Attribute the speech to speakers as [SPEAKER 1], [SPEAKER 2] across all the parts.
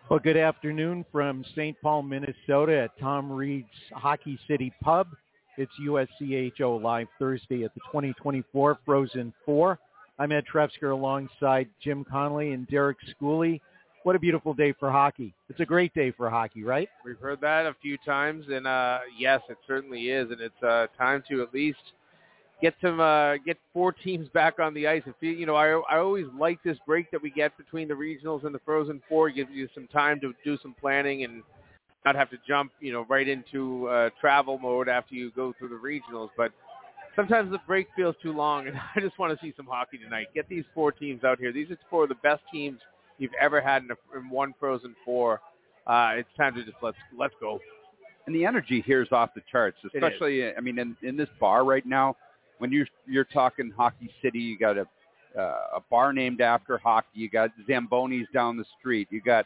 [SPEAKER 1] Well, good afternoon from St. Paul, Minnesota at Tom Reed's Hockey City Pub. It's USCHO Live Thursday at the 2024 Frozen Four. I'm Ed Trefsker alongside Jim Connolly and Derek Schooley. What a beautiful day for hockey. It's a great day for hockey, right?
[SPEAKER 2] We've heard that a few times, and yes, it certainly is, and it's time to at least get four teams back on the ice. I always like this break that we get between the regionals and the Frozen Four. It gives you some time to do some planning and not have to jump, right into travel mode after you go through the regionals. But sometimes the break feels too long, and I just want to see some hockey tonight. Get these four teams out here. These are four of the best teams you've ever had in one Frozen Four. It's time to just let's go.
[SPEAKER 3] And the energy here is off the charts, especially, in this bar right now. When you're talking Hockey City, you got a bar named after hockey. You got Zambonis down the street. You got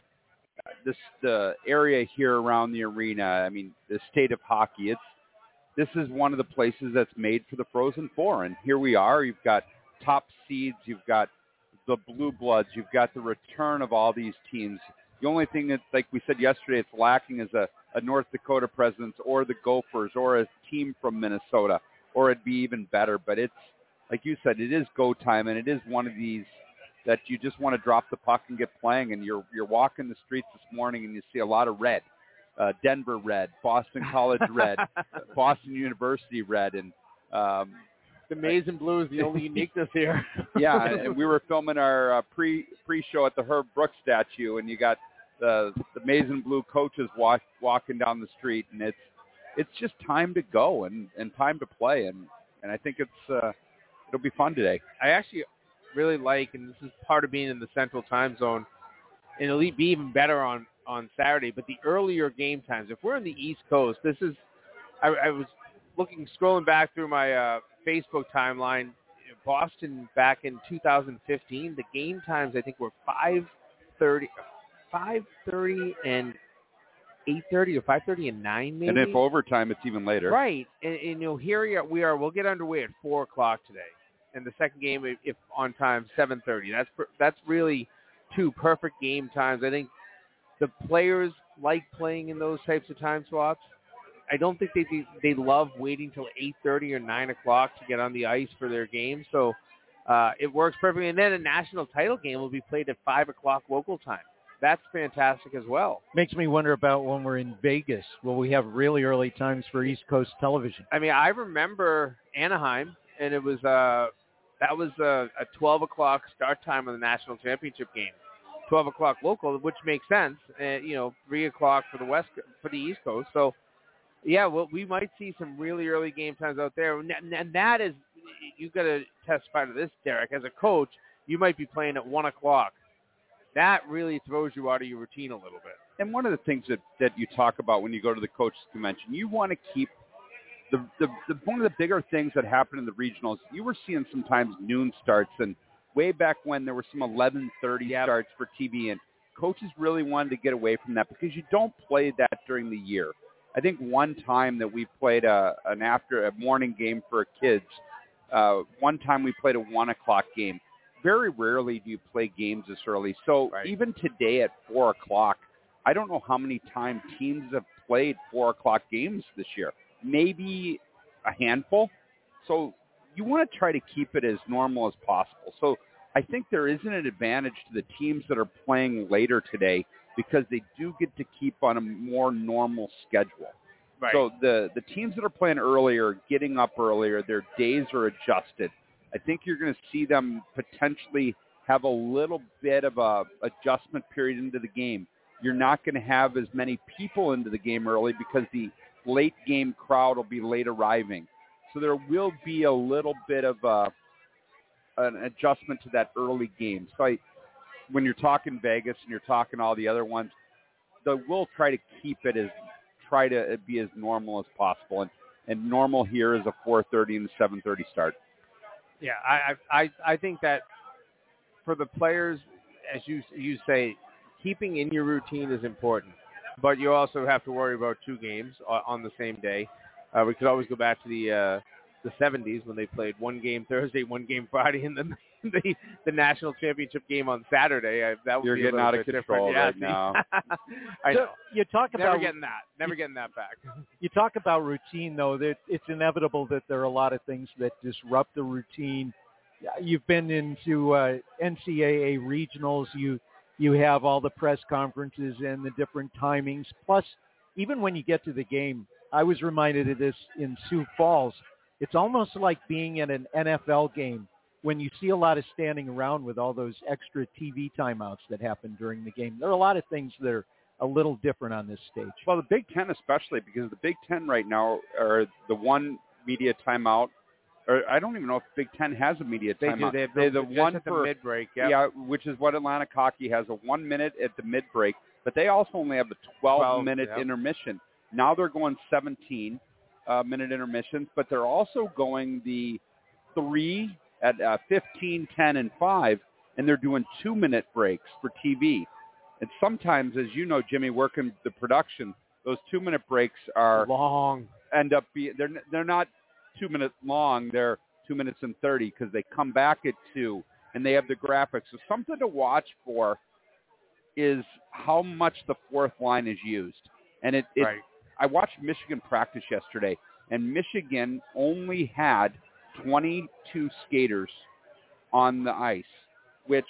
[SPEAKER 3] the area here around the arena. I mean, the state of hockey. This is one of the places that's made for the Frozen Four, and here we are. You've got top seeds. You've got the Blue Bloods. You've got the return of all these teams. The only thing that, like we said yesterday, it's lacking is a North Dakota presence or the Gophers or a team from Minnesota. Or it'd be even better. But it's, like you said, it is go time, and it is one of these that you just want to drop the puck and get playing. And you're walking the streets this morning, and you see a lot of red, Denver red, Boston College red, Boston University red, and
[SPEAKER 2] the maize and blue is the only uniqueness here.
[SPEAKER 3] Yeah, and we were filming our pre-show at the Herb Brooks statue, and you got the maize and blue coaches walking down the street, and it's just time to go and time to play, and I think it'll be fun today.
[SPEAKER 2] I actually really like, and this is part of being in the Central Time Zone, and it'll be even better on Saturday, but the earlier game times. If we're in the East Coast, I was scrolling back through my Facebook timeline. Boston back in 2015, the game times I think were 5:30 and 8:30 or 5:30 and 9 maybe.
[SPEAKER 3] And if overtime, it's even later.
[SPEAKER 2] Right. And here we are. We'll get underway at 4 o'clock today. And the second game, if on time, 7:30. That's really two perfect game times. I think the players like playing in those types of time slots. I don't think they love waiting till 8:30 or 9 o'clock to get on the ice for their game. So it works perfectly. And then a national title game will be played at 5 o'clock local time. That's fantastic as well.
[SPEAKER 1] Makes me wonder about when we're in Vegas. Will we have really early times for East Coast television?
[SPEAKER 2] I mean, I remember Anaheim, and it was that was a 12 o'clock start time of the national championship game. 12 o'clock local, which makes sense. 3 o'clock for the East Coast. So, yeah, we might see some really early game times out there. And that is, you've got to testify to this, Derek. As a coach, you might be playing at 1 o'clock. That really throws you out of your routine a little bit.
[SPEAKER 3] And one of the things that you talk about when you go to the coaches convention, you want to keep the one of the bigger things that happen in the regionals. You were seeing sometimes noon starts, and way back when there were some 11:30 starts for TV, and coaches really wanted to get away from that because you don't play that during the year. I think one time that we played a morning game for kids. One time we played a 1 o'clock game. Very rarely do you play games this early. So Even today at 4 o'clock, I don't know how many times teams have played 4 o'clock games this year. Maybe a handful. So you want to try to keep it as normal as possible. So I think there isn't an advantage to the teams that are playing later today because they do get to keep on a more normal schedule.
[SPEAKER 2] Right.
[SPEAKER 3] So the teams that are playing earlier, getting up earlier, their days are adjusted. I think you're going to see them potentially have a little bit of a adjustment period into the game. You're not going to have as many people into the game early because the late game crowd will be late arriving. So there will be a little bit of an adjustment to that early game. So when you're talking Vegas and you're talking all the other ones, we'll try to be as normal as possible. And normal here is a 4:30 and a 7:30 start.
[SPEAKER 2] Yeah, I think that for the players, as you say, keeping in your routine is important. But you also have to worry about two games on the same day. We could always go back to the 70s when they played one game Thursday, one game Friday, and then the national championship game on Saturday. That would
[SPEAKER 3] You're
[SPEAKER 2] be
[SPEAKER 3] getting
[SPEAKER 2] a
[SPEAKER 3] out
[SPEAKER 2] little
[SPEAKER 3] of
[SPEAKER 2] bit
[SPEAKER 3] control
[SPEAKER 2] different.
[SPEAKER 3] right now.
[SPEAKER 2] I know.
[SPEAKER 1] You talk about
[SPEAKER 2] Never getting that back.
[SPEAKER 1] You talk about routine, though. That it's inevitable that there are a lot of things that disrupt the routine. You've been into NCAA regionals. You have all the press conferences and the different timings. Plus, even when you get to the game, I was reminded of this in Sioux Falls. It's almost like being at an NFL game when you see a lot of standing around with all those extra TV timeouts that happen during the game. There are a lot of things that are a little different on this stage.
[SPEAKER 3] Well, the Big Ten especially, because the Big Ten right now are the one media timeout. Or I don't even know if Big Ten has a media timeout.
[SPEAKER 2] They do.
[SPEAKER 3] They're the
[SPEAKER 2] just
[SPEAKER 3] one
[SPEAKER 2] at
[SPEAKER 3] for
[SPEAKER 2] the mid-break. Yep.
[SPEAKER 3] Yeah, which is what Atlantic Hockey has, a 1 minute at the mid-break. But they also only have a 12-minute intermission. Now they're going 17-minute intermissions, but they're also going the 3 at 15, 10, and 5, and they're doing 2-minute breaks for TV. And sometimes, as you know, Jimmy, working the production, those 2-minute breaks are
[SPEAKER 2] long.
[SPEAKER 3] End up being they're not 2 minutes long. They're 2 minutes and 30 because they come back at 2 and they have the graphics. So something to watch for is how much the fourth line is used. And
[SPEAKER 2] Right.
[SPEAKER 3] I watched Michigan practice yesterday, and Michigan only had 22 skaters on the ice, which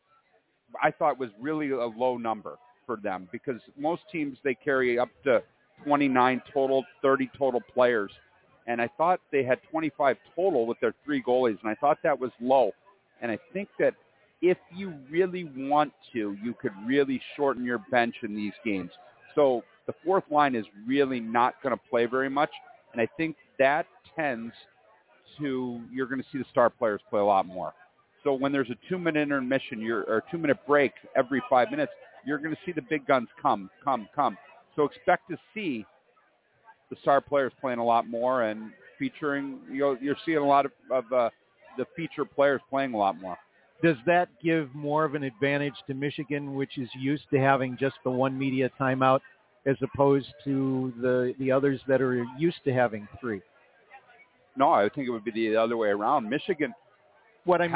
[SPEAKER 3] I thought was really a low number for them because most teams, they carry up to 29 total, 30 total players. And I thought they had 25 total with their 3 goalies, and I thought that was low. And I think that if you really want to, you could really shorten your bench in these games. So the fourth line is really not going to play very much, and I think that tends to, you're going to see the star players play a lot more. So when there's a 2-minute intermission or 2-minute break every 5 minutes, you're going to see the big guns come. So expect to see the star players playing a lot more and featuring, you're seeing a lot of the feature players playing a lot more.
[SPEAKER 1] Does that give more of an advantage to Michigan, which is used to having just the one media timeout, as opposed to the others that are used to having 3?
[SPEAKER 3] No, I think it would be the other way around. Michigan
[SPEAKER 1] they would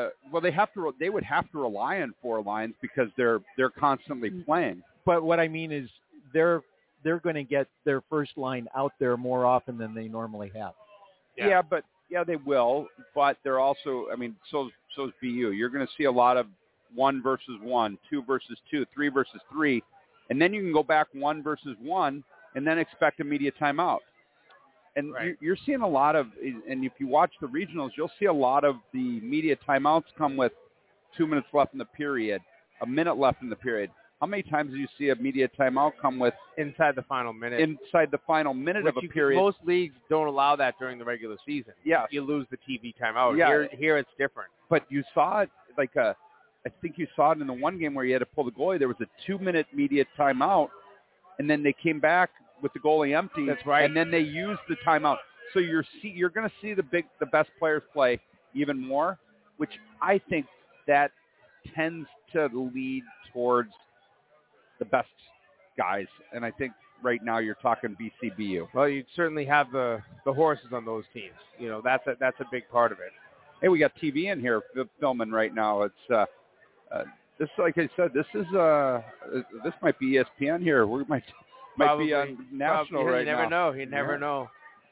[SPEAKER 3] have to rely on 4 lines because they're constantly playing.
[SPEAKER 1] But what I mean is they're going to get their first line out there more often than they normally have.
[SPEAKER 3] Yeah, they will, but they're also, so is BU. You're going to see a lot of 1 versus 1, 2 versus 2, 3 versus 3, and then you can go back 1 versus 1 and then expect a media timeout. And
[SPEAKER 2] right.
[SPEAKER 3] You're seeing a lot of, and if you watch the regionals, you'll see a lot of the media timeouts come with 2 minutes left in the period, a minute left in the period. How many times do you see a media timeout come with
[SPEAKER 2] inside the final minute?
[SPEAKER 3] Inside the final minute of a period.
[SPEAKER 2] Most leagues don't allow that during the regular season.
[SPEAKER 3] Yeah,
[SPEAKER 2] you lose the TV timeout.
[SPEAKER 3] Yeah.
[SPEAKER 2] Here it's different.
[SPEAKER 3] But you saw it I think you saw it in the one game where you had to pull the goalie. There was a 2-minute media timeout, and then they came back with the goalie empty.
[SPEAKER 2] That's right.
[SPEAKER 3] And then they used the timeout. So you're going to see the best players play even more, which I think that tends to lead towards the best guys. And I think right now you're talking BCBU.
[SPEAKER 2] Well, you certainly have the horses on those teams. That's a big part of it.
[SPEAKER 3] Hey, we got TV in here filming right now. It's this, like I said, this might be ESPN here. We might be on national right now.
[SPEAKER 2] You never know.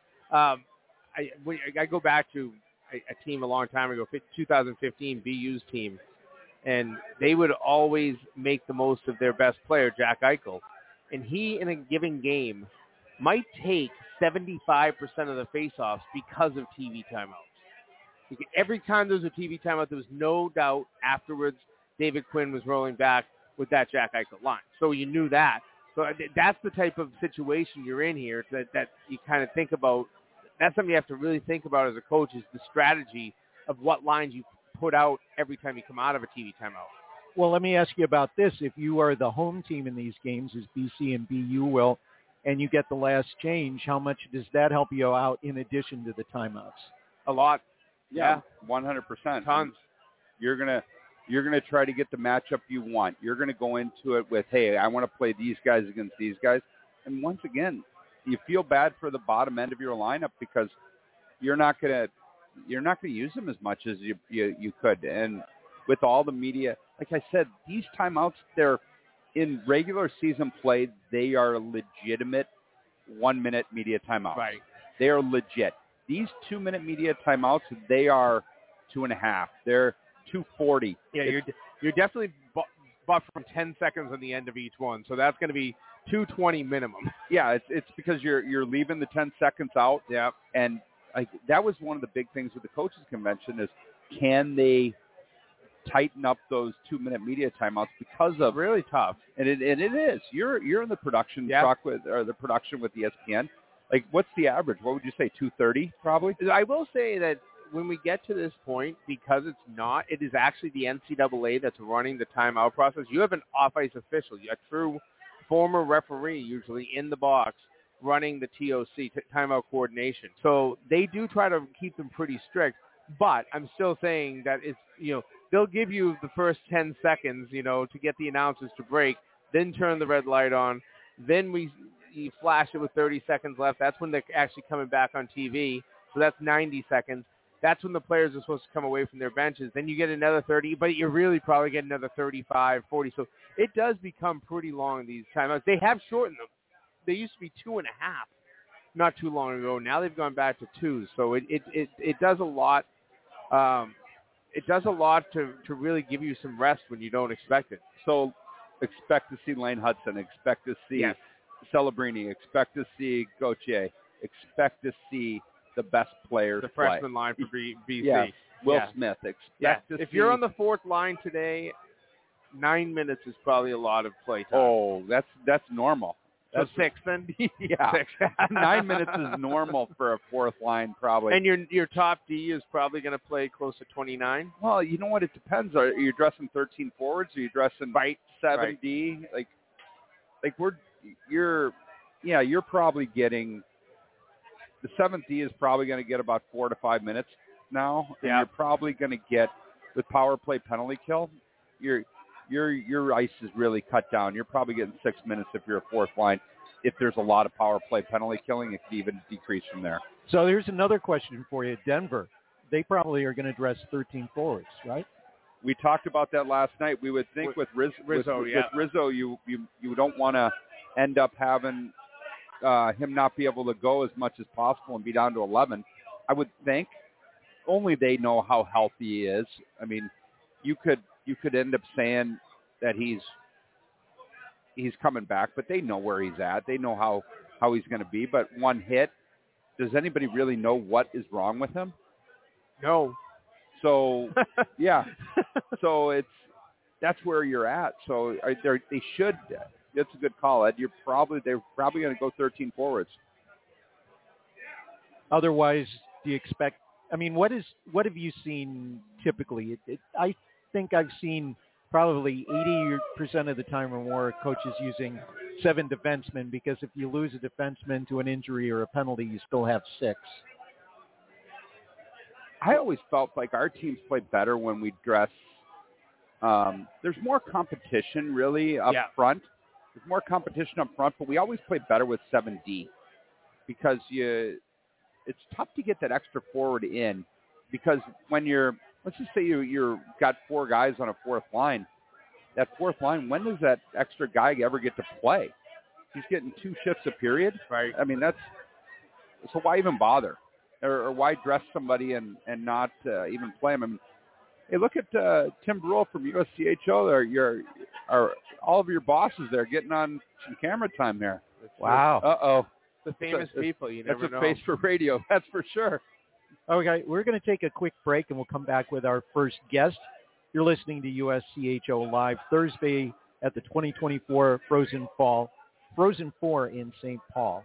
[SPEAKER 2] I go back to a team a long time ago, 2015 BU's team, and they would always make the most of their best player, Jack Eichel. And he, in a given game, might take 75% of the faceoffs because of TV timeouts. Every time there was a TV timeout, there was no doubt afterwards David Quinn was rolling back with that Jack Eichel line. So you knew that. So that's the type of situation you're in here that you kind of think about. That's something you have to really think about as a coach, is the strategy of what lines you put out every time you come out of a TV timeout.
[SPEAKER 1] Well, let me ask you about this. If you are the home team in these games, as BC and BU will, and you get the last change, how much does that help you out in addition to the timeouts?
[SPEAKER 2] A lot.
[SPEAKER 3] Yeah, 100%.
[SPEAKER 2] Tons.
[SPEAKER 3] You're gonna try to get the matchup you want. You're gonna go into it with, hey, I want to play these guys against these guys. And once again, you feel bad for the bottom end of your lineup because you're not gonna you're not going to use them as much as you could. And with all the media, like I said, these timeouts, they're in regular season play, they are legitimate 1 minute media timeouts.
[SPEAKER 2] Right.
[SPEAKER 3] They are legit. These 2 minute media timeouts, they are 2.5. They're 2:40.
[SPEAKER 2] Yeah, you're definitely buffering 10 seconds on the end of each one, so that's going to be 2:20 minimum.
[SPEAKER 3] Yeah, it's because you're leaving the 10 seconds out.
[SPEAKER 2] Yeah,
[SPEAKER 3] and that was one of the big things with the coaches convention is can they tighten up those 2 minute media timeouts because of
[SPEAKER 2] really tough.
[SPEAKER 3] And it is. You're in the production truck or the production with ESPN. Like, what's the average? What would you say? 2:30 probably.
[SPEAKER 2] I will say that when we get to this point, because it is actually the NCAA that's running the timeout process. You have an off-ice official, a true former referee, usually in the box, running the TOC, timeout coordination. So they do try to keep them pretty strict. But I'm still saying that it's, they'll give you the first 10 seconds, to get the announcers to break, then turn the red light on, then you flash it with 30 seconds left. That's when they're actually coming back on TV. So that's 90 seconds. That's when the players are supposed to come away from their benches. Then you get another 30, but you really probably get another 35, 40. So it does become pretty long, these timeouts. They have shortened them. They used to be 2.5 not too long ago. Now they've gone back to 2. So it does a lot. It does a lot to really give you some rest when you don't expect it.
[SPEAKER 3] So expect to see Lane Hudson. Expect to see Celebrini. Expect to see Gauthier. Expect to see the best players
[SPEAKER 2] the freshman line for BC.
[SPEAKER 3] Yeah. Will Smith. Expect to see.
[SPEAKER 2] If you're on the fourth line today, 9 minutes is probably a lot of play time.
[SPEAKER 3] Oh, that's normal.
[SPEAKER 2] So 6 then?
[SPEAKER 3] Yeah.
[SPEAKER 2] 6.
[SPEAKER 3] 9 minutes is normal for a fourth line probably.
[SPEAKER 2] And your top D is probably going to play close to 29?
[SPEAKER 3] Well, you know what? It depends. Are you dressing 13 forwards? Are you dressing 7D?
[SPEAKER 2] Right.
[SPEAKER 3] Like you're probably getting the 7th D is probably going to get about 4 to 5 minutes now. And you're probably going to get with power play penalty kill. Your ice is really cut down. You're probably getting 6 minutes if you're a fourth line. If there's a lot of power play penalty killing, it could even decrease from there.
[SPEAKER 1] So here's another question for you. Denver, they probably are going to dress 13 forwards, right?
[SPEAKER 3] We talked about that last night. We would think with Rizzo, with Rizzo, you don't want to end up having him not be able to go as much as possible and be down to 11. I would think only they know how healthy he is. I mean, you could end up saying that he's coming back, but they know where he's at. They know how he's going to be. But one hit, does anybody really know what is wrong with him?
[SPEAKER 2] No.
[SPEAKER 3] So, yeah. So that's where you're at. So they should. That's a good call, Ed. They're probably going to go 13 forwards.
[SPEAKER 1] Otherwise, do you expect? I mean, what have you seen typically? I think I've seen probably 80% of the time or more coaches using 7 defensemen, because if you lose a defenseman to an injury or a penalty, you still have 6.
[SPEAKER 3] I always felt like our teams play better when we dress. There's more competition really up front. There's more competition up front, but we always play better with 7D because it's tough to get that extra forward in, because when let's just say you're got 4 guys on a fourth line. That fourth line, when does that extra guy ever get to play? He's getting 2 shifts a period.
[SPEAKER 2] Right.
[SPEAKER 3] I mean, so why even bother? Or why dress somebody and not even play him? I mean, hey, look at Tim Brule from USCHO there. All of your bosses there getting on some camera time there.
[SPEAKER 1] Wow.
[SPEAKER 3] Uh-oh.
[SPEAKER 2] The famous people, you never know.
[SPEAKER 3] That's a face for radio, that's for sure.
[SPEAKER 1] Okay, we're going to take a quick break, and we'll come back with our first guest. You're listening to USCHO Live Thursday at the 2024 Frozen Four in St. Paul.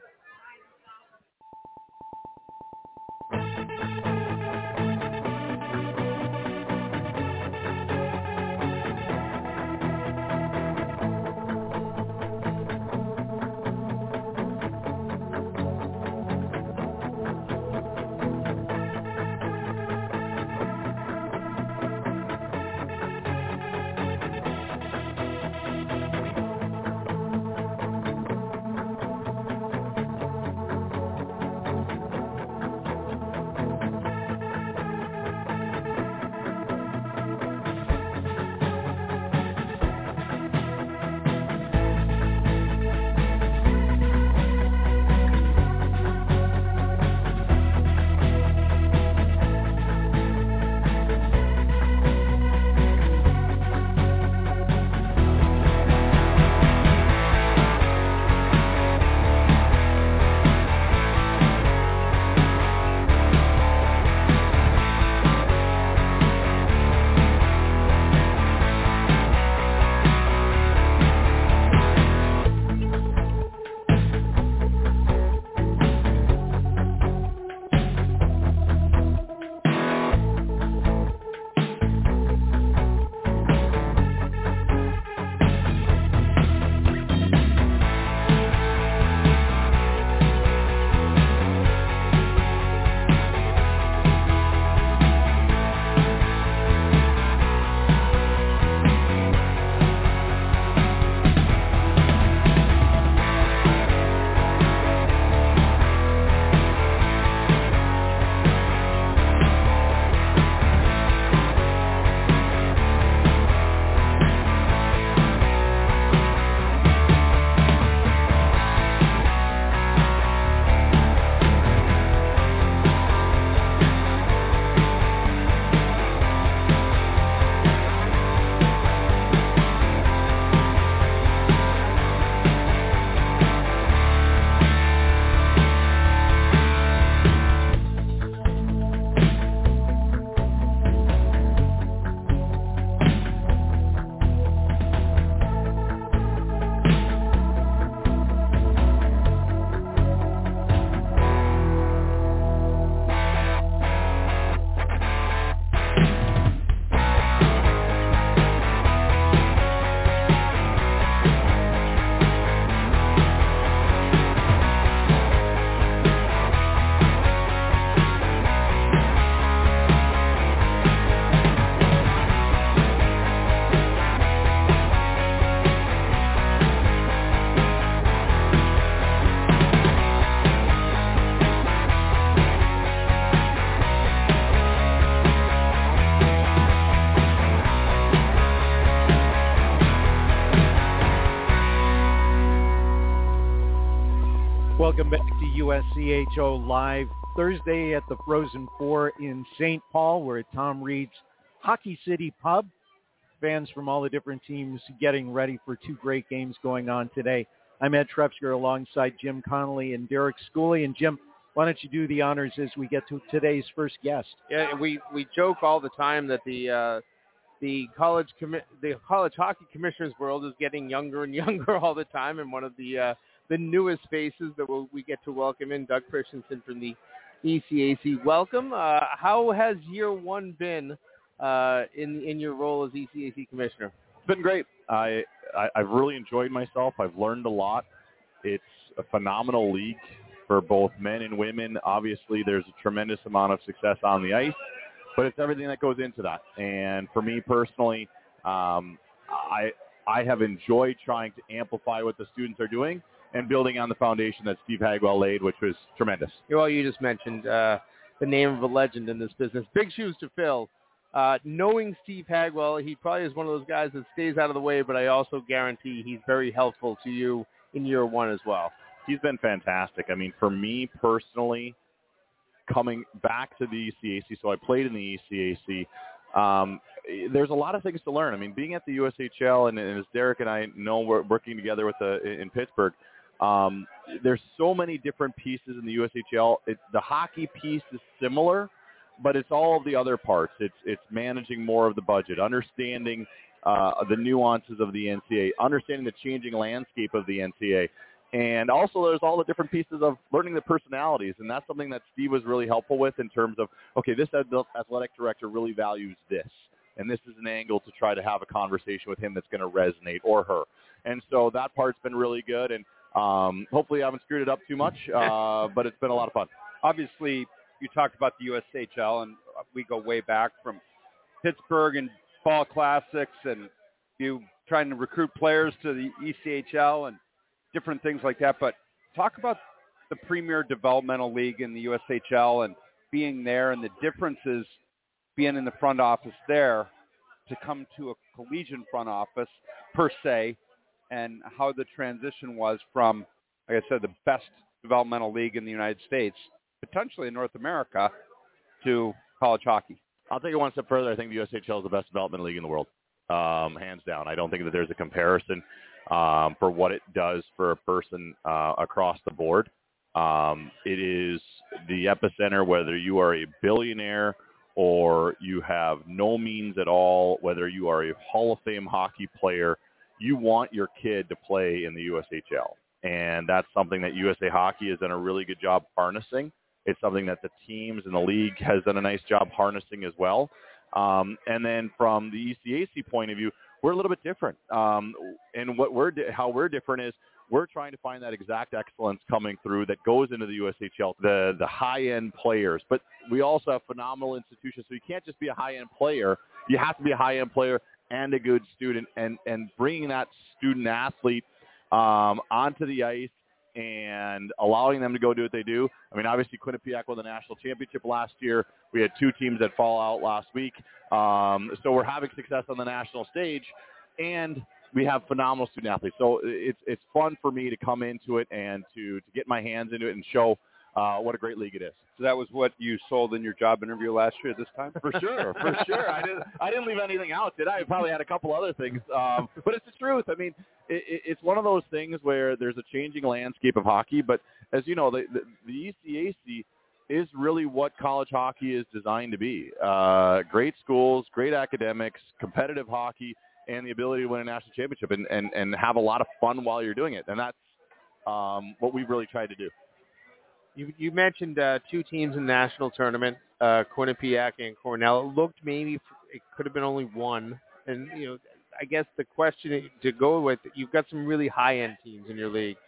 [SPEAKER 1] USCHO Live Thursday at the Frozen Four in St. Paul. We're at Tom Reed's Hockey City Pub. Fans from all the different teams getting ready for two great games going on today. I'm Ed Trefsker alongside Jim Connolly and Derek Schooley. And Jim, why don't you do the honors as we get to today's first guest?
[SPEAKER 2] Yeah, we joke all the time that the college hockey commissioners world is getting younger and younger all the time, and one of the newest faces that we get to welcome in, Doug Christensen from the ECAC. Welcome. How has year one been in your role as ECAC commissioner?
[SPEAKER 4] It's been great. I've really enjoyed myself. I've learned a lot. It's a phenomenal league for both men and women. Obviously, there's a tremendous amount of success on the ice, but it's everything that goes into that. And for me personally, I have enjoyed trying to amplify what the students are doing and building on the foundation that Steve Hagwell laid, which was tremendous.
[SPEAKER 2] Well, you just mentioned the name of a legend in this business. Big shoes to fill. Knowing Steve Hagwell, he probably is one of those guys that stays out of the way, but I also guarantee he's very helpful to you in year one as well.
[SPEAKER 4] He's been fantastic. I mean, for me personally, coming back to the ECAC, so I played in the ECAC, there's a lot of things to learn. I mean, being at the USHL, and as Derek and I know, we're working together with in Pittsburgh, there's so many different pieces in the USHL. The hockey piece is similar, but it's all of the other parts. It's managing more of the budget, understanding the nuances of the NCAA, understanding the changing landscape of the NCAA. And also there's all the different pieces of learning the personalities, and that's something that Steve was really helpful with in terms of, okay, this athletic director really values this, and this is an angle to try to have a conversation with him that's going to resonate, or her. And so that part's been really good, and hopefully I haven't screwed it up too much, but it's been a lot of fun.
[SPEAKER 3] Obviously, you talked about the USHL, and we go way back from Pittsburgh and fall classics, and you trying to recruit players to the ECHL and different things like that. But talk about the premier developmental league in the USHL and being there, and the differences being in the front office there to come to a collegiate front office per se, and how the transition was from, like I said, the best developmental league in the United States, potentially in North America, to college hockey.
[SPEAKER 4] I'll take it one step further. I think the USHL is the best development league in the world, hands down. I don't think that there's a comparison for what it does for a person across the board. It is the epicenter, whether you are a billionaire or you have no means at all, whether you are a Hall of Fame hockey player, you want your kid to play in the USHL. And that's something that USA Hockey has done a really good job harnessing. It's something that the teams in the league has done a nice job harnessing as well. And then from the ECAC point of view, we're a little bit different. And how we're different is we're trying to find that exact excellence coming through that goes into the USHL, the high-end players. But we also have phenomenal institutions, so you can't just be a high-end player. You have to be a high-end player and a good student, and bringing that student-athlete onto the ice and allowing them to go do what they do. I mean, obviously, Quinnipiac won the national championship last year. We had two teams that fall out last week. So we're having success on the national stage, and we have phenomenal student athletes. So it's fun for me to come into it and to get my hands into it and show what a great league it is.
[SPEAKER 3] So that was what you sold in your job interview last year this time?
[SPEAKER 4] For sure. I didn't leave anything out, did I? I probably had a couple other things. But it's the truth. I mean, it's one of those things where there's a changing landscape of hockey. But as you know, the ECAC is really what college hockey is designed to be. Great schools, great academics, competitive hockey, and the ability to win a national championship and have a lot of fun while you're doing it. And that's what we've really tried to do.
[SPEAKER 2] You mentioned two teams in the national tournament, Quinnipiac and Cornell. It looked maybe it could have been only one. And, you know, I guess the question to go with, you've got some really high-end teams in your league.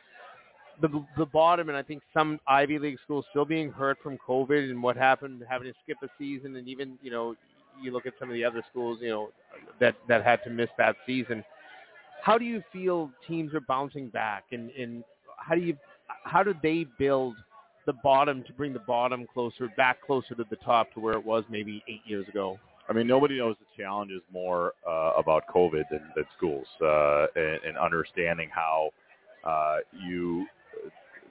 [SPEAKER 2] The bottom, and I think some Ivy League schools still being hurt from COVID and what happened, having to skip a season, and even, you know, you look at some of the other schools, you know, that had to miss that season. How do you feel teams are bouncing back, and how do they build the bottom to bring the bottom back closer to the top to where it was maybe 8 years ago?
[SPEAKER 4] I mean, nobody knows the challenges more about COVID than schools, and understanding how you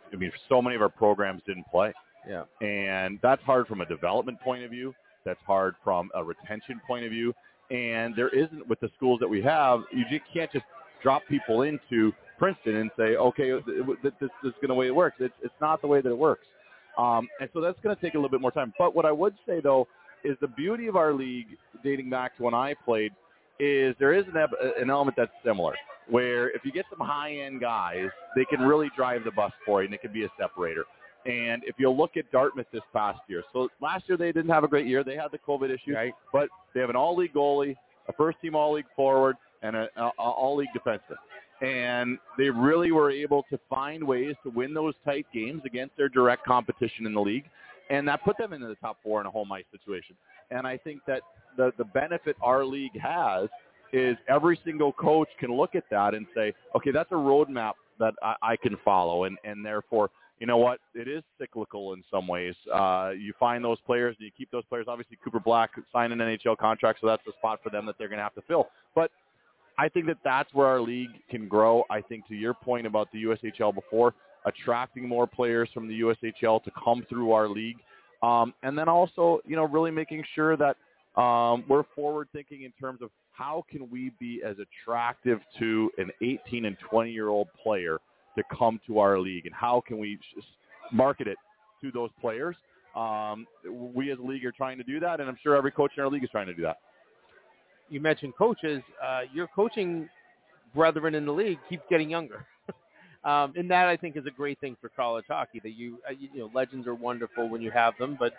[SPEAKER 4] I mean, so many of our programs didn't play.
[SPEAKER 2] Yeah.
[SPEAKER 4] And that's hard from a development point of view. That's hard from a retention point of view. And there isn't, with the schools that we have, you just can't just drop people into Princeton and say, okay, this is going to the way it works. It's not the way that it works. And so that's going to take a little bit more time. But what I would say, though, is the beauty of our league, dating back to when I played, is there is an element that's similar, where if you get some high-end guys, they can really drive the bus for you, and it can be a separator. And if you look at Dartmouth this past year, so last year they didn't have a great year. They had the COVID issue,
[SPEAKER 2] right,
[SPEAKER 4] but they have an all-league goalie, a first-team all-league forward, and an all-league defenseman. And they really were able to find ways to win those tight games against their direct competition in the league, and that put them into the top four in a home ice situation. And I think that the benefit our league has is every single coach can look at that and say, okay, that's a roadmap that I can follow, and therefore, you know what, it is cyclical in some ways. You find those players and you keep those players. Obviously, Cooper Black signed an NHL contract, so that's a spot for them that they're going to have to fill. But I think that that's where our league can grow. I think to your point about the USHL before, attracting more players from the USHL to come through our league. And then also, you know, really making sure that we're forward thinking in terms of how can we be as attractive to an 18 and 20-year-old player to come to our league, and how can we market it to those players. We as a league are trying to do that, and I'm sure every coach in our league is trying to do that.
[SPEAKER 2] You mentioned coaches. Your coaching brethren in the league keep getting younger. And that, I think, is a great thing for college hockey, that you know, legends are wonderful when you have them, but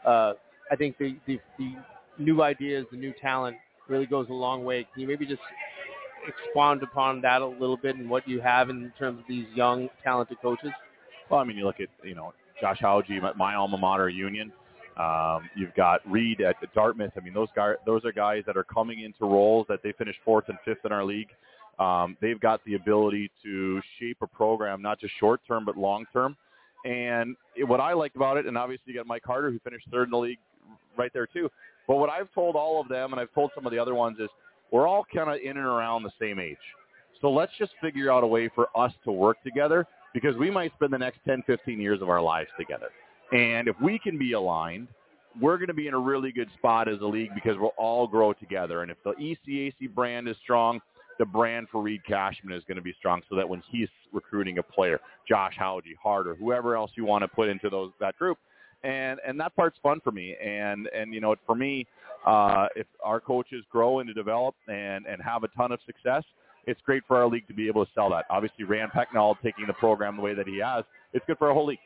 [SPEAKER 2] I think the new ideas, the new talent really goes a long way. Can you maybe just expound upon that a little bit and what you have in terms of these young, talented coaches?
[SPEAKER 4] Well, I mean, you look at, you know, Josh Hauge, my alma mater, Union. You've got Reed at Dartmouth. I mean, those are guys that are coming into roles that they finished 4th and 5th in our league. They've got the ability to shape a program, not just short term, but long term. And what I like about it, and obviously you got Mike Harder, who finished 3rd in the league right there too. But what I've told all of them, and I've told some of the other ones, is we're all kind of in and around the same age. So let's just figure out a way for us to work together, because we might spend the next 10, 15 years of our lives together. And if we can be aligned, we're going to be in a really good spot as a league, because we'll all grow together. And if the ECAC brand is strong, the brand for Reed Cashman is going to be strong, so that when he's recruiting a player, Josh Hauge, Harder, whoever else you want to put into that group, and that part's fun for me. And you know, for me, if our coaches grow and to develop and have a ton of success, it's great for our league to be able to sell that. Obviously, Rand Pecknold taking the program the way that he has, it's good for our whole league.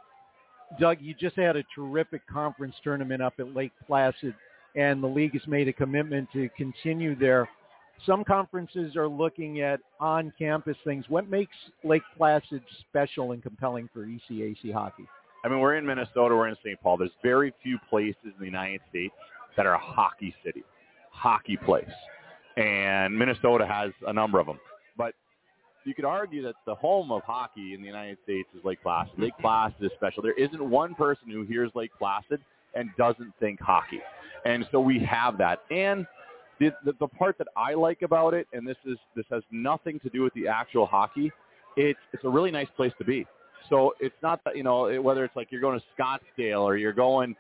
[SPEAKER 1] Doug, you just had a terrific conference tournament up at Lake Placid, and the league has made a commitment to continue there. Some conferences are looking at on-campus things. What makes Lake Placid special and compelling for ECAC hockey?
[SPEAKER 4] I mean, we're in Minnesota, we're in St. Paul. There's very few places in the United States that are a hockey city, hockey place. And Minnesota has a number of them. But you could argue that the home of hockey in the United States is Lake Placid. Lake Placid is special. There isn't one person who hears Lake Placid and doesn't think hockey. And so we have that. And the part that I like about it, and this has nothing to do with the actual hockey, it's a really nice place to be. So it's not that, you know, whether it's like you're going to Scottsdale or you're going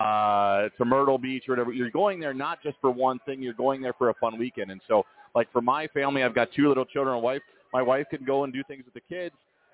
[SPEAKER 4] to Myrtle Beach or whatever, you're going there not just for one thing, you're going there for a fun weekend. And so, like, for my family, I've got 2 little children and a wife. My wife can go and do things with the kids.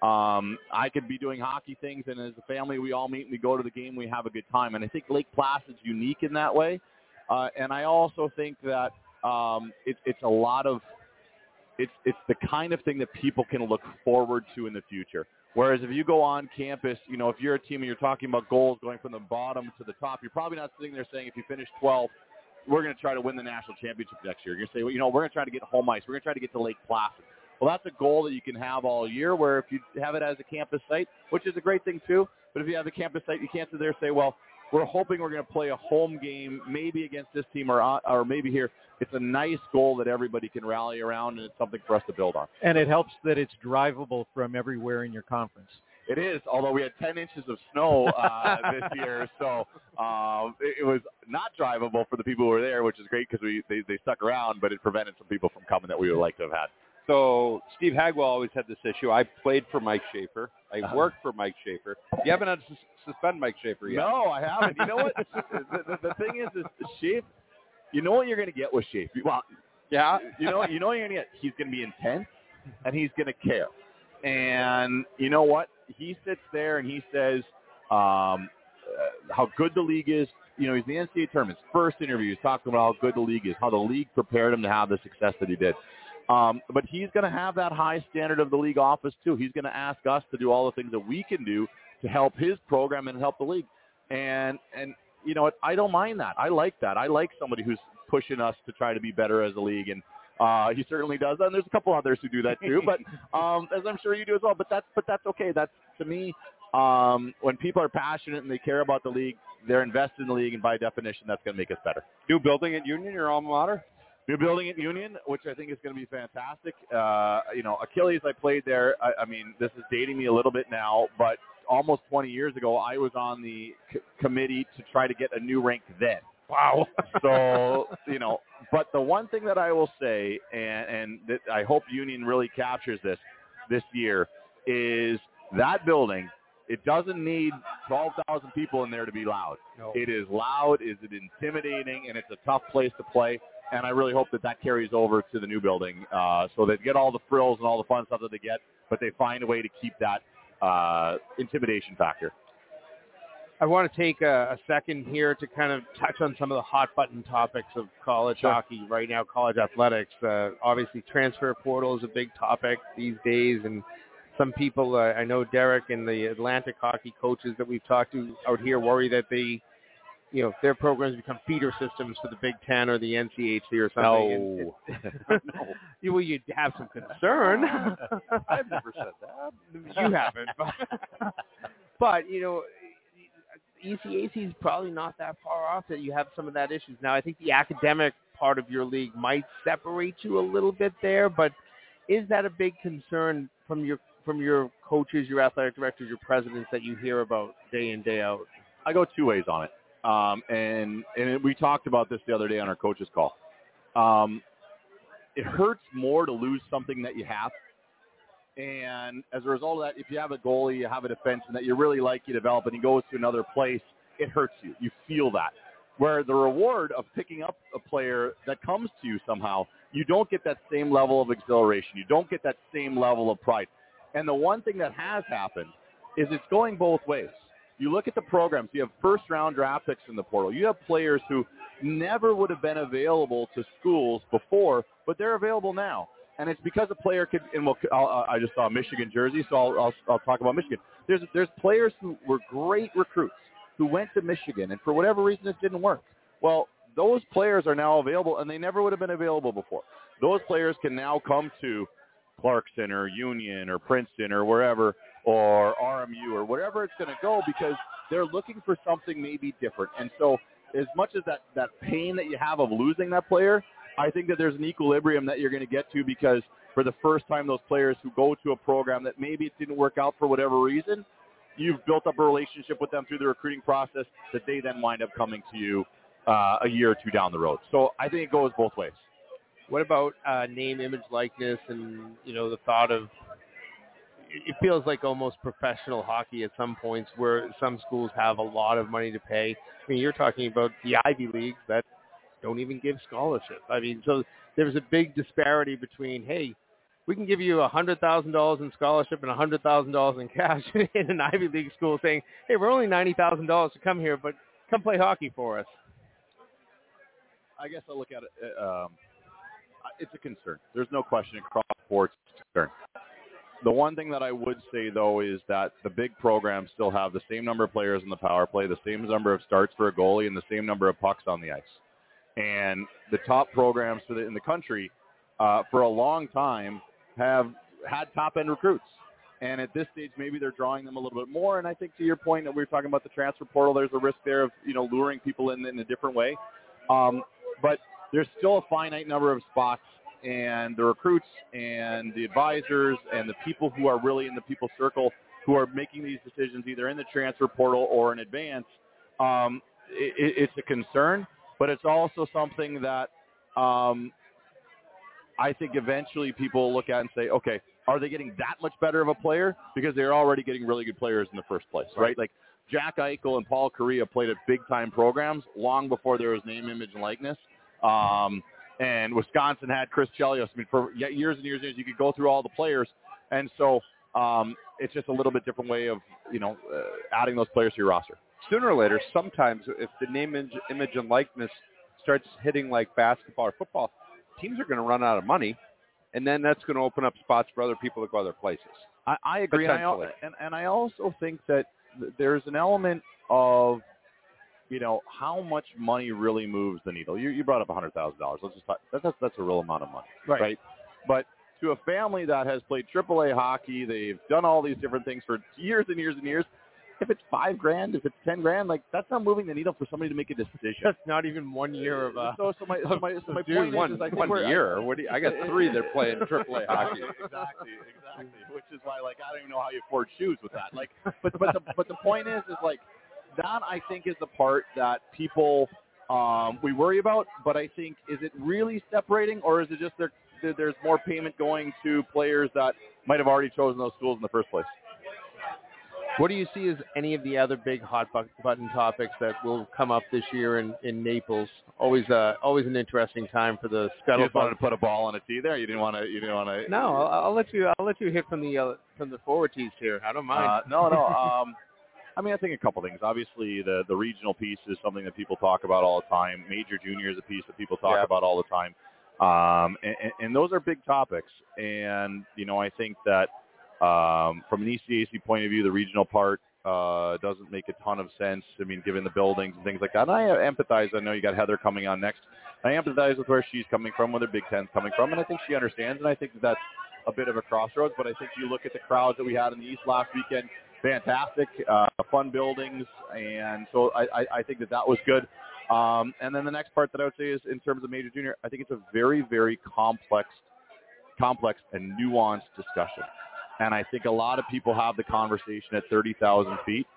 [SPEAKER 4] I could be doing hockey things, and as a family, we all meet and we go to the game, we have a good time. And I think Lake Placid's unique in that way. And I also think that it's a lot of it's the kind of thing that people can look forward to in the future. Whereas if you go on campus, you know, if you're a team and you're talking about goals going from the bottom to the top, you're probably not sitting there saying, if you finish 12th, we're going to try to win the national championship next year. You're going to say, well, you know, we're going to try to get home ice. We're going to try to get to Lake Placid. Well, that's a goal that you can have all year, where if you have it as a campus site, which is a great thing too, but if you have a campus site, you can't sit there and say, well, we're hoping we're going to play a home game, maybe against this team or maybe here. It's a nice goal that everybody can rally around, and it's something for us to build on.
[SPEAKER 1] And it helps that it's drivable from everywhere in your conference.
[SPEAKER 4] It is, although we had 10 inches of snow this year, so it was not drivable for the people who were there, which is great because they stuck around, but it prevented some people from coming that we would like to have had.
[SPEAKER 3] So Steve Hagwell always had this issue. I played for Mike Schaefer. I worked for Mike Schaefer. You haven't had to suspend Mike Schaefer yet.
[SPEAKER 4] No, I haven't. You know what? the thing is Schaefer, you know what you're going to get with Schaefer. Well, yeah, you know what you're going to get. He's going to be intense, and he's going to care. And you know what? He sits there and he says how good the league is. You know, he's in the NCAA tournament's first interview. He's talking about how good the league is, how the league prepared him to have the success that he did. But he's going to have that high standard of the league office, too. He's going to ask us to do all the things that we can do to help his program and help the league. And you know what? I don't mind that. I like that. I like somebody who's pushing us to try to be better as a league. And he certainly does that. And there's a couple others who do that, too. But as I'm sure you do as well. But that's okay. That's, to me, when people are passionate and they care about the league, they're invested in the league. And by definition, that's going to make us better.
[SPEAKER 3] New building at Union, your alma mater?
[SPEAKER 4] New building at Union, which I think is going to be fantastic. You know, Achilles, I played there. I mean, this is dating me a little bit now, but almost 20 years ago, I was on the committee to try to get a new rink then. Wow. So, you know, but the one thing that I will say, and that I hope Union really captures this year, is that building, it doesn't need 12,000 people in there to be loud. No. It is loud, is it intimidating, and it's a tough place to play. And I really hope that carries over to the new building so they get all the frills and all the fun stuff that they get, but they find a way to keep that intimidation factor.
[SPEAKER 2] I want to take a second here to kind of touch on some of the hot-button topics of college hockey right now, college athletics. Obviously, transfer portal is a big topic these days, and some people, I know Derek and the Atlantic hockey coaches that we've talked to out here worry that their programs become feeder systems for the Big Ten or the NCHC or something. No. Well, you'd have some concern.
[SPEAKER 3] I've never said that.
[SPEAKER 2] You haven't. But you know, ECAC is probably not that far off that you have some of that issues. Now, I think the academic part of your league might separate you a little bit there, but is that a big concern from your coaches, your athletic directors, your presidents that you hear about day in, day out?
[SPEAKER 4] I go two ways on it. And we talked about this the other day on our coaches call. It hurts more to lose something that you have. And as a result of that, if you have a goalie, you have a defenseman that you really like, you develop, and he goes to another place, it hurts you. You feel that. Where the reward of picking up a player that comes to you somehow, you don't get that same level of exhilaration. You don't get that same level of pride. And the one thing that has happened is it's going both ways. You look at the programs, you have first-round draft picks in the portal. You have players who never would have been available to schools before, but they're available now. And it's because a player could, and I just saw a Michigan jersey, so I'll talk about Michigan. There's players who were great recruits who went to Michigan, and for whatever reason it didn't work. Well, those players are now available, and they never would have been available before. Those players can now come to Clarkson or Union or Princeton or wherever, or RMU or wherever it's going to go, because they're looking for something maybe different. And so as much as that pain that you have of losing that player, I think that there's an equilibrium that you're going to get to, because for the first time, those players who go to a program that maybe it didn't work out for whatever reason, you've built up a relationship with them through the recruiting process that they then wind up coming to you a year or two down the road. So I think it goes both ways.
[SPEAKER 2] What about name, image, likeness, and, the thought of, it feels like almost professional hockey at some points where some schools have a lot of money to pay. I mean, you're talking about the Ivy Leagues that don't even give scholarships. I mean, so there's a big disparity between, hey, we can give you $100,000 in scholarship and $100,000 in cash in an Ivy League school, saying, hey, we're only $90,000 to come here, but come play hockey for us.
[SPEAKER 4] I guess I look at it, it's a concern. There's no question across sports it's a concern. The one thing that I would say, though, is that the big programs still have the same number of players in the power play, the same number of starts for a goalie, and the same number of pucks on the ice. And the top programs in the country for a long time have had top-end recruits. And at this stage, maybe they're drawing them a little bit more. And I think to your point that we were talking about the transfer portal, there's a risk there of, luring people in a different way. But there's still a finite number of spots, and the recruits and the advisors and the people who are really in the people's circle who are making these decisions either in the transfer portal or in advance, it's a concern, but it's also something that I think eventually people will look at it and say, okay, are they getting that much better of a player? Because they're already getting really good players in the first place, right? Like Jack Eichel and Paul Kariya played at big-time programs long before there was name, image, and likeness. And Wisconsin had Chris Chelios. I mean, for years and years and years, you could go through all the players. And so it's just a little bit different way of, adding those players to your roster.
[SPEAKER 3] Sooner or later, sometimes if the name, image, and likeness starts hitting like basketball or football, teams are going to run out of money, and then that's going to open up spots for other people to go other places.
[SPEAKER 4] I agree. And I also think that there's an element of, how much money really moves the needle. You brought up $100,000. Let's just talk, that's a real amount of money, right? But to a family that has played AAA hockey, they've done all these different things for years and years and years. If it's $5,000, if it's $10,000, like that's not moving the needle for somebody to make a decision.
[SPEAKER 2] That's not even 1 year of.
[SPEAKER 4] So my point is, I think
[SPEAKER 3] one year. I got 3 that play in AAA hockey.
[SPEAKER 4] Exactly. Which is why, like, I don't even know how you afford shoes with that. Like, but the point is like that. I think is the part that people we worry about. But I think, is it really separating, or is it just there's more payment going to players that might have already chosen those schools in the first place?
[SPEAKER 2] What do you see as any of the other big hot button topics that will come up this year in Naples? Always an interesting time for the scuttle.
[SPEAKER 4] You just wanted to put a ball on a tee there. You didn't want to.
[SPEAKER 2] No, I'll let you hit from the forward tees here. I don't mind.
[SPEAKER 4] No. I mean, I think a couple things. Obviously, the regional piece is something that people talk about all the time. Major junior is a piece that people talk about all the time. And those are big topics. And I think that. From an ECAC point of view, the regional part doesn't make a ton of sense. I mean, given the buildings and things like that. And I empathize. I know you got Heather coming on next. I empathize with where she's coming from, where the Big Ten's coming from, and I think she understands. And I think that's a bit of a crossroads. But I think you look at the crowds that we had in the East last weekend, fantastic, fun buildings, and so I think that was good. And then the next part that I would say is in terms of major junior, I think it's a very, very complex and nuanced discussion. And I think a lot of people have the conversation at 30,000 feet,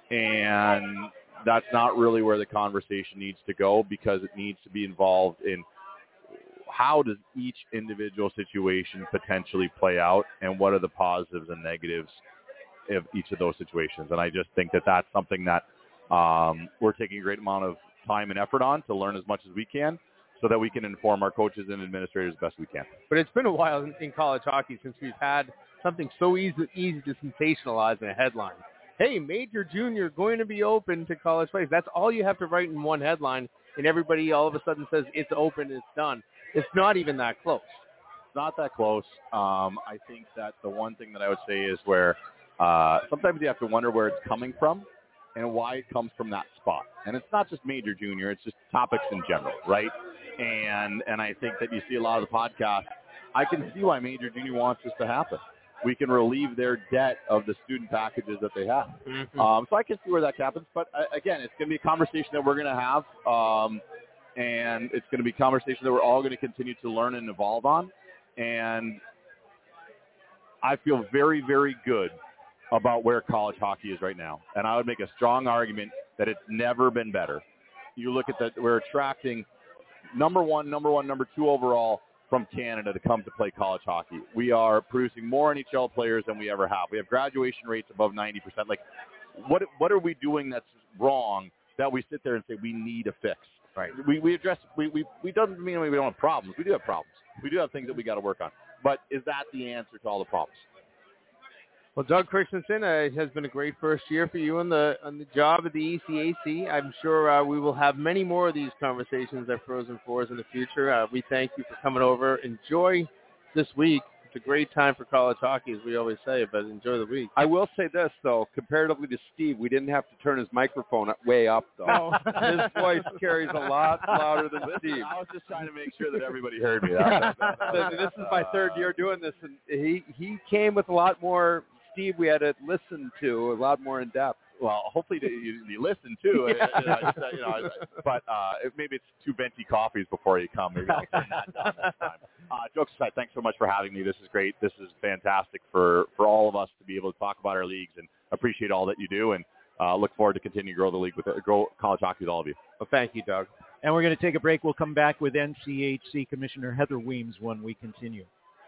[SPEAKER 4] and that's not really where the conversation needs to go, because it needs to be involved in how does each individual situation potentially play out, and what are the positives and negatives of each of those situations. And I just think that that's something that we're taking a great amount of time and effort on to learn as much as we can, so that we can inform our coaches and administrators as best we can.
[SPEAKER 2] But it's been a while in college hockey since we've had something so easy to sensationalize in a headline. Hey, major junior going to be open to college players. That's all you have to write in one headline, and everybody all of a sudden says it's open, it's done. It's not even that close.
[SPEAKER 4] It's not that close. I think that the one thing that I would say is where sometimes you have to wonder where it's coming from and why it comes from that spot. And it's not just major junior, it's just topics in general, right? And I think that you see a lot of the podcasts. I can see why major junior wants this to happen. We can relieve their debt of the student packages that they have. Mm-hmm. So I can see where that happens. But, again, it's going to be a conversation that we're going to have, and it's going to be a conversation that we're all going to continue to learn and evolve on. And I feel very, very good about where college hockey is right now. And I would make a strong argument that it's never been better. You look at that, we're attracting number 2 overall from Canada to come to play college hockey. We are producing more NHL players than we ever have. We have graduation rates above 90%. Like, what are we doing that's wrong that we sit there and say we need a fix?
[SPEAKER 2] Right.
[SPEAKER 4] We address, we doesn't mean we don't have problems. We do have problems. We do have things that we got to work on. But is that the answer to all the problems?
[SPEAKER 2] Well, Doug Christensen, it has been a great first year for you on the job at the ECAC. I'm sure we will have many more of these conversations at Frozen Fours in the future. We thank you for coming over. Enjoy this week. It's a great time for college hockey, as we always say, but enjoy the week.
[SPEAKER 3] I will say this, though. Comparatively to Steve, we didn't have to turn his microphone way up, though. His voice carries a lot louder than Steve.
[SPEAKER 4] I was just trying to make sure that everybody heard me.
[SPEAKER 3] This is my third year doing this, and he came with a lot more Steve we had to listen to, a lot more in depth.
[SPEAKER 4] Well, hopefully you listen too. But maybe it's 2 venti coffees before you come. Maybe I'll turn that down next time. Jokes aside, thanks so much for having me. This is great. This is fantastic for all of us to be able to talk about our leagues, and appreciate all that you do, and look forward to continuing to grow the league grow college hockey with all of you.
[SPEAKER 2] Well, thank you, Doug.
[SPEAKER 1] And we're going to take a break. We'll come back with NCHC Commissioner Heather Weems when we continue.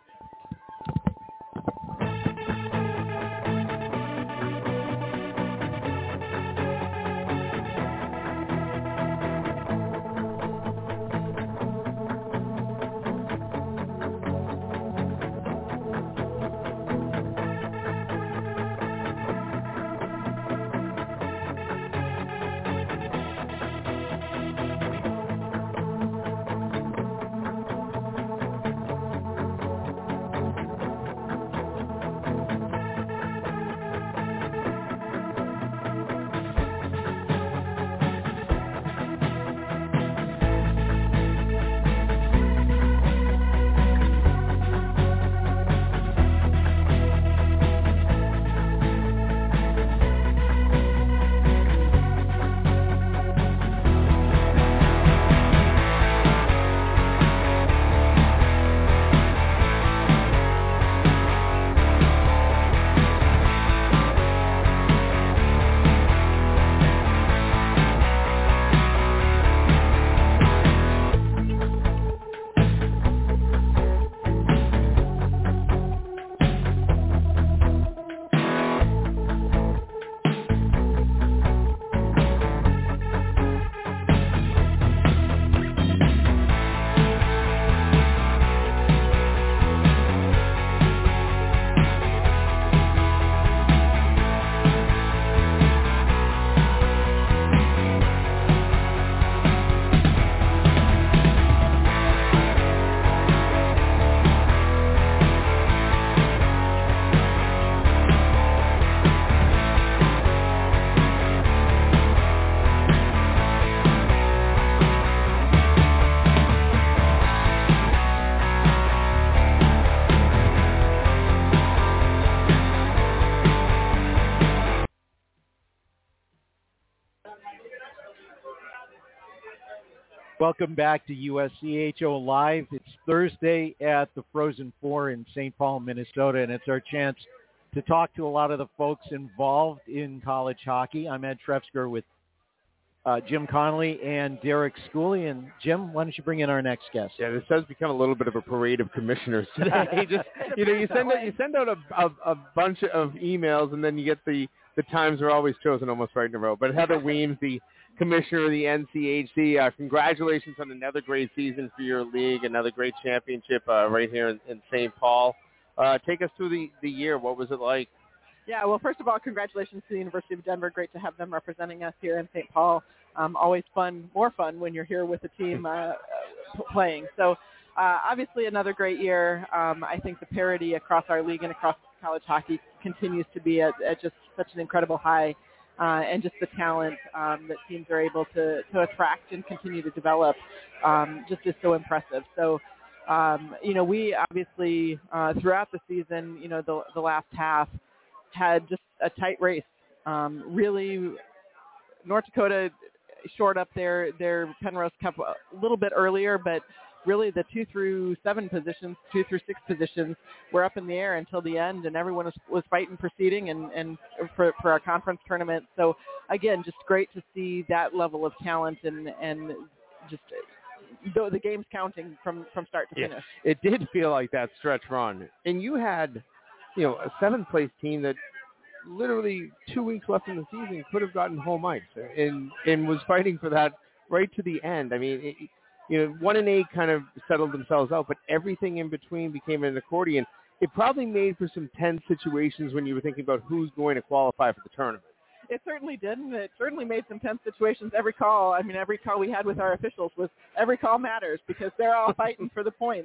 [SPEAKER 1] Welcome back to USCHO Live. It's Thursday at the Frozen Four in St. Paul, Minnesota, and it's our chance to talk to a lot of the folks involved in college hockey. I'm Ed Trefsker with Jim Connolly and Derek Schooley. And Jim, why don't you bring in our next guest?
[SPEAKER 2] Yeah, this does become a little bit of a parade of commissioners today. Just you send out a bunch of emails, and then you get the times are always chosen almost right in a row. But Heather Weems, the commissioner of the NCHC, congratulations on another great season for your league, another great championship right here in St. Paul. Take us through the year. What was it like?
[SPEAKER 5] Yeah, well, first of all, congratulations to the University of Denver. Great to have them representing us here in St. Paul. Always fun, more fun when you're here with the team playing. So obviously another great year. I think the parity across our league and across college hockey continues to be at just such an incredible high. And just the talent that teams are able to attract and continue to develop just is so impressive. So, we obviously throughout the season, the last half had just a tight race. Really, North Dakota shored up their Penrose Cup a little bit earlier, but really the 2 through 6 positions were up in the air until the end, and everyone was fighting for seeding and for our conference tournament. So again, just great to see that level of talent and just the games counting from start to finish.
[SPEAKER 2] It did feel like that stretch run. And you had, a 7th place team that literally 2 weeks left in the season could have gotten home ice and was fighting for that right to the end. I mean, 1 and 8 kind of settled themselves out, but everything in between became an accordion. It probably made for some tense situations when you were thinking about who's going to qualify for the tournament.
[SPEAKER 5] It certainly did, and it certainly made some tense situations. Every call we had with our officials was every call matters because they're all fighting for the points.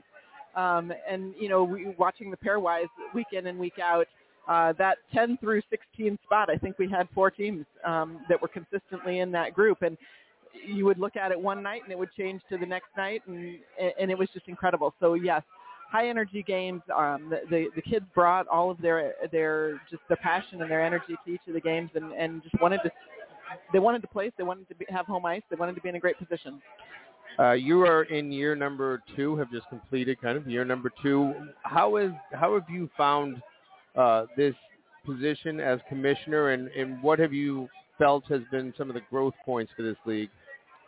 [SPEAKER 5] We watching the pairwise week in and week out, that 10 through 16 spot, I think we had 4 teams that were consistently in that group, and you would look at it one night and it would change to the next night, and it was just incredible. So yes, high energy games. The kids brought all of their passion and their energy to each of the games, and just wanted to place. They wanted to have home ice. They wanted to be in a great position.
[SPEAKER 2] You are in year number 2. Have just completed kind of year number 2. How have you found this position as commissioner, and what have you felt has been some of the growth points for this league?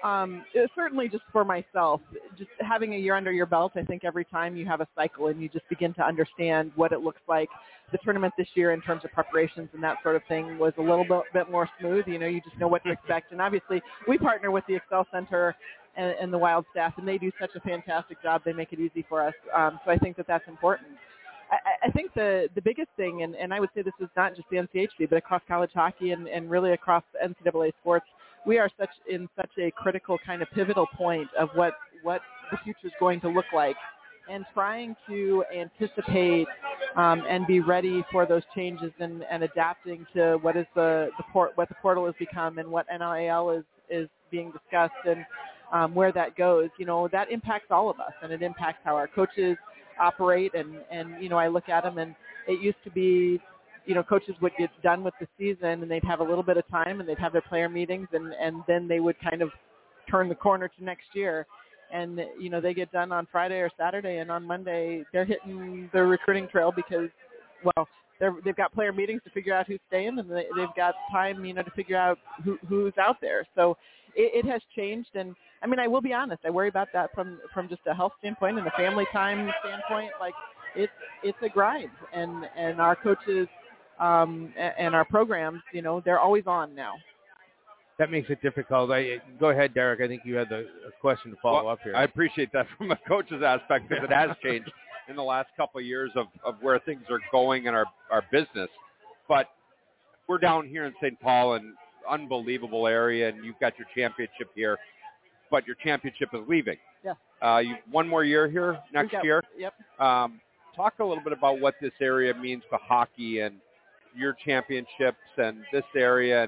[SPEAKER 5] Certainly just for myself, just having a year under your belt, I think every time you have a cycle and you just begin to understand what it looks like. The tournament this year in terms of preparations and that sort of thing was a little bit more smooth. You just know what to expect. And obviously we partner with the Excel Center and the Wild staff, and they do such a fantastic job. They make it easy for us. So I think that's important. I think the biggest thing, and I would say this is not just the NCHC, but across college hockey and really across NCAA sports, we are in such a critical kind of pivotal point of what the future is going to look like, and trying to anticipate and be ready for those changes and adapting to what the portal has become and what NIL is being discussed and where that goes. That impacts all of us, and it impacts how our coaches operate. And I look at them, and it used to be, coaches would get done with the season and they'd have a little bit of time and they'd have their player meetings and then they would kind of turn the corner to next year. And, they get done on Friday or Saturday, and on Monday they're hitting the recruiting trail because, well, they've got player meetings to figure out who's staying, and they've got time, to figure out who's out there. So it has changed. And I mean, I will be honest, I worry about that from just a health standpoint and a family time standpoint. Like it's a grind, and our coaches and our programs, they're always on now.
[SPEAKER 2] That makes it difficult. Go ahead, Derek. I think you had a question to follow up here.
[SPEAKER 3] I appreciate that from a coach's aspect, because it has changed in the last couple of years of where things are going in our business. But we're down here in St. Paul, an unbelievable area, and you've got your championship here, but your championship is leaving.
[SPEAKER 5] Yeah.
[SPEAKER 3] You one more year here next year.
[SPEAKER 5] Yep.
[SPEAKER 3] Talk a little bit about what this area means for hockey and your championships and this area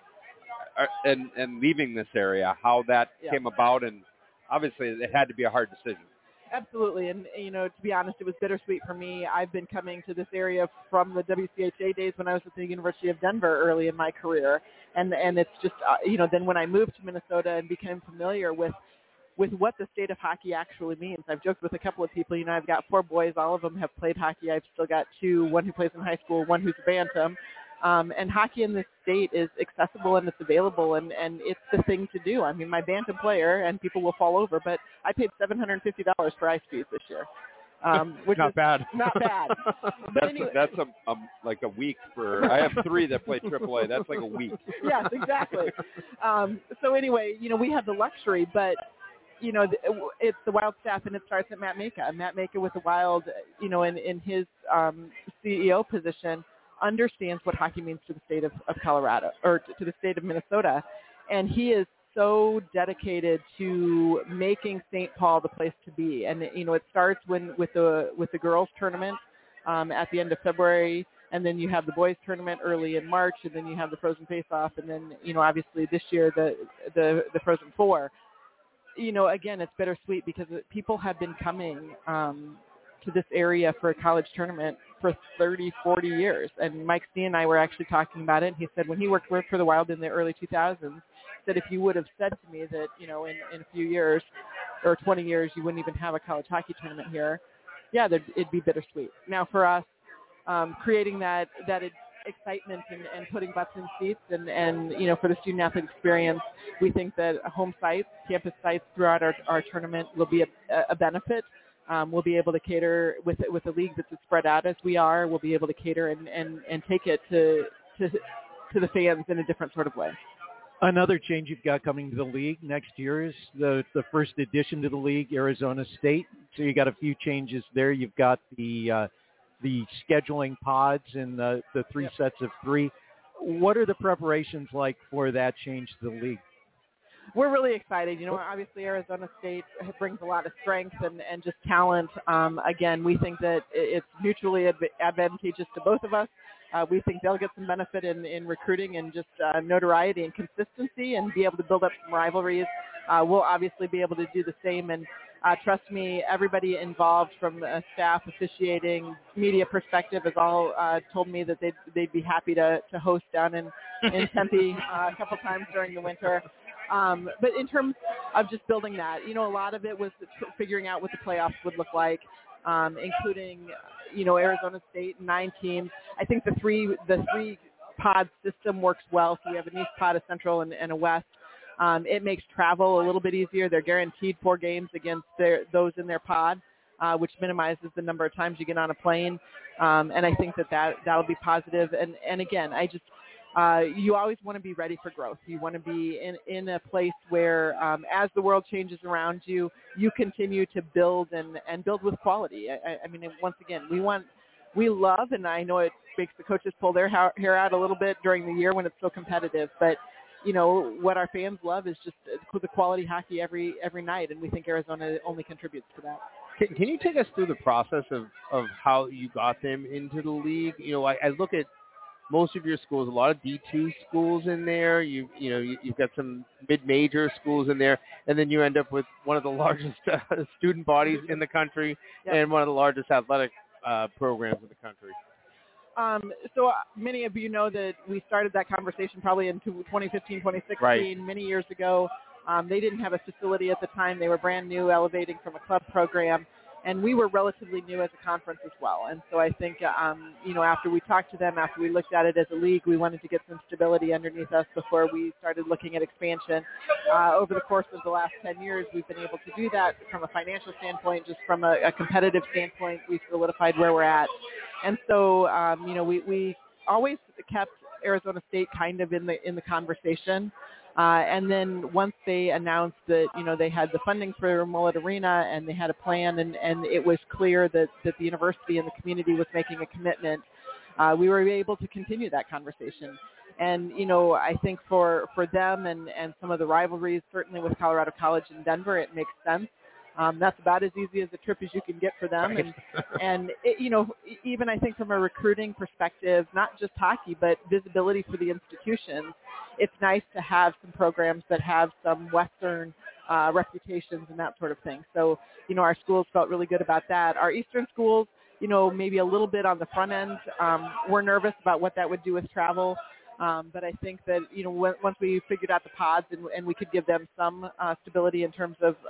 [SPEAKER 3] and leaving this area, how that came about, and obviously it had to be a hard decision.
[SPEAKER 5] Absolutely. And, to be honest, it was bittersweet for me. I've been coming to this area from the WCHA days when I was at the University of Denver early in my career. And it's just, then when I moved to Minnesota and became familiar with what the state of hockey actually means. I've joked with a couple of people, I've got 4 boys. All of them have played hockey. I've still got 2, one who plays in high school, one who's a bantam. And hockey in this state is accessible and it's available, and it's the thing to do. I mean, my bantam player, and people will fall over, but I paid $750 for ice fees this year, which
[SPEAKER 2] not
[SPEAKER 5] is
[SPEAKER 2] bad.
[SPEAKER 5] Not bad. But anyway.
[SPEAKER 3] That's like a week for. I have 3 that play AAA. That's like a week.
[SPEAKER 5] Yes, exactly. So anyway, we have the luxury, but it's the Wild staff, and it starts at Matt Maka. Matt Maka with the Wild, in his CEO position, understands what hockey means to the state of Colorado, or to the state of Minnesota. And he is so dedicated to making St. Paul the place to be. And, it starts with the girls tournament at the end of February, and then you have the boys tournament early in March, and then you have the Frozen Face-Off, and then, obviously this year the Frozen Four. Again, it's bittersweet because people have been coming to this area for a college tournament for 30, 40 years. And Mike Steen and I were actually talking about it. And he said when he worked for the Wild in the early 2000s, that if you would have said to me that, in a few years or 20 years, you wouldn't even have a college hockey tournament here, it'd be bittersweet. Now for us, creating that excitement and putting butts in seats and for the student athlete experience, we think that home sites, campus sites throughout our tournament will be a benefit. We'll be able to cater with a league that's as spread out as we are. We'll be able to cater and take it to the fans in a different sort of way.
[SPEAKER 1] Another change you've got coming to the league next year is the first addition to the league, Arizona State. So you got a few changes there. You've got the scheduling pods and the 3 sets of 3. What are the preparations like for that change to the league?
[SPEAKER 5] We're really excited. Obviously Arizona State brings a lot of strength and just talent. Again, we think that it's mutually advantageous to both of us. We think they'll get some benefit in recruiting and just notoriety and consistency and be able to build up some rivalries. We'll obviously be able to do the same. And trust me, everybody involved from a staff, officiating, media perspective has all told me that they'd be happy to host down in Tempe a couple times during the winter. But in terms of just building that, a lot of it was figuring out what the playoffs would look like, including, Arizona State, 9 teams. I think the three pod system works well. So we have an East pod, a Central, and a West. It makes travel a little bit easier. They're guaranteed 4 games against those in their pod, which minimizes the number of times you get on a plane. And I think that'll be positive. And again, you always want to be ready for growth. You want to be in a place where, as the world changes around you, you continue to build and build with quality. I mean, once again, we love, and I know it makes the coaches pull their hair out a little bit during the year when it's so competitive, but what our fans love is just the quality hockey every night, and we think Arizona only contributes to that.
[SPEAKER 2] Can you take us through the process of how you got them into the league? I look at most of your schools, a lot of D2 schools in there. You've got some mid-major schools in there, and then you end up with one of the largest student bodies in the country and one of the largest athletic programs in the country.
[SPEAKER 5] So many of you know that we started that conversation probably in 2015, 2016,
[SPEAKER 2] right.
[SPEAKER 5] Many years ago. They didn't have a facility at the time. They were brand new, elevating from a club program. And we were relatively new as a conference as well. And so I think, after we talked to them, after we looked at it as a league, we wanted to get some stability underneath us before we started looking at expansion. Over the course of the last 10 years, we've been able to do that from a financial standpoint, just from a competitive standpoint. We've solidified where we're at. And so, we always kept Arizona State kind of in the conversation. And then once they announced that, they had the funding for Mullet Arena and they had a plan and it was clear that the university and the community was making a commitment, we were able to continue that conversation. And, I think for them and some of the rivalries, certainly with Colorado College and Denver, it makes sense. That's about as easy as a trip as you can get for them.
[SPEAKER 2] Right.
[SPEAKER 5] And even I think from a recruiting perspective, not just hockey, but visibility for the institutions, it's nice to have some programs that have some Western reputations and that sort of thing. So, our schools felt really good about that. Our Eastern schools, maybe a little bit on the front end, we're nervous about what that would do with travel. But I think that, once we figured out the pods and we could give them some stability in terms of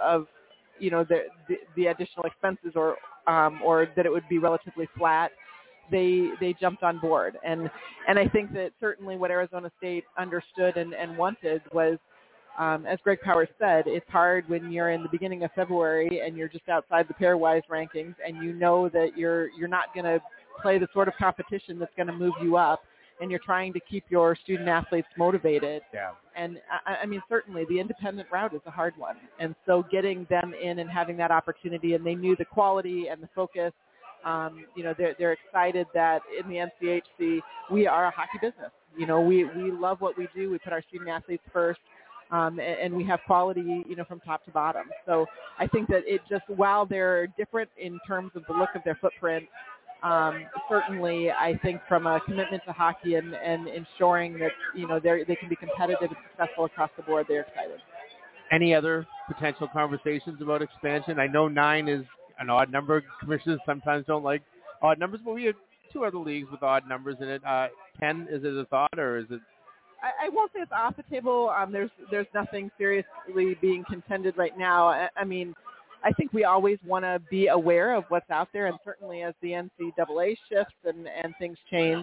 [SPEAKER 5] the additional expenses or that it would be relatively flat, they jumped on board. And I think that certainly what Arizona State understood and wanted was, as Greg Powers said, it's hard when you're in the beginning of February and you're just outside the pairwise rankings and you know that you're not going to play the sort of competition that's going to move you up, and you're trying to keep your student athletes motivated.
[SPEAKER 2] Yeah.
[SPEAKER 5] And I mean, certainly the independent route is a hard one. And so getting them in and having that opportunity, and they knew the quality and the focus, they're excited that in the NCHC, we are a hockey business. We love what we do. We put our student athletes first. And we have quality, from top to bottom. So I think that it just, while they're different in terms of the look of their footprint, certainly I think from a commitment to hockey and ensuring that, they can be competitive and successful across the board, they're excited.
[SPEAKER 2] Any other potential conversations about expansion? I know 9 is an odd number. Commissioners sometimes don't like odd numbers, but we have 2 other leagues with odd numbers in it. 10, is it a thought, or is it?
[SPEAKER 5] I won't say it's off the table. There's nothing seriously being contended right now. I mean, I think we always want to be aware of what's out there, and certainly as the NCAA shifts and things change,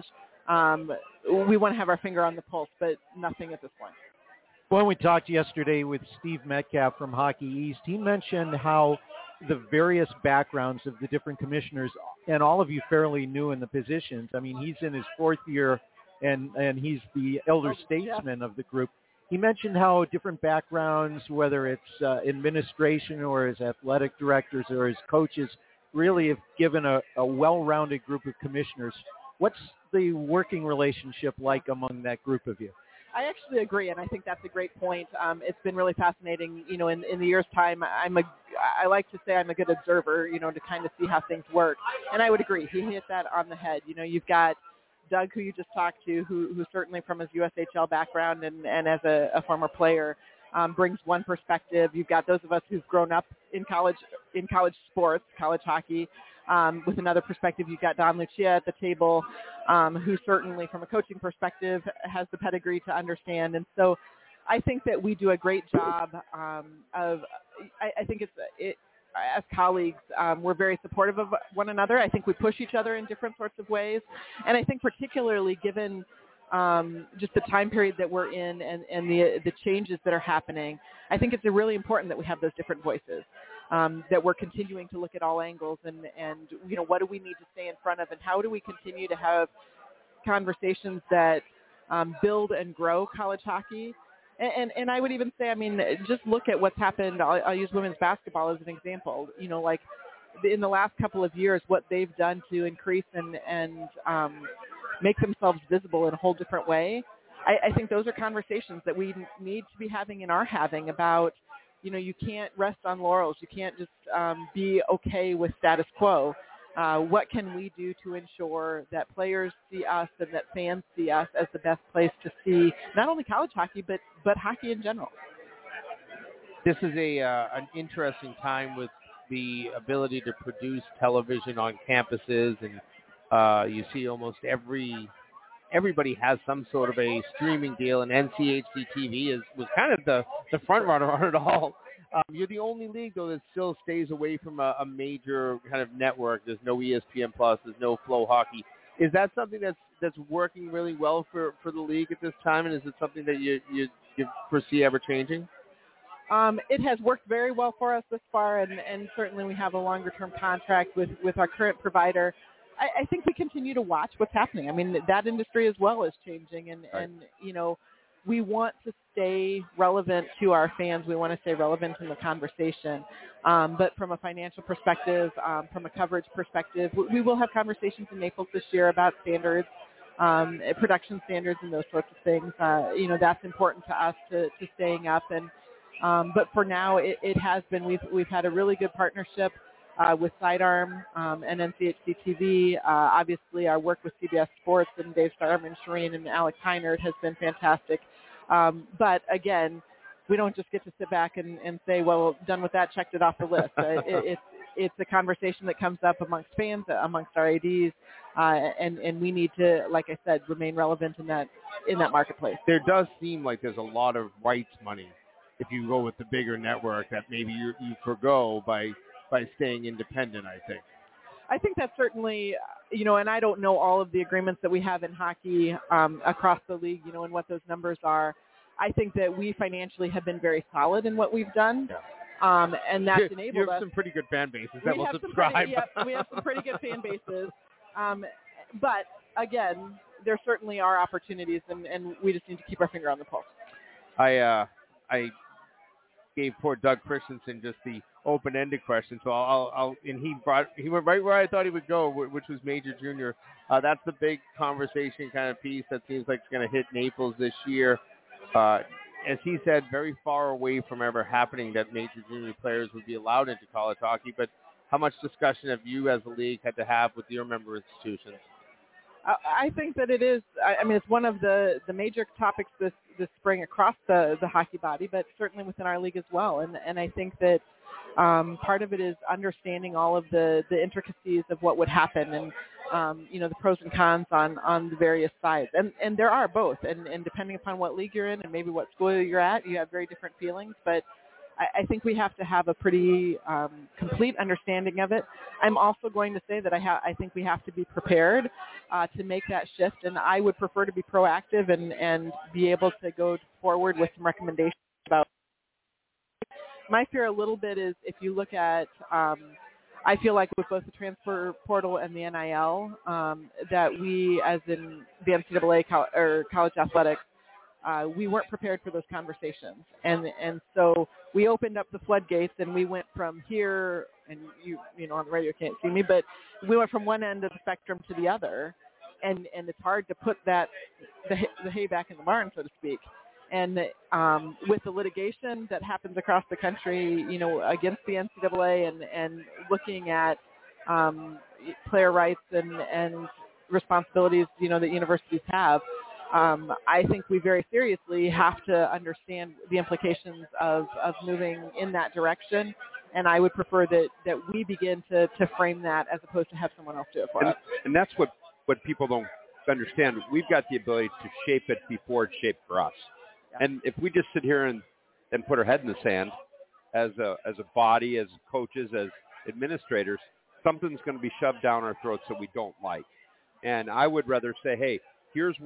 [SPEAKER 5] we want to have our finger on the pulse, but nothing at this point.
[SPEAKER 1] When we talked yesterday with Steve Metcalf from Hockey East, he mentioned how the various backgrounds of the different commissioners, and all of you fairly new in the positions. I mean, he's in his 4th year, and he's the elder statesman of the group. He mentioned how different backgrounds, whether it's administration or as athletic directors or as coaches, really have given a well-rounded group of commissioners. What's the working relationship like among that group of you?
[SPEAKER 5] I actually agree, and I think that's a great point. It's been really fascinating. In the year's time, I like to say I'm a good observer, to kind of see how things work. And I would agree. He hit that on the head. You've got Doug, who you just talked to, who certainly from his USHL background and as a former player brings one perspective. You've got those of us who've grown up in college sports, college hockey, with another perspective. You've got Don Lucia at the table, who certainly from a coaching perspective has the pedigree to understand. And so I think that we do a great job I think as colleagues, we're very supportive of one another. I think we push each other in different sorts of ways. And I think particularly given just the time period that we're in and the changes that are happening, I think it's really important that we have those different voices, that we're continuing to look at all angles and what do we need to stay in front of, and how do we continue to have conversations that build and grow college hockey. And I would even say, just look at what's happened. I'll use women's basketball as an example. Like in the last couple of years, what they've done to increase and make themselves visible in a whole different way. I think those are conversations that we need to be having and are having about, you can't rest on laurels. You can't just be okay with status quo. What can we do to ensure that players see us and that fans see us as the best place to see not only college hockey, but hockey in general?
[SPEAKER 2] This is an interesting time with the ability to produce television on campuses, and you see almost everybody has some sort of a streaming deal, and NCHC TV was kind of the front runner on it all. You're the only league, though, that still stays away from a major kind of network. There's no ESPN Plus. There's no Flow Hockey. Is that something that's working really well for the league at this time, and is it something that you foresee ever changing?
[SPEAKER 5] It has worked very well for us this far, and certainly we have a longer-term contract with our current provider. I think we continue to watch what's happening. That industry as well is changing, and we want to stay relevant to our fans. We want to stay relevant in the conversation. But from a financial perspective, from a coverage perspective, we will have conversations in Naples this year about standards, production standards and those sorts of things. That's important to us to staying up. But for now, it has been, we've had a really good partnership with Sidearm and NCHC TV. Obviously, our work with CBS Sports and Dave Starman, Shireen, and Alex Heinert has been fantastic. But again, we don't just get to sit back and say, well, done with that, checked it off the list. It's a conversation that comes up amongst fans, amongst our ADs, and we need to, like I said, remain relevant in that marketplace.
[SPEAKER 2] There does seem like there's a lot of rights money if you go with the bigger network that maybe you forgo by staying independent, I think.
[SPEAKER 5] I think that's certainly, and I don't know all of the agreements that we have in hockey across the league, and what those numbers are. I think that we financially have been very solid in what we've done, and that's enabled us.
[SPEAKER 2] You have some pretty good fan bases that will subscribe.
[SPEAKER 5] We have some pretty good fan bases. But, again, there certainly are opportunities, and we just need to keep our finger on the pulse.
[SPEAKER 2] I gave poor Doug Christensen just the open-ended question, so he went right where I thought he would go, which was Major Junior. That's the big conversation kind of piece that seems like it's going to hit Naples this year. As he said, very far away from ever happening that Major Junior players would be allowed into college hockey. But how much discussion have you as a league had to have with your member institutions?
[SPEAKER 5] I think that it is. It's one of the major topics this spring across the hockey body, but certainly within our league as well. And I think that part of it is understanding all of the intricacies of what would happen and, the pros and cons on the various sides. And there are both. And depending upon what league you're in and maybe what school you're at, you have very different feelings. But I think we have to have a pretty complete understanding of it. I'm also going to say that I think we have to be prepared to make that shift, and I would prefer to be proactive and be able to go forward with some recommendations about. My fear a little bit is if you look at, I feel like with both the transfer portal and the NIL, that we, as in the NCAA or college athletics, we weren't prepared for those conversations. And so we opened up the floodgates and we went from here, and you on the radio can't see me, but we went from one end of the spectrum to the other. And it's hard to put the hay back in the barn, so to speak. And with the litigation that happens across the country, against the NCAA and looking at player rights and responsibilities, that universities have, I think we very seriously have to understand the implications of moving in that direction. And I would prefer that we begin to frame that as opposed to have someone else do it for us.
[SPEAKER 3] And that's what people don't understand. We've got the ability to shape it before it's shaped for us. Yeah. And if we just sit here and put our head in the sand as a body, as coaches, as administrators, something's going to be shoved down our throats that we don't like. And I would rather say, hey, here's what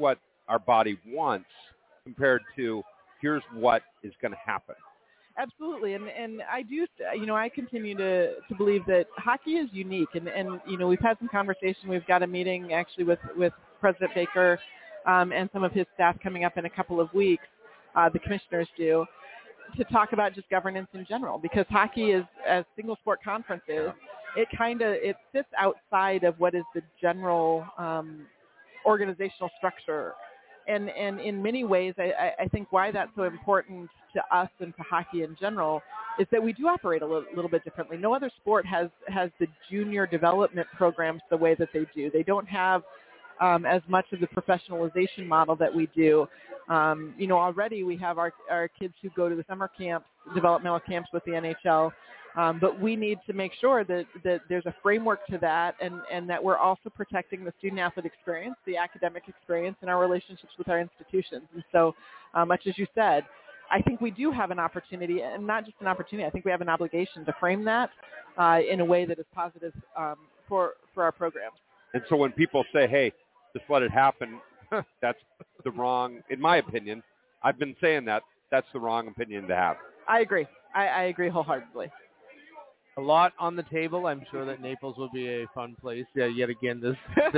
[SPEAKER 3] our body wants compared to here's what is going to happen.
[SPEAKER 5] Absolutely, and I do, I continue to believe that hockey is unique, and we've had some conversation. We've got a meeting actually with President Baker and some of his staff coming up in a couple of weeks. The commissioners do, to talk about just governance in general, because hockey is, as single sport conference is, it sits outside of what is the general organizational structure. And in many ways, I think why that's so important to us and to hockey in general is that we do operate a little bit differently. No other sport has the junior development programs the way that they do. They don't have as much of the professionalization model that we do. Already we have our kids who go to the summer camps, developmental camps with the NHL, but we need to make sure that there's a framework to that, and that we're also protecting the student-athlete experience, the academic experience, and our relationships with our institutions. And so, much as you said, I think we do have an opportunity, and not just an opportunity, I think we have an obligation to frame that in a way that is positive for our programs.
[SPEAKER 3] And so when people say, hey, just let it happen, that's the wrong, in my opinion, I've been saying that's the wrong opinion to have.
[SPEAKER 5] I agree. I agree wholeheartedly.
[SPEAKER 2] A lot on the table. I'm sure that Naples will be a fun place yet again this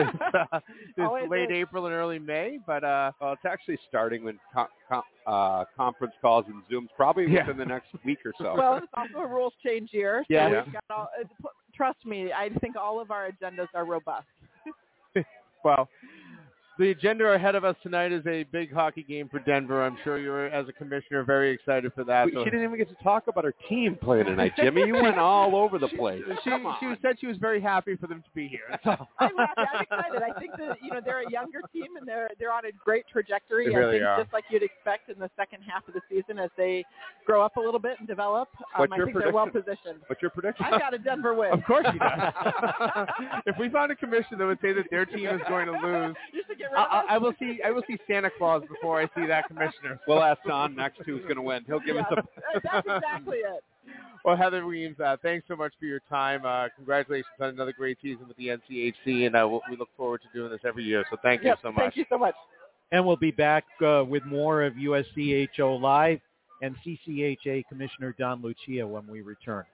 [SPEAKER 2] late April and early May. But
[SPEAKER 3] well, it's actually starting when conference calls and Zooms probably within the next week or so.
[SPEAKER 5] Well, it's also a rules change year. So we've got trust me, I think all of our agendas are robust.
[SPEAKER 2] Well, the agenda ahead of us tonight is a big hockey game for Denver. I'm sure you're, as a commissioner, very excited for that.
[SPEAKER 3] She didn't even get to talk about her team playing tonight, Jimmy. You went all over the place.
[SPEAKER 2] She said she was very happy for them to be here. That's all.
[SPEAKER 5] I'm happy. I'm excited. I think that they're a younger team, and they're on a great trajectory.
[SPEAKER 2] They really are.
[SPEAKER 5] Just like you'd expect in the second half of the season as they grow up a little bit and develop. I think they're well positioned.
[SPEAKER 3] What's your prediction?
[SPEAKER 5] I got a Denver win.
[SPEAKER 2] Of course you do. If we found a commissioner that would say that their team is going to lose, I will see Santa Claus before I see that commissioner.
[SPEAKER 3] We'll ask Don next who's going to win. He'll give us a.
[SPEAKER 5] That's exactly it.
[SPEAKER 2] Well, Heather Weems, thanks so much for your time. Congratulations on another great season with the NCHC, and we look forward to doing this every year. So thank you so much.
[SPEAKER 5] Thank you so much.
[SPEAKER 1] And we'll be back with more of USCHO Live and CCHA Commissioner Don Lucia when we return.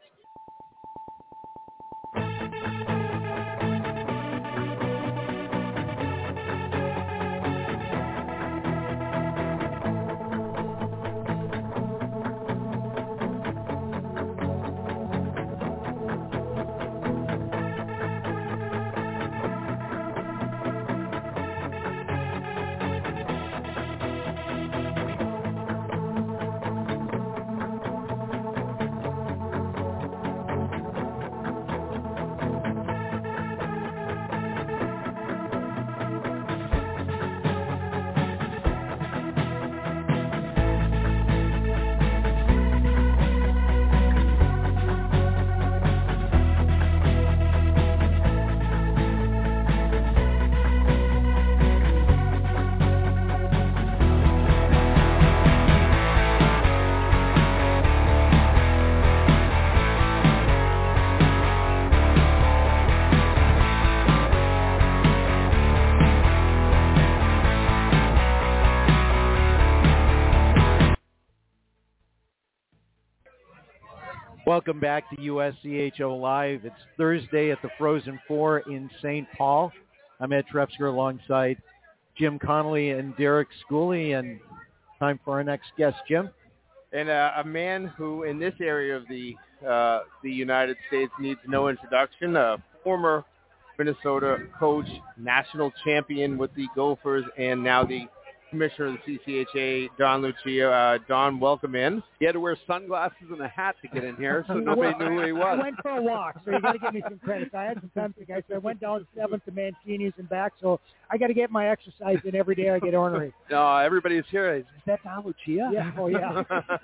[SPEAKER 1] Welcome back to USCHO Live. It's Thursday at the Frozen Four in St. Paul. I'm Ed Trefsker alongside Jim Connolly and Derek Schooley, and time for our next guest, Jim.
[SPEAKER 2] And a man who, in this area of the United States, needs no introduction, a former Minnesota coach, national champion with the Gophers, and now the commissioner of the CCHA, Don Lucia. Don, welcome in.
[SPEAKER 3] He had to wear sunglasses and a hat to get in here, so nobody knew who he was.
[SPEAKER 6] I went for a walk, so you got to give me some credit. I had some time to guys. So I went down 7th to Mancini's and back, so I got to get my exercise in every day. I get ornery.
[SPEAKER 3] No, everybody's here. Is that Don Lucia?
[SPEAKER 6] Yeah. Oh, yeah.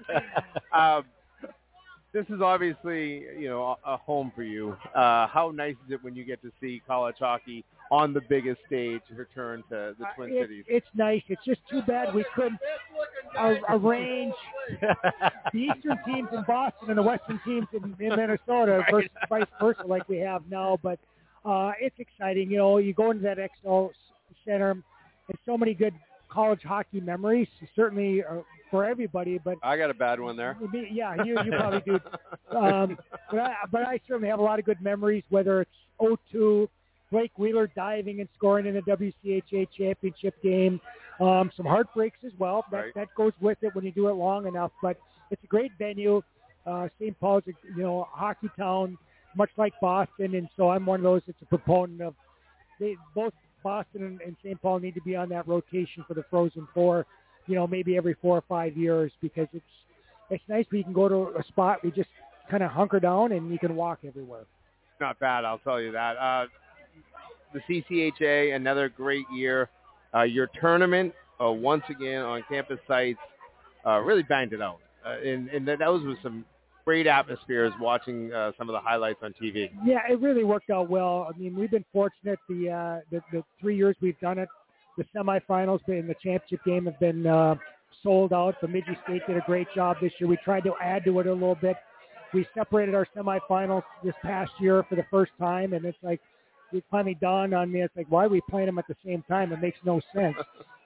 [SPEAKER 2] This is obviously, a home for you. How nice is it when you get to see college hockey on the biggest stage return to the Twin Cities?
[SPEAKER 6] It's nice. It's just too bad we couldn't arrange the Eastern teams in Boston and the Western teams in Minnesota versus vice versa like we have now. But it's exciting. You go into that XO Center, and so many good college hockey memories, certainly for everybody. But
[SPEAKER 2] I got a bad one there.
[SPEAKER 6] Yeah, you probably do. But I certainly have a lot of good memories, whether it's 0-2, Blake Wheeler diving and scoring in a WCHA championship game. Some heartbreaks as well. That goes with it when you do it long enough. But it's a great venue. St. Paul's, a hockey town, much like Boston, and so I'm one of those that's a proponent of. Both Boston and St. Paul need to be on that rotation for the Frozen Four, maybe every 4 or 5 years, because it's nice when you can go to a spot where you just kind of hunker down and you can walk everywhere.
[SPEAKER 2] Not bad, I'll tell you that. The CCHA, another great year. Your tournament, once again on campus sites, really banged it out. And those were some great atmospheres watching some of the highlights on TV.
[SPEAKER 6] Yeah, it really worked out well. I mean, we've been fortunate. The 3 years we've done it, the semifinals and the championship game have been sold out. Bemidji State did a great job this year. We tried to add to it a little bit. We separated our semifinals this past year for the first time, and it's like it finally dawned on me. It's like, why are we playing them at the same time? It makes no sense.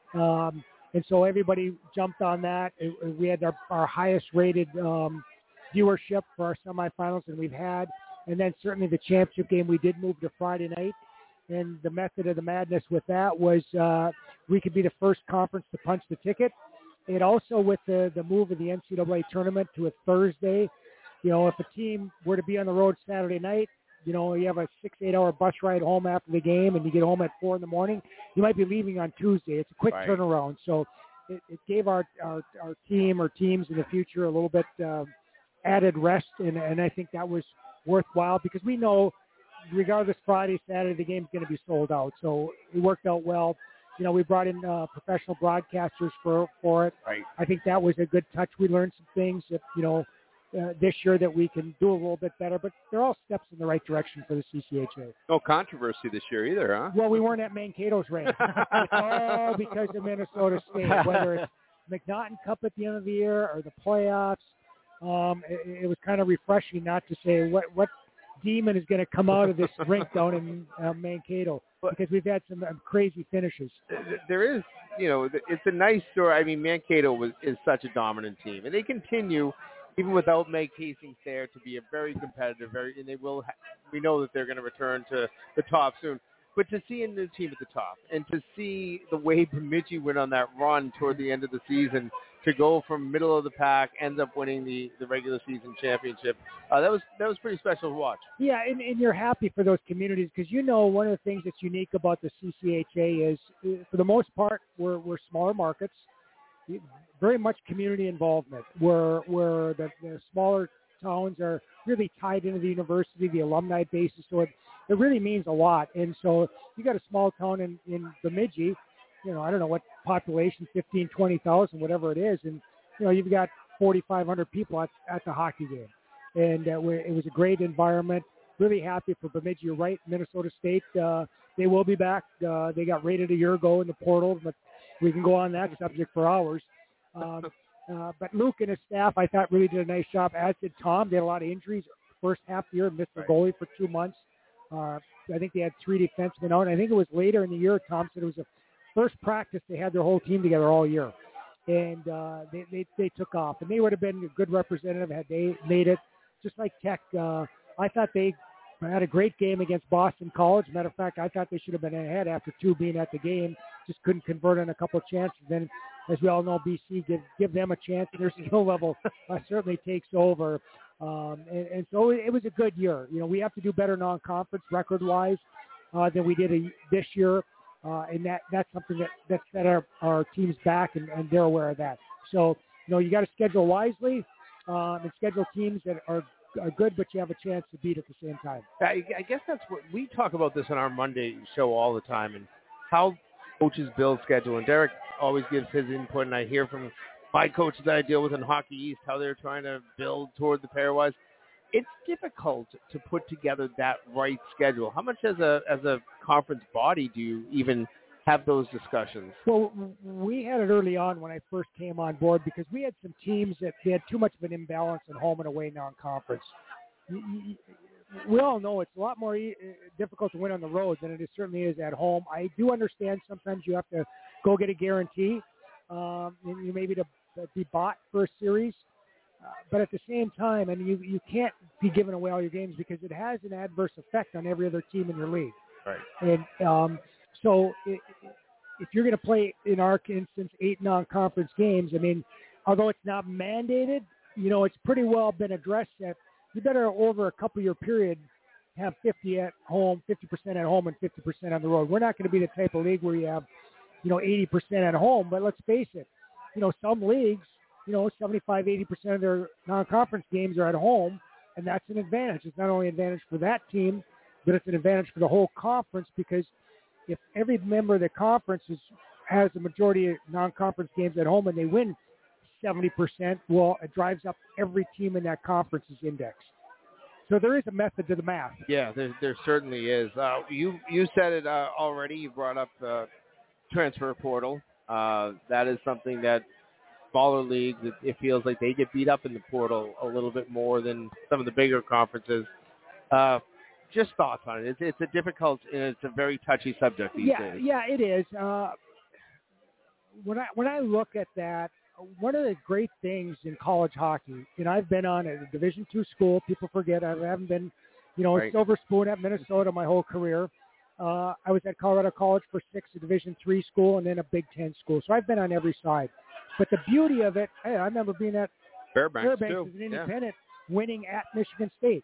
[SPEAKER 6] And so everybody jumped on that. We had our highest rated viewership for our semifinals than we've had. And then certainly the championship game, we did move to Friday night. And the method of the madness with that was we could be the first conference to punch the ticket. And also with the move of the NCAA tournament to a Thursday, if a team were to be on the road Saturday night, you have a 6-8 hour bus ride home after the game and you get home at 4 in the morning, you might be leaving on Tuesday. It's a quick turnaround. So it gave our team or teams in the future a little bit added rest. And I think that was worthwhile because we know regardless Friday, Saturday, the game's going to be sold out. So it worked out well. We brought in professional broadcasters for it.
[SPEAKER 3] Right.
[SPEAKER 6] I think that was a good touch. We learned some things that, this year that we can do a little bit better, but they're all steps in the right direction for the CCHA.
[SPEAKER 2] No controversy this year either, huh?
[SPEAKER 6] Well, we weren't at Mankato's rank. It's all because of Minnesota State, whether it's McNaughton Cup at the end of the year or the playoffs. It was kind of refreshing not to say what demon is going to come out of this rink down in Mankato, because we've had some crazy finishes.
[SPEAKER 2] There is, it's a nice story. I mean, Mankato is such a dominant team, and they continue, even without Meg Hastings there, to be a very competitive, and they will. We know that they're going to return to the top soon. But to see a new team at the top, and to see the way Bemidji went on that run toward the end of the season, to go from middle of the pack, ends up winning the regular season championship, that was pretty special to watch.
[SPEAKER 6] Yeah, and you're happy for those communities because one of the things that's unique about the CCHA is, for the most part, we're smaller markets, very much community involvement, where the smaller towns are really tied into the university, the alumni basis, so it really means a lot. And so you got a small town in Bemidji, I don't know what population, 15, 20,000, whatever it is. And, you've got 4,500 people at the hockey game. And it was a great environment. Really happy for Bemidji. You're right, Minnesota State, they will be back. They got rated a year ago in the portal, but we can go on that subject for hours. But Luke and his staff, I thought, really did a nice job, as did Tom. They had a lot of injuries first half of the year, missed their goalie for 2 months. I think they had 3 defensemen out. And I think it was later in the year, Tom said it was the first practice they had their whole team together all year. And they took off. And they would have been a good representative had they made it. Just like Tech, I thought they had a great game against Boston College. Matter of fact, I thought they should have been ahead after 2 being at the game. Just couldn't convert on a couple of chances. Then, as we all know, BC give them a chance. Their skill level certainly takes over. And so it was a good year. We have to do better non-conference record-wise than we did this year. And that's something that set our teams back, and they're aware of that. So, you got to schedule wisely and schedule teams that are good, but you have a chance to beat at the same time.
[SPEAKER 2] I guess that's what we talk about this on our Monday show all the time, and how coaches build schedule. And Derek always gives his input, and I hear from my coaches that I deal with in Hockey East how they're trying to build toward the pairwise. It's difficult to put together that right schedule. How much as a conference body do you even have those discussions?
[SPEAKER 6] Well, we had it early on when I first came on board, because we had some teams that they had too much of an imbalance in home and away non-conference. We all know it's a lot more difficult to win on the road than it certainly is at home. I do understand sometimes you have to go get a guarantee, and you maybe to be bought for a series. But at the same time, I mean, you can't be giving away all your games because it has an adverse effect on every other team in your league.
[SPEAKER 2] Right.
[SPEAKER 6] And so if you're going to play, in our instance, 8 non-conference games, I mean, although it's not mandated, it's pretty well been addressed that you better, over a couple-year period, have 50 at home, 50% at home, and 50% on the road. We're not going to be the type of league where you have, 80% at home. But let's face it, some leagues, 75, 80% of their non-conference games are at home, and that's an advantage. It's not only an advantage for that team, but it's an advantage for the whole conference, because if every member of the conference has a majority of non-conference games at home and they win 70%, well, it drives up every team in that conference's index. So there is a method to the math.
[SPEAKER 2] Yeah, there certainly is. You said it already. You brought up the transfer portal. That is something that smaller leagues, it feels like they get beat up in the portal a little bit more than some of the bigger conferences. Just thoughts on it. It's a difficult and it's a very touchy subject these days.
[SPEAKER 6] Yeah, it is. When I look at that, one of the great things in college hockey, I've been on a Division II school. People forget I haven't been,
[SPEAKER 2] Right.
[SPEAKER 6] Silver Spoon at Minnesota my whole career. I was at Colorado College for 6, a Division III school, and then a Big Ten school. So I've been on every side. But the beauty of it, I remember being at
[SPEAKER 3] Fairbanks
[SPEAKER 6] as
[SPEAKER 3] too.
[SPEAKER 6] an independent, winning at Michigan State.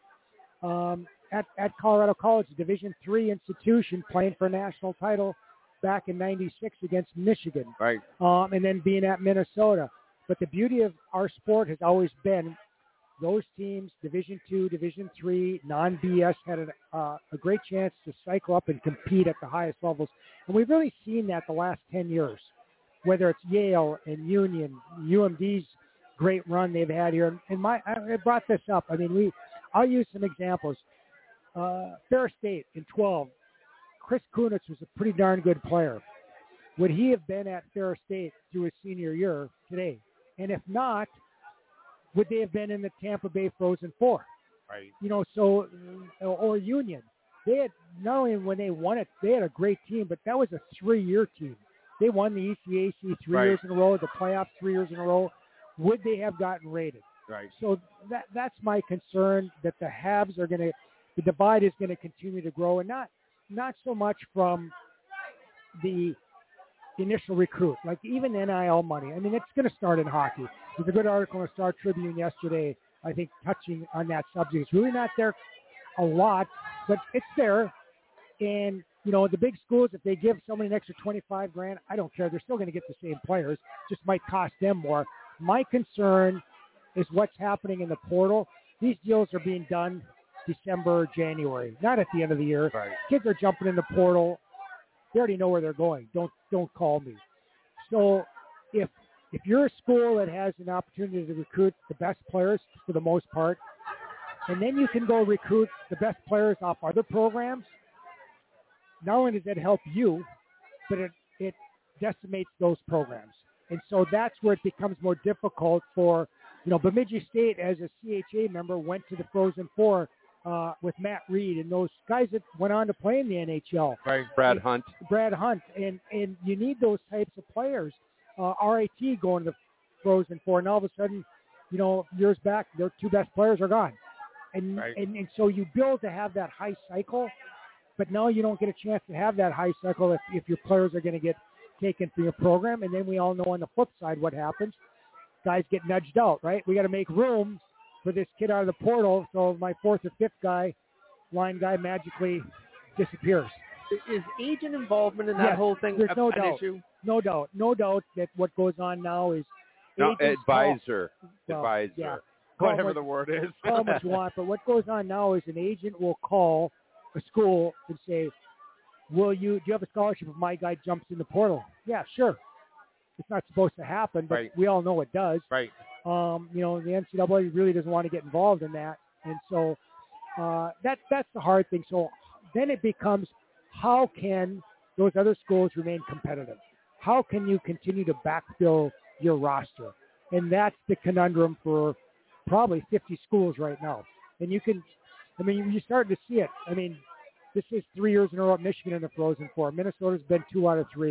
[SPEAKER 6] At Colorado College, a Division III institution, playing for a national title back in '96 against Michigan.
[SPEAKER 2] Right.
[SPEAKER 6] And then being at Minnesota. But the beauty of our sport has always been those teams, Division II, Division III, non-BS, had a great chance to cycle up and compete at the highest levels. And we've really seen that the last 10 years, whether it's Yale and Union, UMD's great run they've had here. And I brought this up. I mean, I'll use some examples. Ferris State in 12, Chris Kunitz was a pretty darn good player. Would he have been at Ferris State through his senior year today? And if not, would they have been in the Tampa Bay Frozen Four?
[SPEAKER 2] Right.
[SPEAKER 6] Or Union. They had, not only when they won it, they had a great team, but that was a 3-year team. They won the ECAC 3 years in a row, the playoffs 3 years in a row. Would they have gotten rated?
[SPEAKER 2] Right.
[SPEAKER 6] So that's my concern, that the divide is going to continue to grow, and not so much from the initial recruit, like even NIL money. I mean, it's going to start in hockey. There's a good article in the Star Tribune yesterday, I think, touching on that subject. It's really not there a lot, but it's there. And, the big schools, if they give somebody an extra $25,000, I don't care. They're still going to get the same players. Just might cost them more. My concern is what's happening in the portal. These deals are being done December, January, not at the end of the year.
[SPEAKER 2] Right.
[SPEAKER 6] Kids are jumping in the portal. They already know where they're going. Don't call me. So if you're a school that has an opportunity to recruit the best players for the most part, and then you can go recruit the best players off other programs, not only does that help you, but it decimates those programs. And so that's where it becomes more difficult for, Bemidji State, as a CHA member, went to the Frozen Four with Matt Reed and those guys that went on to play in the NHL.
[SPEAKER 2] Right.
[SPEAKER 3] Brad Hunt.
[SPEAKER 6] And you need those types of players. RIT going to the Frozen Four, and all of a sudden, years back, their 2 best players are gone. And so you build to have that high cycle, but now you don't get a chance to have that high cycle if your players are going to get taken from your program. And then we all know on the flip side what happens. Guys get nudged out, right? We got to make room for this kid out of the portal, so my 4th or 5th line guy magically disappears.
[SPEAKER 2] Is agent involvement in that whole thing
[SPEAKER 6] there's no
[SPEAKER 2] an
[SPEAKER 6] doubt.
[SPEAKER 2] issue?
[SPEAKER 6] No doubt that what goes on now is
[SPEAKER 3] Advisor.
[SPEAKER 6] Yeah.
[SPEAKER 2] Whatever the word is.
[SPEAKER 6] Call them what you want, but what goes on now is an agent will call a school and say, do you have a scholarship if my guy jumps in the portal? Yeah, sure. It's not supposed to happen, but we all know it does.
[SPEAKER 2] Right.
[SPEAKER 6] The NCAA really doesn't want to get involved in that. And so that's the hard thing. So then it becomes, how can those other schools remain competitive? How can you continue to backfill your roster? And that's the conundrum for probably 50 schools right now. And you're starting to see it. I mean, this is 3 years in a row at Michigan in the Frozen Four. Minnesota's been 2 out of 3.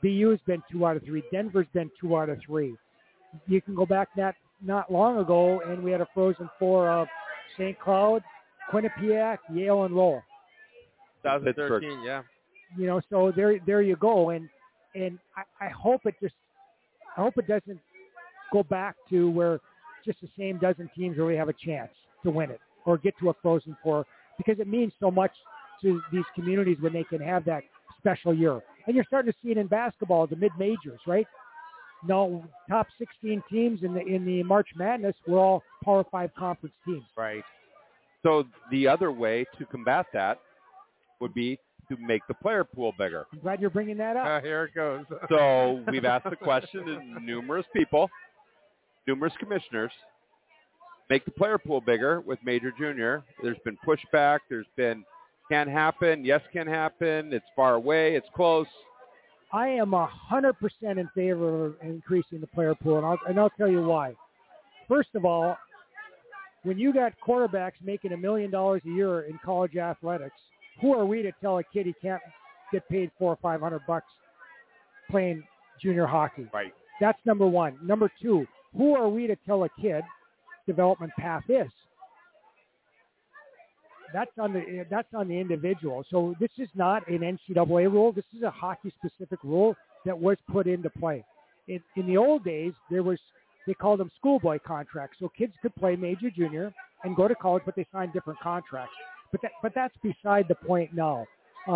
[SPEAKER 6] BU's been 2 out of 3. Denver's been 2 out of 3. You can go back not long ago, and we had a Frozen Four of St. Cloud, Quinnipiac, Yale, and Lowell.
[SPEAKER 2] 2013, yeah.
[SPEAKER 6] You know, so there you go, and I hope it doesn't go back to where just the same dozen teams really have a chance to win it or get to a Frozen Four, because it means so much to these communities when they can have that special year. And you're starting to see it in basketball, the mid-majors, right? No, top 16 teams in the March Madness were all Power 5 conference teams.
[SPEAKER 3] Right. So the other way to combat that would be to make the player pool bigger.
[SPEAKER 6] I'm glad you're bringing that up.
[SPEAKER 2] Here it goes.
[SPEAKER 3] So we've asked the question to numerous people, numerous commissioners, make the player pool bigger with major junior. There's been pushback. There's been can't happen. Yes, can happen. It's far away. It's close.
[SPEAKER 6] I am 100% in favor of increasing the player pool, and I'll tell you why. First of all, when you got quarterbacks making $1 million a year in college athletics, who are we to tell a kid he can't get paid $400 or $500 playing junior hockey?
[SPEAKER 3] Right.
[SPEAKER 6] That's number one. Number two, who are we to tell a kid development path is? That's on the individual. So this is not an NCAA rule. This is a hockey-specific rule that was put into play. In the old days, they called them schoolboy contracts. So kids could play major, junior, and go to college, but they signed different contracts. But that's beside the point now.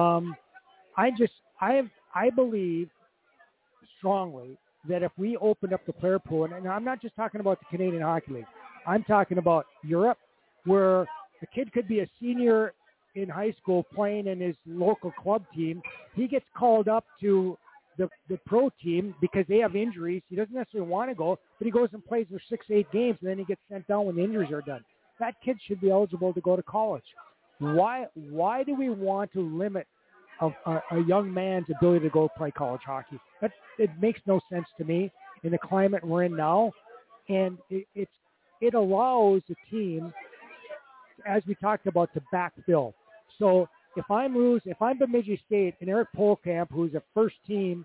[SPEAKER 6] I believe strongly that if we opened up the player pool, and I'm not just talking about the Canadian Hockey League, I'm talking about Europe, where a kid could be a senior in high school playing in his local club team. He gets called up to the pro team because they have injuries. He doesn't necessarily want to go, but he goes and plays for 6-8 games, and then he gets sent down when the injuries are done. That kid should be eligible to go to college. Why do we want to limit a young man's ability to go play college hockey? It makes no sense to me in the climate we're in now, and it allows the team, as we talked about, to backfill. So if I'm Bemidji State and Eric Polkamp, who's a first-team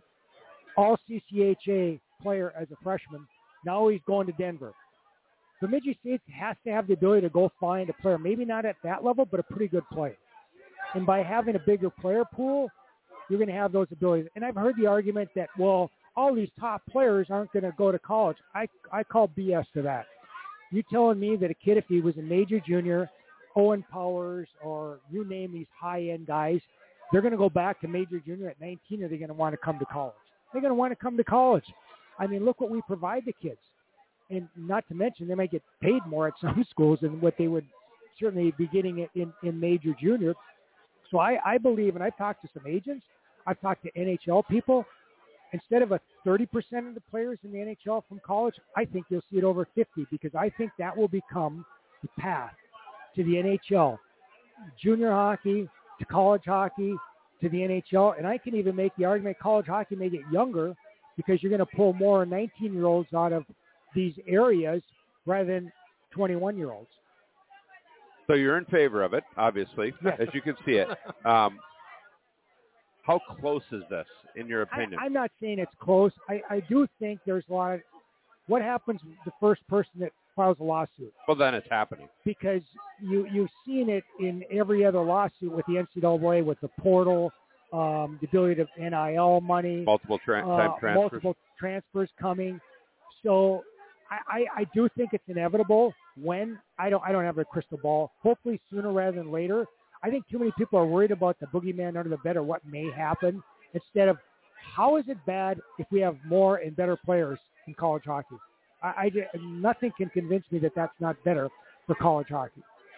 [SPEAKER 6] all-CCHA player as a freshman, now he's going to Denver. Bemidji State has to have the ability to go find a player, maybe not at that level, but a pretty good player. And by having a bigger player pool, you're going to have those abilities. And I've heard the argument that, well, all these top players aren't going to go to college. I call BS to that. You telling me that a kid, if he was a major junior, Owen Powers, or you name these high-end guys, they're going to go back to major junior at 19, or they're going to want to come to college? They're going to want to come to college. I mean, look what we provide the kids. And not to mention, they might get paid more at some schools than what they would certainly be getting in major junior. So I believe, and I've talked to some agents, I've talked to NHL people, instead of a 30% of the players in the NHL from college, I think you'll see it over 50, because I think that will become the path to the NHL. Junior hockey to college hockey to the NHL. And I can even make the argument college hockey may get younger, because you're going to pull more 19-year-olds out of these areas rather than 21-year-olds.
[SPEAKER 3] So you're in favor of it, obviously, as you can see it. How close is this, in your opinion?
[SPEAKER 6] I'm not saying it's close. I do think there's a lot of – what happens with the first person that files a lawsuit?
[SPEAKER 3] Well, then it's happening.
[SPEAKER 6] Because you've seen it in every other lawsuit with the NCAA, with the portal, the ability to NIL money.
[SPEAKER 3] Multiple transfers.
[SPEAKER 6] Multiple transfers coming. So I do think it's inevitable. When I don't have a crystal ball. Hopefully sooner rather than later. I think too many people are worried about the boogeyman under the bed or what may happen, instead of how is it bad if we have more and better players in college hockey. Nothing can convince me that that's not better for college hockey.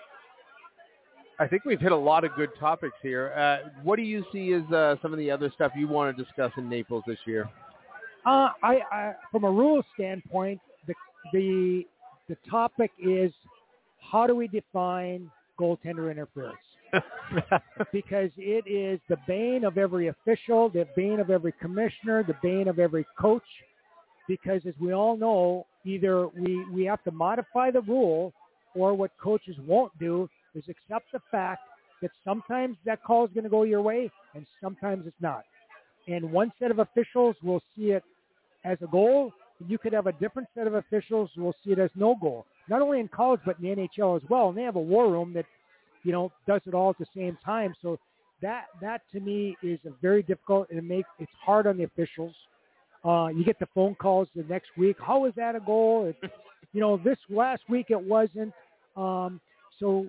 [SPEAKER 2] I think we've hit a lot of good topics here. What do you see as some of the other stuff you want to discuss in Naples this year?
[SPEAKER 6] I from a rules standpoint, the topic is, how do we define goaltender interference? Because it is the bane of every official, the bane of every commissioner, the bane of every coach. Because as we all know, either we have to modify the rule, or what coaches won't do is accept the fact that sometimes that call is going to go your way and sometimes it's not. and one set of officials will see it as a goal. You could have a different set of officials who will see it as no goal. Not only in college, but in the NHL as well. And they have a war room that, does it all at the same time. So that to me is a very difficult, and it's hard on the officials. You get the phone calls the next week. How is that a goal? This last week it wasn't. So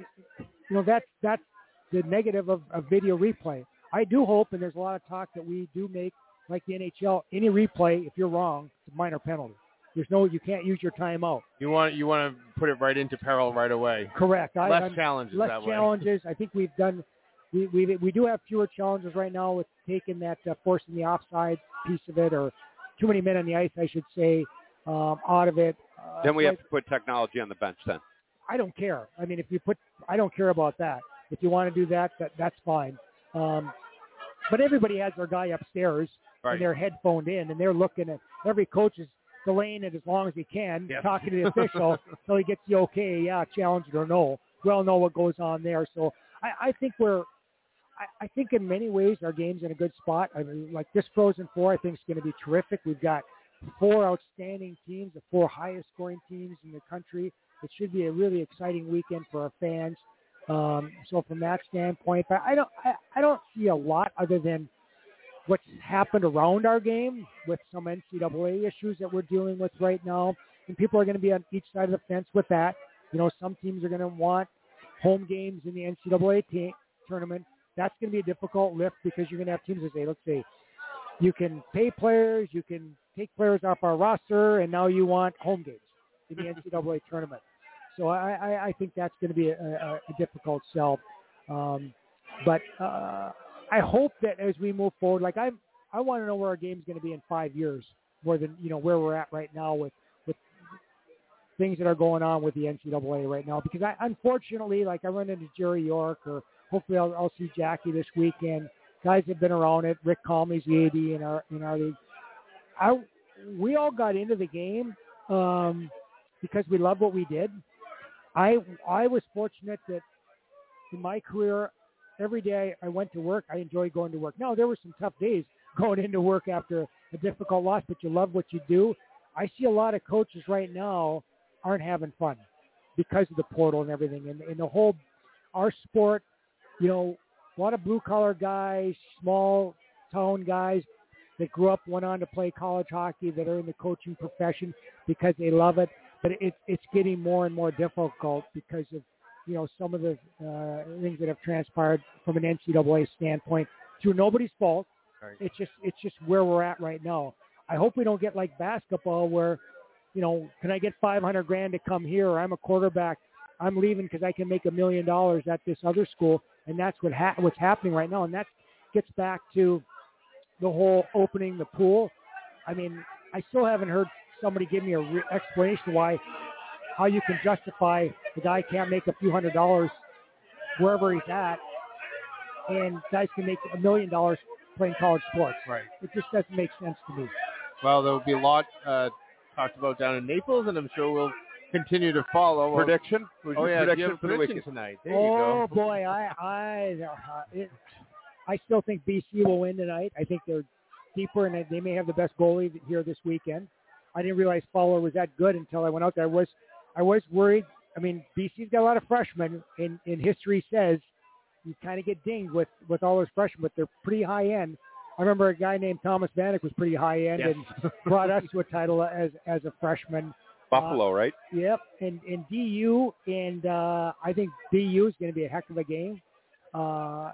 [SPEAKER 6] that's the negative of video replay. I do hope, and there's a lot of talk that we do make, like the NHL, any replay, if you're wrong, it's a minor penalty. You can't use your timeout.
[SPEAKER 2] You want to put it right into peril right away.
[SPEAKER 6] Correct.
[SPEAKER 2] Less challenges
[SPEAKER 6] less
[SPEAKER 2] that way.
[SPEAKER 6] Challenges. I think we've done. We do have fewer challenges right now with taking that forcing the offside piece of it, or too many men on the ice, I should say, out of it.
[SPEAKER 3] Then we have to put technology on the bench. Then
[SPEAKER 6] I don't care. I mean, I don't care about that. If you want to do that, that's fine. But everybody has their guy upstairs,
[SPEAKER 2] right,
[SPEAKER 6] and they're headphoned in, and they're looking at every coach is delaying it as long as he can,
[SPEAKER 2] yes,
[SPEAKER 6] talking to the official until he gets the okay, challenge it or no. We all know what goes on there. So I think I think in many ways our game's in a good spot. I mean, like this Frozen Four, I think is going to be terrific. We've got 4 outstanding teams, the 4 highest scoring teams in the country. It should be a really exciting weekend for our fans. So from that standpoint, but I don't see a lot other than what's happened around our game with some NCAA issues that we're dealing with right now. And people are going to be on each side of the fence with that. Some teams are going to want home games in the NCAA tournament. That's going to be a difficult lift because you're going to have teams that say, let's say, you can pay players, you can take players off our roster, and now you want home games in the NCAA tournament. So I think that's going to be a difficult sell. But I hope that as we move forward, like I want to know where our game's going to be in 5 years more than, where we're at right now with things that are going on with the NCAA right now. Because unfortunately, like I run into Jerry York, or hopefully I'll see Jackie this weekend. Guys have been around it. Rick Calmey's the AD in our league. We all got into the game because we loved what we did. I was fortunate that in my career, every day I went to work, I enjoyed going to work. Now, there were some tough days going into work after a difficult loss, but you love what you do. I see a lot of coaches right now aren't having fun because of the portal and everything. And the whole, our sport, a lot of blue-collar guys, small-town guys that grew up, went on to play college hockey, that are in the coaching profession because they love it. But it's getting more and more difficult because of, some of the things that have transpired from an NCAA standpoint through nobody's fault.
[SPEAKER 2] Right.
[SPEAKER 6] It's just where we're at right now. I hope we don't get like basketball where, can I get $500,000 to come here, or I'm a quarterback, I'm leaving because I can make $1 million at this other school, and that's what's happening right now. And that gets back to the whole opening the pool. I mean, I still haven't heard somebody give me a explanation how you can justify the guy can't make a few $100s wherever he's at, and guys can make $1 million playing college sports.
[SPEAKER 2] Right.
[SPEAKER 6] It just doesn't make sense to me.
[SPEAKER 2] Well, there will be a lot talked about down in Naples, and I'm sure we'll continue to follow.
[SPEAKER 3] Prediction?
[SPEAKER 2] Oh, yeah,
[SPEAKER 3] prediction
[SPEAKER 2] you have a
[SPEAKER 3] for the
[SPEAKER 2] prediction
[SPEAKER 3] weekend
[SPEAKER 2] tonight. There you go.
[SPEAKER 6] Oh, boy, I still think BC will win tonight. I think they're deeper, and they may have the best goalie here this weekend. I didn't realize Fowler was that good until I went out there. I was worried. I mean, BC's got a lot of freshmen, and history says you kind of get dinged with all those freshmen, but they're pretty high end. I remember a guy named Thomas Vanek was pretty high end,
[SPEAKER 2] yes,
[SPEAKER 6] and brought us to a title as a freshman.
[SPEAKER 3] Buffalo, right?
[SPEAKER 6] Yep, and DU, and I think BU is going to be a heck of a game. I'm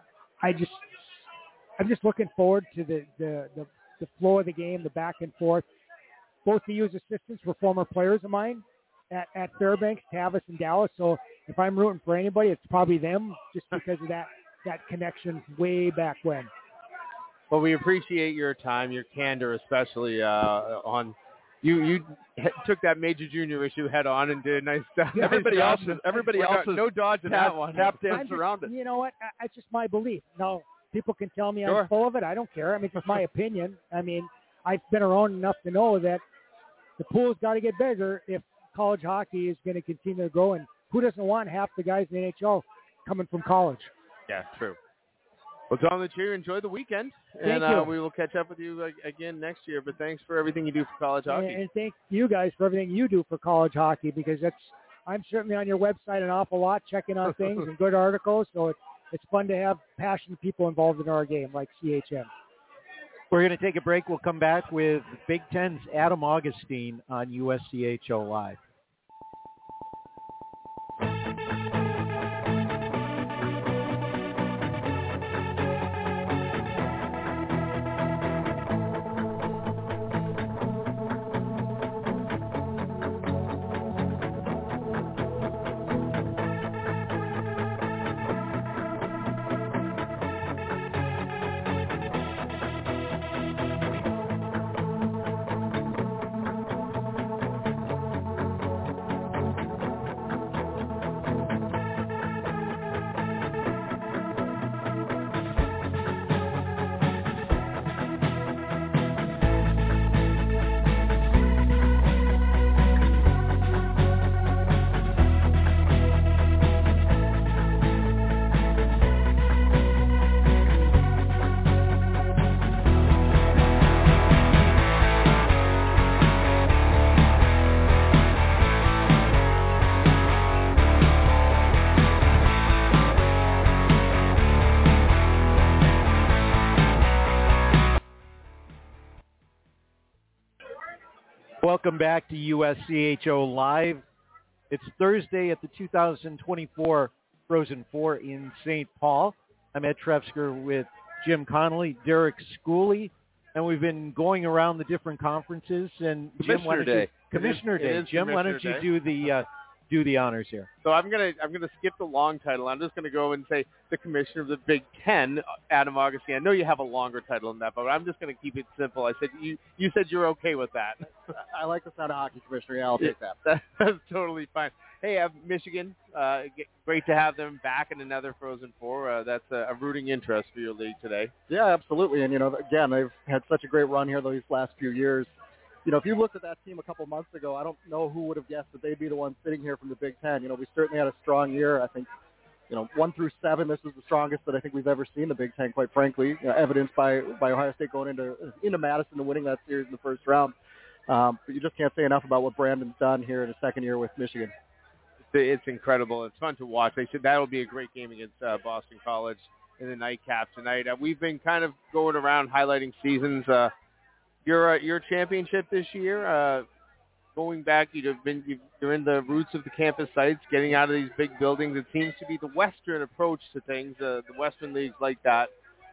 [SPEAKER 6] just looking forward to the flow of the game, the back and forth. Both DU's assistants were former players of mine at Fairbanks, Tavis, and Dallas. So if I'm rooting for anybody, it's probably them, just because of that connection way back when.
[SPEAKER 2] Well, we appreciate your time, your candor, especially on you took that major junior issue head on and did a nice stuff.
[SPEAKER 6] Yeah,
[SPEAKER 3] everybody else is
[SPEAKER 2] no dodge in that one.
[SPEAKER 3] Tap dance around it.
[SPEAKER 6] You know what? It's just my belief. Now, people can tell me
[SPEAKER 2] Sure.
[SPEAKER 6] I'm full of it. I don't care. I mean, it's just my opinion. I mean, I've been around enough to know that the pool's got to get bigger if college hockey is going to continue to grow. And who doesn't want half the guys in the NHL coming from college?
[SPEAKER 2] Yeah, true. Well, Tom the Cheer, enjoy the weekend,
[SPEAKER 6] Thank
[SPEAKER 2] and
[SPEAKER 6] you.
[SPEAKER 2] we will catch up with you again next year. But thanks for everything you do for college hockey.
[SPEAKER 6] And thank you guys for everything you do for college hockey, because I'm certainly on your website an awful lot, checking on things and good articles. So it's fun to have passionate people involved in our game like CHM.
[SPEAKER 1] We're going to take a break. We'll come back with Big Ten's Adam Augustine on USCHO Live. Welcome back to USCHO Live. It's Thursday at the 2024 Frozen Four in St. Paul. I'm Ed Trefsker with Jim Connolly, Derek Schooley, and we've been going around the different conferences. And
[SPEAKER 3] Commissioner Day.
[SPEAKER 1] Commissioner Day. Jim, why don't you do the honors here?
[SPEAKER 2] So I'm gonna skip the long title. I'm just gonna go and say the commissioner of the Big Ten, Adam Augustine. I know you have a longer title than that, but I'm just gonna keep it simple. I said you said you're okay with that.
[SPEAKER 7] I like the sound of hockey, Commissioner. Yeah, I'll take that.
[SPEAKER 2] That's totally fine. Hey, Michigan, great to have them back in another Frozen Four. That's a rooting interest for your league today.
[SPEAKER 7] Yeah, absolutely. And again, they've had such a great run here these last few years. If you looked at that team a couple months ago, I don't know who would have guessed that they'd be the ones sitting here from the Big Ten. We certainly had a strong year. I think, 1 through 7, this was the strongest that I think we've ever seen the Big Ten, quite frankly, evidenced by Ohio State going into Madison and winning that series in the first round. But you just can't say enough about what Brandon's done here in his second year with Michigan.
[SPEAKER 2] It's incredible. It's fun to watch. They said that'll be a great game against Boston College in the nightcap tonight. We've been kind of going around highlighting seasons. Your championship this year, going back, you're in the roots of the campus sites, getting out of these big buildings. It seems to be the Western approach to things. The Western leagues like that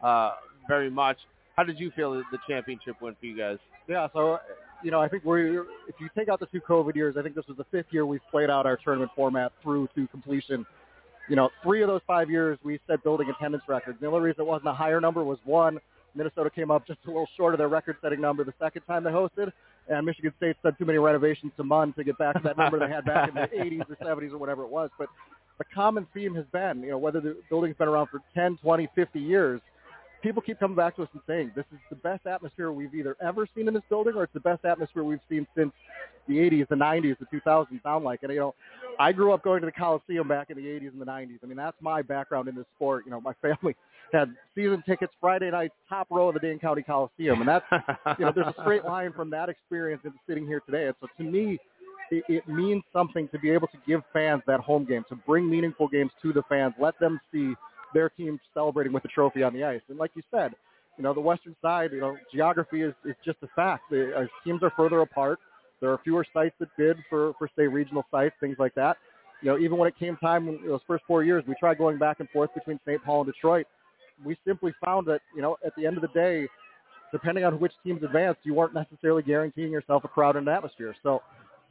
[SPEAKER 2] very much. How did you feel that the championship went for you guys?
[SPEAKER 7] Yeah, so I think if you take out the 2 COVID years, I think this was the 5th year we've played out our tournament format through to completion. 3 of those 5 years we set building attendance records. The only reason it wasn't a higher number was 1. Minnesota came up just a little short of their record-setting number the second time they hosted, and Michigan State said too many renovations to MUN to get back to that number they had back in the 80s or 70s or whatever it was. But the common theme has been, whether the building's been around for 10, 20, 50 years, people keep coming back to us and saying this is the best atmosphere we've either ever seen in this building or it's the best atmosphere we've seen since the 80s, the 90s, the 2000s sound like. And, I grew up going to the Coliseum back in the 80s and the 90s. I mean, that's my background in this sport. My family had season tickets Friday night, top row of the Dane County Coliseum. And that's, there's a straight line from that experience into sitting here today. And so to me, it means something to be able to give fans that home game, to bring meaningful games to the fans, let them see their team celebrating with the trophy on the ice. And like you said, the Western side, geography is just a fact. Our teams are further apart. There are fewer sites that bid for say, regional sites, things like that. Even when it came time, those first 4 years, we tried going back and forth between St. Paul and Detroit. We simply found that, at the end of the day, depending on which teams advanced, you weren't necessarily guaranteeing yourself a crowd and an atmosphere. So,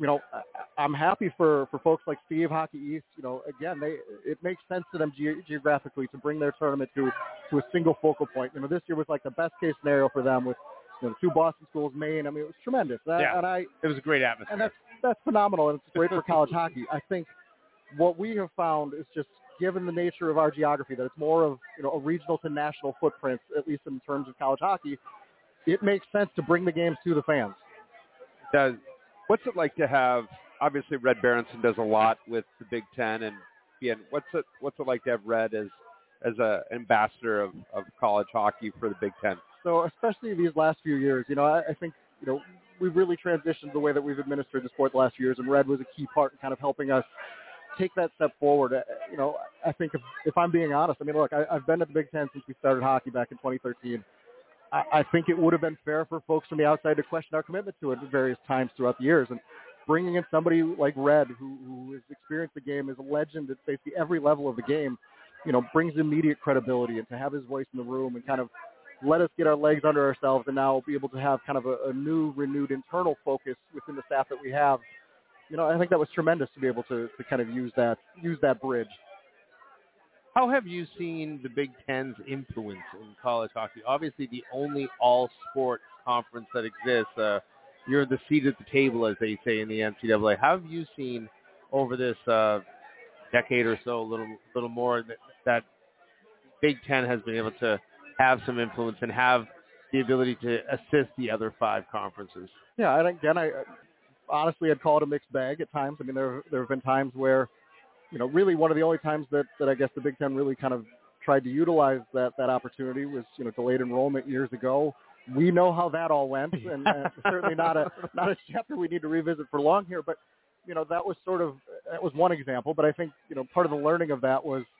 [SPEAKER 7] I'm happy for folks like Steve, Hockey East. Again, it makes sense to them geographically to bring their tournament to a single focal point. This year was like the best case scenario for them with the 2 Boston schools, Maine. I mean, it was tremendous.
[SPEAKER 2] It was a great atmosphere.
[SPEAKER 7] And that's phenomenal, and it's great for college hockey. I think what we have found is just given the nature of our geography, that it's more of a regional to national footprint, at least in terms of college hockey, it makes sense to bring the games to the fans.
[SPEAKER 3] What's it like to have, obviously Red Berenson does a lot with the Big Ten, and what's it like to have Red as as a ambassador of college hockey for the Big Ten?
[SPEAKER 7] So especially these last few years, I think, we've really transitioned the way that we've administered the sport the last few years, and Red was a key part in kind of helping us take that step forward. I think if I'm being honest, look, I've been at the Big Ten since we started hockey back in 2013. I think it would have been fair for folks from the outside to question our commitment to it at various times throughout the years. And bringing in somebody like Red, who has experienced the game, is a legend at basically every level of the game, brings immediate credibility. And to have his voice in the room and kind of let us get our legs under ourselves and now be able to have kind of a new, renewed internal focus within the staff that we have, I think that was tremendous to be able to kind of use that bridge.
[SPEAKER 2] How have you seen the Big Ten's influence in college hockey? Obviously, the only all-sport conference that exists. You're the seat at the table, as they say in the NCAA. How have you seen over this decade or so, a little more, that Big Ten has been able to have some influence and have the ability to assist the other 5 conferences?
[SPEAKER 7] Yeah, I think, again, honestly, I'd call it a mixed bag at times. There have been times where, really one of the only times that I guess the Big Ten really kind of tried to utilize that opportunity was, delayed enrollment years ago. We know how that all went, and certainly not a chapter we need to revisit for long here. But, that was one example. But I think, part of the learning of that was,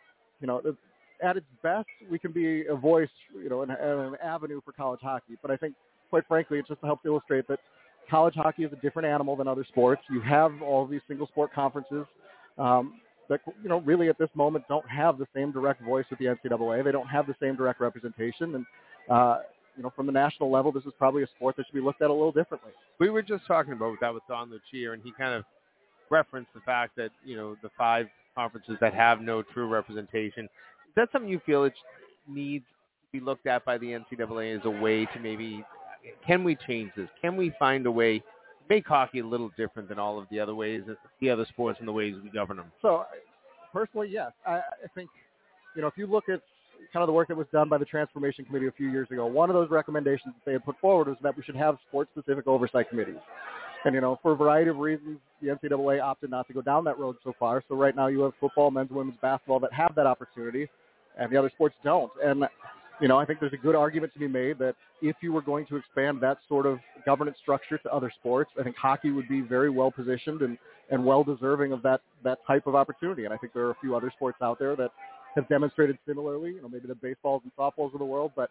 [SPEAKER 7] at its best, we can be a voice, and an avenue for college hockey. But I think, quite frankly, it just helps illustrate that college hockey is a different animal than other sports. You have all these single sport conferences that, really at this moment don't have the same direct voice with the NCAA. They don't have the same direct representation. And, from the national level, this is probably a sport that should be looked at a little differently.
[SPEAKER 2] We were just talking about that with Don Lucia, and he kind of referenced the fact that, the 5 conferences that have no true representation. Is that something you feel it needs to be looked at by the NCAA as a way to maybe, can we change this? Can we find a way to make hockey a little different than all of the other ways, the other sports and the ways we govern them?
[SPEAKER 7] So, personally, yes. I think, if you look at kind of the work that was done by the Transformation Committee a few years ago, one of those recommendations that they had put forward was that we should have sport-specific oversight committees. And, for a variety of reasons, the NCAA opted not to go down that road so far. So right now you have football, men's and women's basketball that have that opportunity, and the other sports don't. And, I think there's a good argument to be made that if you were going to expand that sort of governance structure to other sports, I think hockey would be very well positioned and well deserving of that type of opportunity. And I think there are a few other sports out there that have demonstrated similarly, maybe the baseballs and softballs of the world. But,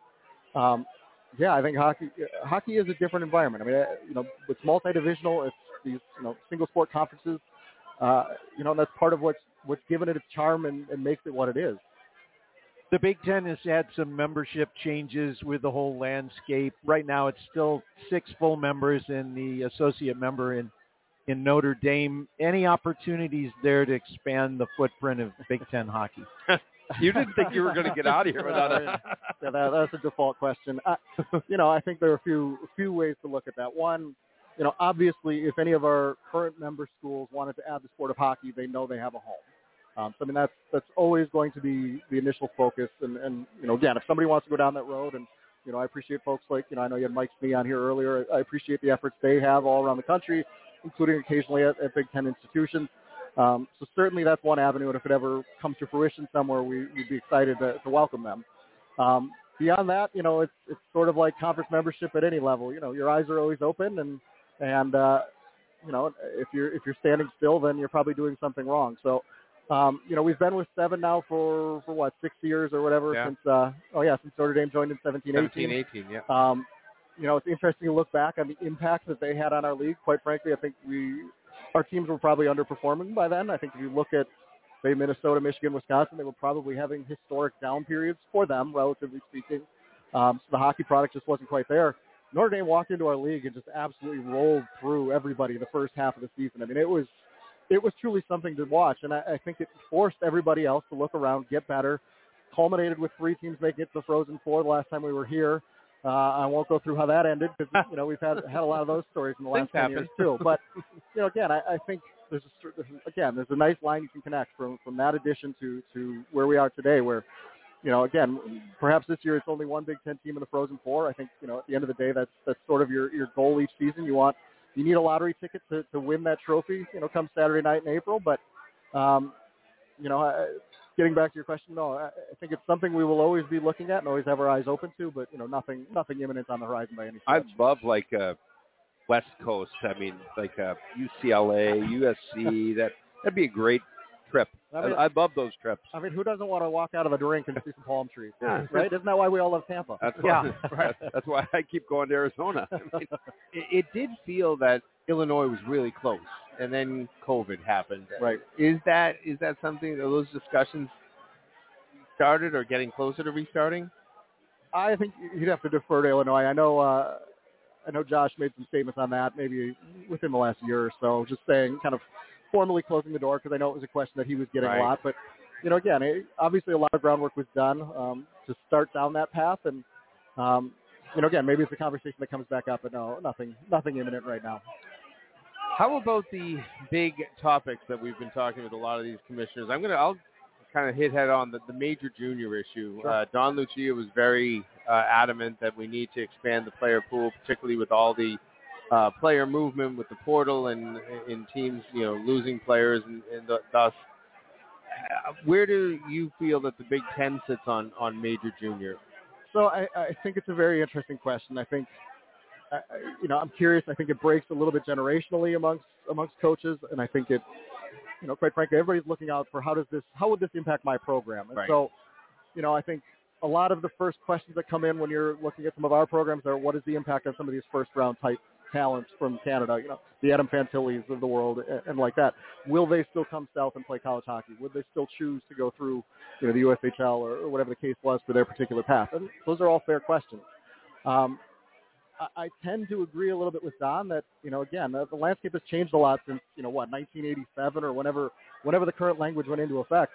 [SPEAKER 7] I think hockey is a different environment. It's multi-divisional. It's these, single sport conferences. That's part of what's given it its charm and makes it what it is.
[SPEAKER 1] The Big Ten has had some membership changes with the whole landscape. Right now it's still 6 full members and the associate member in Notre Dame. Any opportunities there to expand the footprint of Big Ten hockey?
[SPEAKER 3] You didn't think you were going to get out of here without it.
[SPEAKER 7] That's a default question. I think there are a few ways to look at that. One, obviously, if any of our current member schools wanted to add the sport of hockey, they know they have a home. That's always going to be the initial focus. And again, if somebody wants to go down that road, and I appreciate folks like, I know you had Mike Smee on here earlier. I appreciate the efforts they have all around the country, including occasionally at Big Ten institutions. So certainly that's one avenue, and if it ever comes to fruition somewhere, we'd be excited to welcome them. Beyond that, it's sort of like conference membership at any level. Your eyes are always open, and if you're standing still, then you're probably doing something wrong. So, we've been with 7 now for what, 6 years or whatever, since Notre Dame joined in 17-18.
[SPEAKER 2] Yeah.
[SPEAKER 7] It's interesting to look back on the impact that they had on our league. Quite frankly, I think our teams were probably underperforming by then. I think if you look at, say, Minnesota, Michigan, Wisconsin, they were probably having historic down periods for them, relatively speaking. So the hockey product just wasn't quite there. Notre Dame walked into our league and just absolutely rolled through everybody the first half of the season. It was truly something to watch, and I think it forced everybody else to look around, get better. Culminated with 3 teams making it to the Frozen Four the last time we were here. I won't go through how that ended because we've had a lot of those stories in the last 10 years too. But again, I think there's a nice line you can connect from that addition to where we are today. Where again, perhaps this year it's only one Big Ten team in the Frozen Four. I think at the end of the day, that's sort of your goal each season. You need a lottery ticket to win that trophy. Come Saturday night in April. But getting back to your question, no, I think it's something we will always be looking at and always have our eyes open to, but nothing imminent on the horizon by any stretch.
[SPEAKER 3] I'd love like a West Coast. I mean, like a UCLA, USC. That'd be a great trip. I'd love those trips.
[SPEAKER 7] I mean, who doesn't want to walk out of a drink and see some palm trees?
[SPEAKER 3] Yeah.
[SPEAKER 7] Right? Isn't that why we all love Tampa?
[SPEAKER 3] That's that's why I keep going to Arizona. I mean,
[SPEAKER 2] it did feel that Illinois was really close, and then COVID happened.
[SPEAKER 7] Right.
[SPEAKER 2] Is that something, are those discussions started or getting closer to restarting?
[SPEAKER 7] I think you'd have to defer to Illinois. I know Josh made some statements on that maybe within the last year or so, just saying kind of formally closing the door, because I know it was a question that he was getting a lot. But, again, obviously a lot of groundwork was done to start down that path. And, again, maybe it's a conversation that comes back up, but no, nothing imminent right now.
[SPEAKER 2] How about the big topics that we've been talking with a lot of these commissioners? I'll kind of hit head on the major junior issue.
[SPEAKER 7] Sure.
[SPEAKER 2] Don Lucia was very adamant that we need to expand the player pool, particularly with all the player movement with the portal and in teams, losing players and thus. Where do you feel that the Big Ten sits on major junior?
[SPEAKER 7] So I think it's a very interesting question. I think, I'm curious. I think it breaks a little bit generationally amongst coaches, and I think it, quite frankly, everybody's looking out for how would this impact my program? And so, I think a lot of the first questions that come in when you're looking at some of our programs are, what is the impact on some of these first round type talents from Canada, the Adam Fantillis of the world and like that. Will they still come south and play college hockey? Would they still choose to go through, the USHL or whatever the case was for their particular path? And those are all fair questions. I tend to agree a little bit with Don that, again, the landscape has changed a lot since, 1987 or whenever the current language went into effect.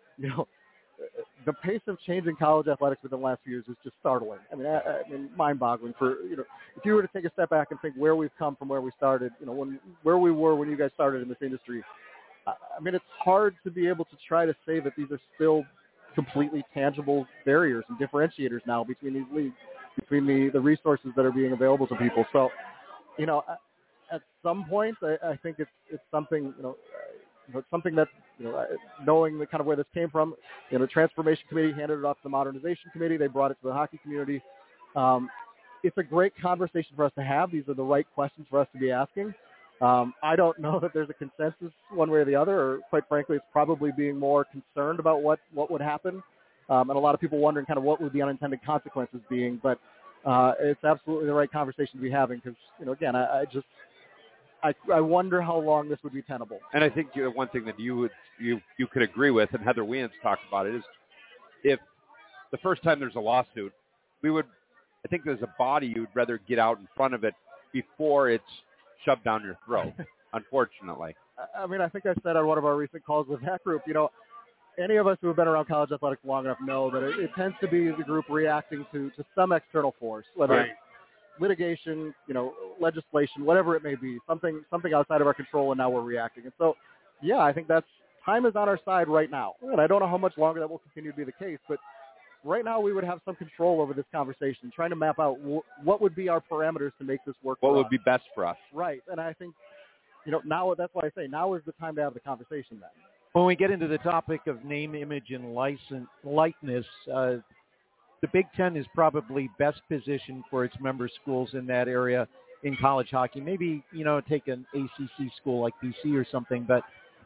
[SPEAKER 7] The pace of change in college athletics within the last few years is just startling. I mean, mind-boggling. For if you were to take a step back and think where we've come from where we started, where we were when you guys started in this industry, I mean, it's hard to be able to try to say that these are still completely tangible barriers and differentiators now between these leagues, between the resources that are being available to people. So, at some point, I think it's something, it's something that, knowing the kind of where this came from, the Transformation Committee handed it off to the Modernization Committee. They brought it to the hockey community. It's a great conversation for us to have. These are the right questions for us to be asking. I don't know that there's a consensus one way or the other, or quite frankly, it's probably being more concerned about what would happen. And a lot of people wondering kind of what would the unintended consequences being. But it's absolutely the right conversation to be having because, again, I wonder how long this would be tenable.
[SPEAKER 3] And I think one thing that you could agree with, and Heather Weans talked about it, is if the first time there's a lawsuit, I think there's a body you'd rather get out in front of it before it's shoved down your throat, unfortunately.
[SPEAKER 7] I mean, I think I said on one of our recent calls with that group, any of us who have been around college athletics long enough know that it tends to be the group reacting to some external force, whether it's litigation, legislation, whatever it may be, something outside of our control, and now we're reacting. And so, yeah, I think time is on our side right now. And I don't know how much longer that will continue to be the case, but right now we would have some control over this conversation, trying to map out what would be our parameters to make this work for us.
[SPEAKER 3] What would be best for us.
[SPEAKER 7] Right. And I think, now that's why I say now is the time to have the conversation then.
[SPEAKER 1] When we get into the topic of name, image, and likeness, the Big Ten is probably best positioned for its member schools in that area in college hockey. Maybe, take an ACC school like BC or something. But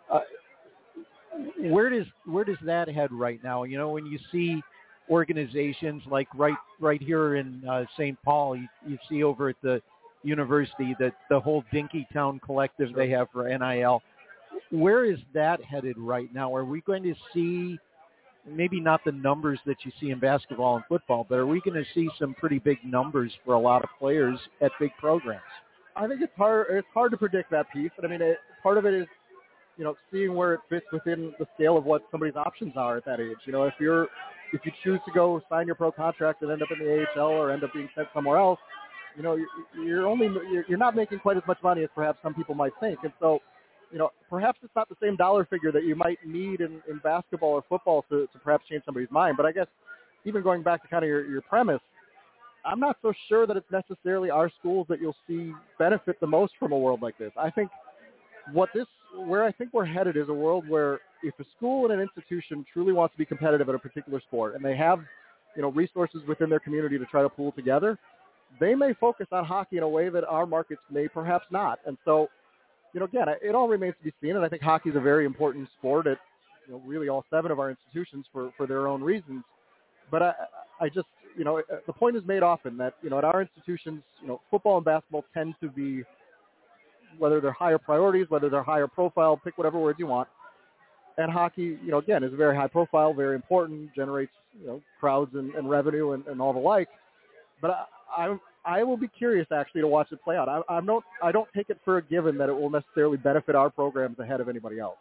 [SPEAKER 1] where does that head right now? When you see organizations like right here in St. Paul, you see over at the university that the whole Dinkytown collective they have for NIL. Where is that headed right now? Are we going to see maybe not the numbers that you see in basketball and football, but are we going to see some pretty big numbers for a lot of players at big programs?
[SPEAKER 7] I think it's hard to predict that piece. But I mean, part of it is, seeing where it fits within the scale of what somebody's options are at that age. If you choose to go sign your pro contract and end up in the AHL or end up being sent somewhere else, you're not making quite as much money as perhaps some people might think. And so, perhaps it's not the same dollar figure that you might need in basketball or football to perhaps change somebody's mind. But I guess even going back to kind of your premise, I'm not so sure that it's necessarily our schools that you'll see benefit the most from a world like this. I think where I think we're headed is a world where, if a school and an institution truly wants to be competitive at a particular sport and they have, resources within their community to try to pool together, they may focus on hockey in a way that our markets may perhaps not. And so, again, it all remains to be seen. And I think hockey is a very important sport at, really all 7 of our institutions for their own reasons. But I just, the point is made often that, at our institutions, football and basketball tend to be, whether they're higher priorities, whether they're higher profile, pick whatever words you want. And hockey, again, is very high profile, very important, generates, crowds and revenue and all the like. But I will be curious actually to watch it play out. I don't take it for a given that it will necessarily benefit our programs ahead of anybody else.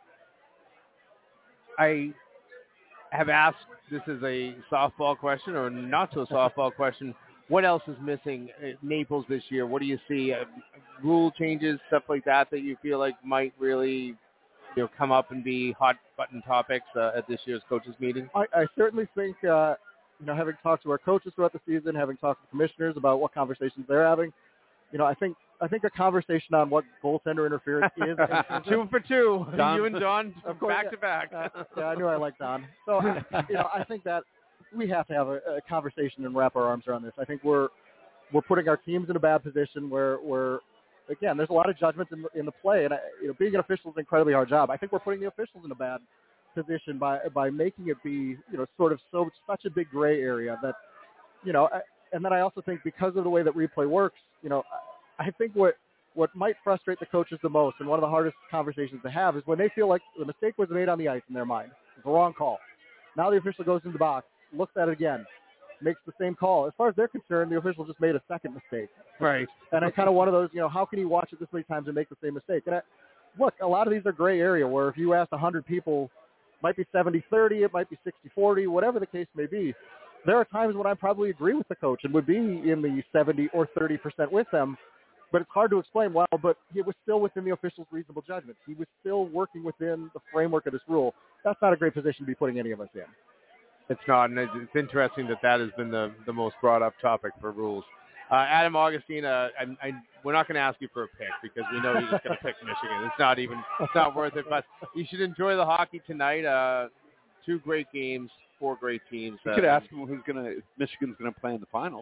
[SPEAKER 2] I have asked, this is a softball question or not so softball question, what else is missing at Naples this year? What do you see? Rule changes, stuff like that you feel like might really come up and be hot button topics at this year's coaches meeting? I certainly think, having talked to our coaches throughout the season, having talked to commissioners about what conversations they're having, I think a conversation on what goaltender interference is. 2 for 2.
[SPEAKER 7] Don,
[SPEAKER 2] you and Don
[SPEAKER 7] of course,
[SPEAKER 2] back to back.
[SPEAKER 7] Yeah, I knew I liked Don. So, I think that we have to have a conversation and wrap our arms around this. I think we're putting our teams in a bad position where again, there's a lot of judgments in the play, and being an official is an incredibly hard job. I think we're putting the officials in a bad position by making it be sort of such a big gray area that and then I also think because of the way that replay works, I think what might frustrate the coaches the most, and one of the hardest conversations to have, is when they feel like the mistake was made on the ice in their mind. It's the wrong call. Now the official goes in the box, looks at it again, makes the same call. As far as they're concerned, the official just made a second mistake.
[SPEAKER 2] Right.
[SPEAKER 7] And I kind of one of those, how can you watch it this many times and make the same mistake? And look, a lot of these are gray area where if you ask 100 people, it might be 70-30, it might be 60-40, whatever the case may be. There are times when I probably agree with the coach and would be in the 70 or 30% with them, but it's hard to explain. Well, but he was still within the official's reasonable judgment. He was still working within the framework of this rule. That's not a great position to be putting any of us in.
[SPEAKER 2] It's not, and it's interesting that has been the most brought up topic for rules. Adam Augustine, we're not going to ask you for a pick because we know you're just going to pick Michigan. It's not worth it. But you should enjoy the hockey tonight. 2 great games, 4 great teams.
[SPEAKER 3] You could ask him Michigan's going to play in the finals.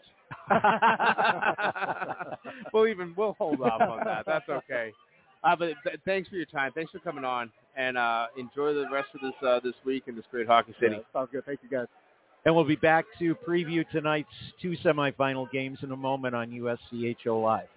[SPEAKER 2] We'll hold off on that. That's okay. But thanks for your time. Thanks for coming on, and enjoy the rest of this week in this great Hockey City.
[SPEAKER 7] Yeah, sounds good. Thank you, guys.
[SPEAKER 1] And we'll be back to preview tonight's 2 semifinal games in a moment on USCHO Live.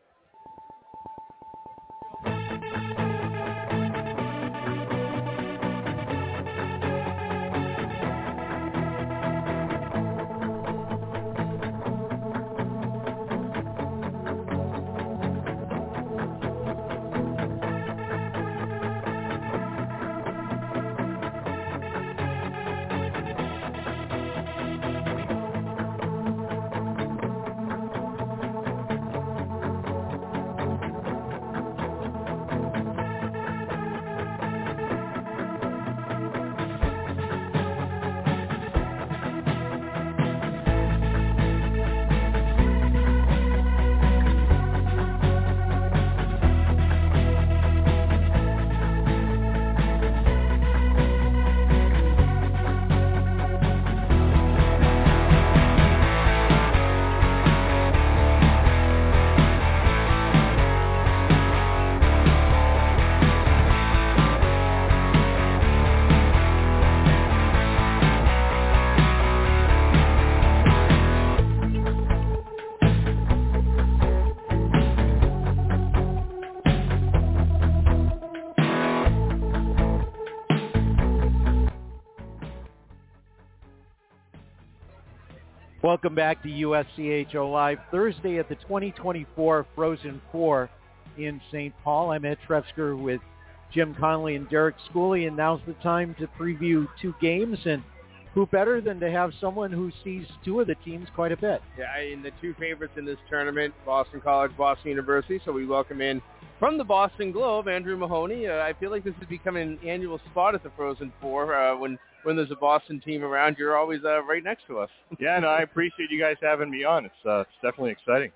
[SPEAKER 1] Welcome back to USCHO Live. Thursday at the 2024 Frozen Four in St. Paul. I'm Ed Trefsker with Jim Connolly and Derek Schooley, and now's the time to preview 2 games. And who better than to have someone who sees 2 of the teams quite a bit?
[SPEAKER 2] Yeah, and the 2 favorites in this tournament, Boston College, Boston University. So we welcome in from the Boston Globe, Andrew Mahoney. I feel like this is becoming an annual spot at the Frozen Four. When there's a Boston team around, you're always right next to us.
[SPEAKER 8] Yeah, no, I appreciate you guys having me on. It's definitely exciting.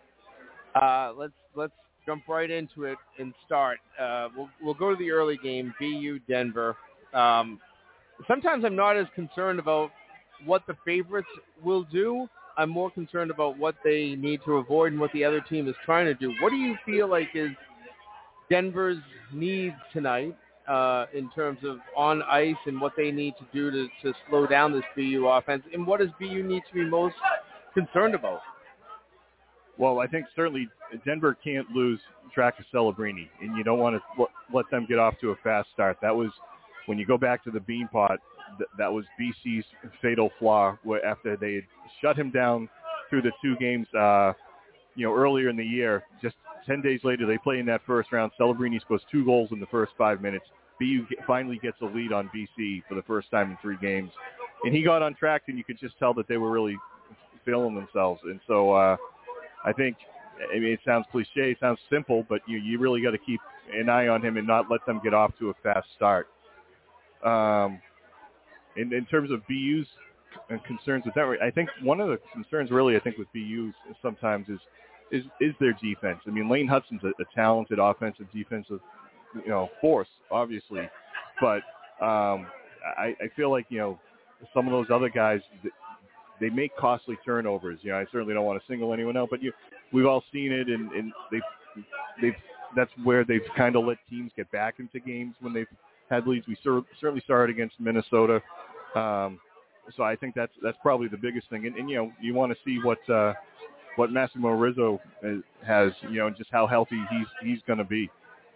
[SPEAKER 2] Let's jump right into it and start. We'll go to the early game, BU Denver. Sometimes I'm not as concerned about what the favorites will do. I'm more concerned about what they need to avoid and what the other team is trying to do. What do you feel like is Denver's needs tonight in terms of on ice and what they need to do to slow down this BU offense? And what does BU need to be most concerned about?
[SPEAKER 8] Well, I think certainly Denver can't lose track of Celebrini, and you don't want to let them get off to a fast start. That was, when you go back to the Beanpot, that was BC's fatal flaw after they had shut him down through the 2 games, earlier in the year. Just 10 days later, they play in that first round. Celebrini scores 2 goals in the first 5 minutes. BU finally gets a lead on BC for the first time in 3 games. And he got on track, and you could just tell that they were really feeling themselves. And so I think, it sounds cliche, it sounds simple, but you really got to keep an eye on him and not let them get off to a fast start. In terms of BU's concerns with that, I think one of the concerns really, with BU sometimes is their defense. I mean, Lane Hudson's a talented offensive, defensive, force, obviously, but I feel like some of those other guys, they make costly turnovers. I certainly don't want to single anyone out, but we've all seen it, and they've that's where they've kind of let teams get back into games when they've had leads. We certainly saw it against Minnesota. So I think that's probably the biggest thing. And you want to see what Massimo Rizzo has, and just how healthy he's going to be.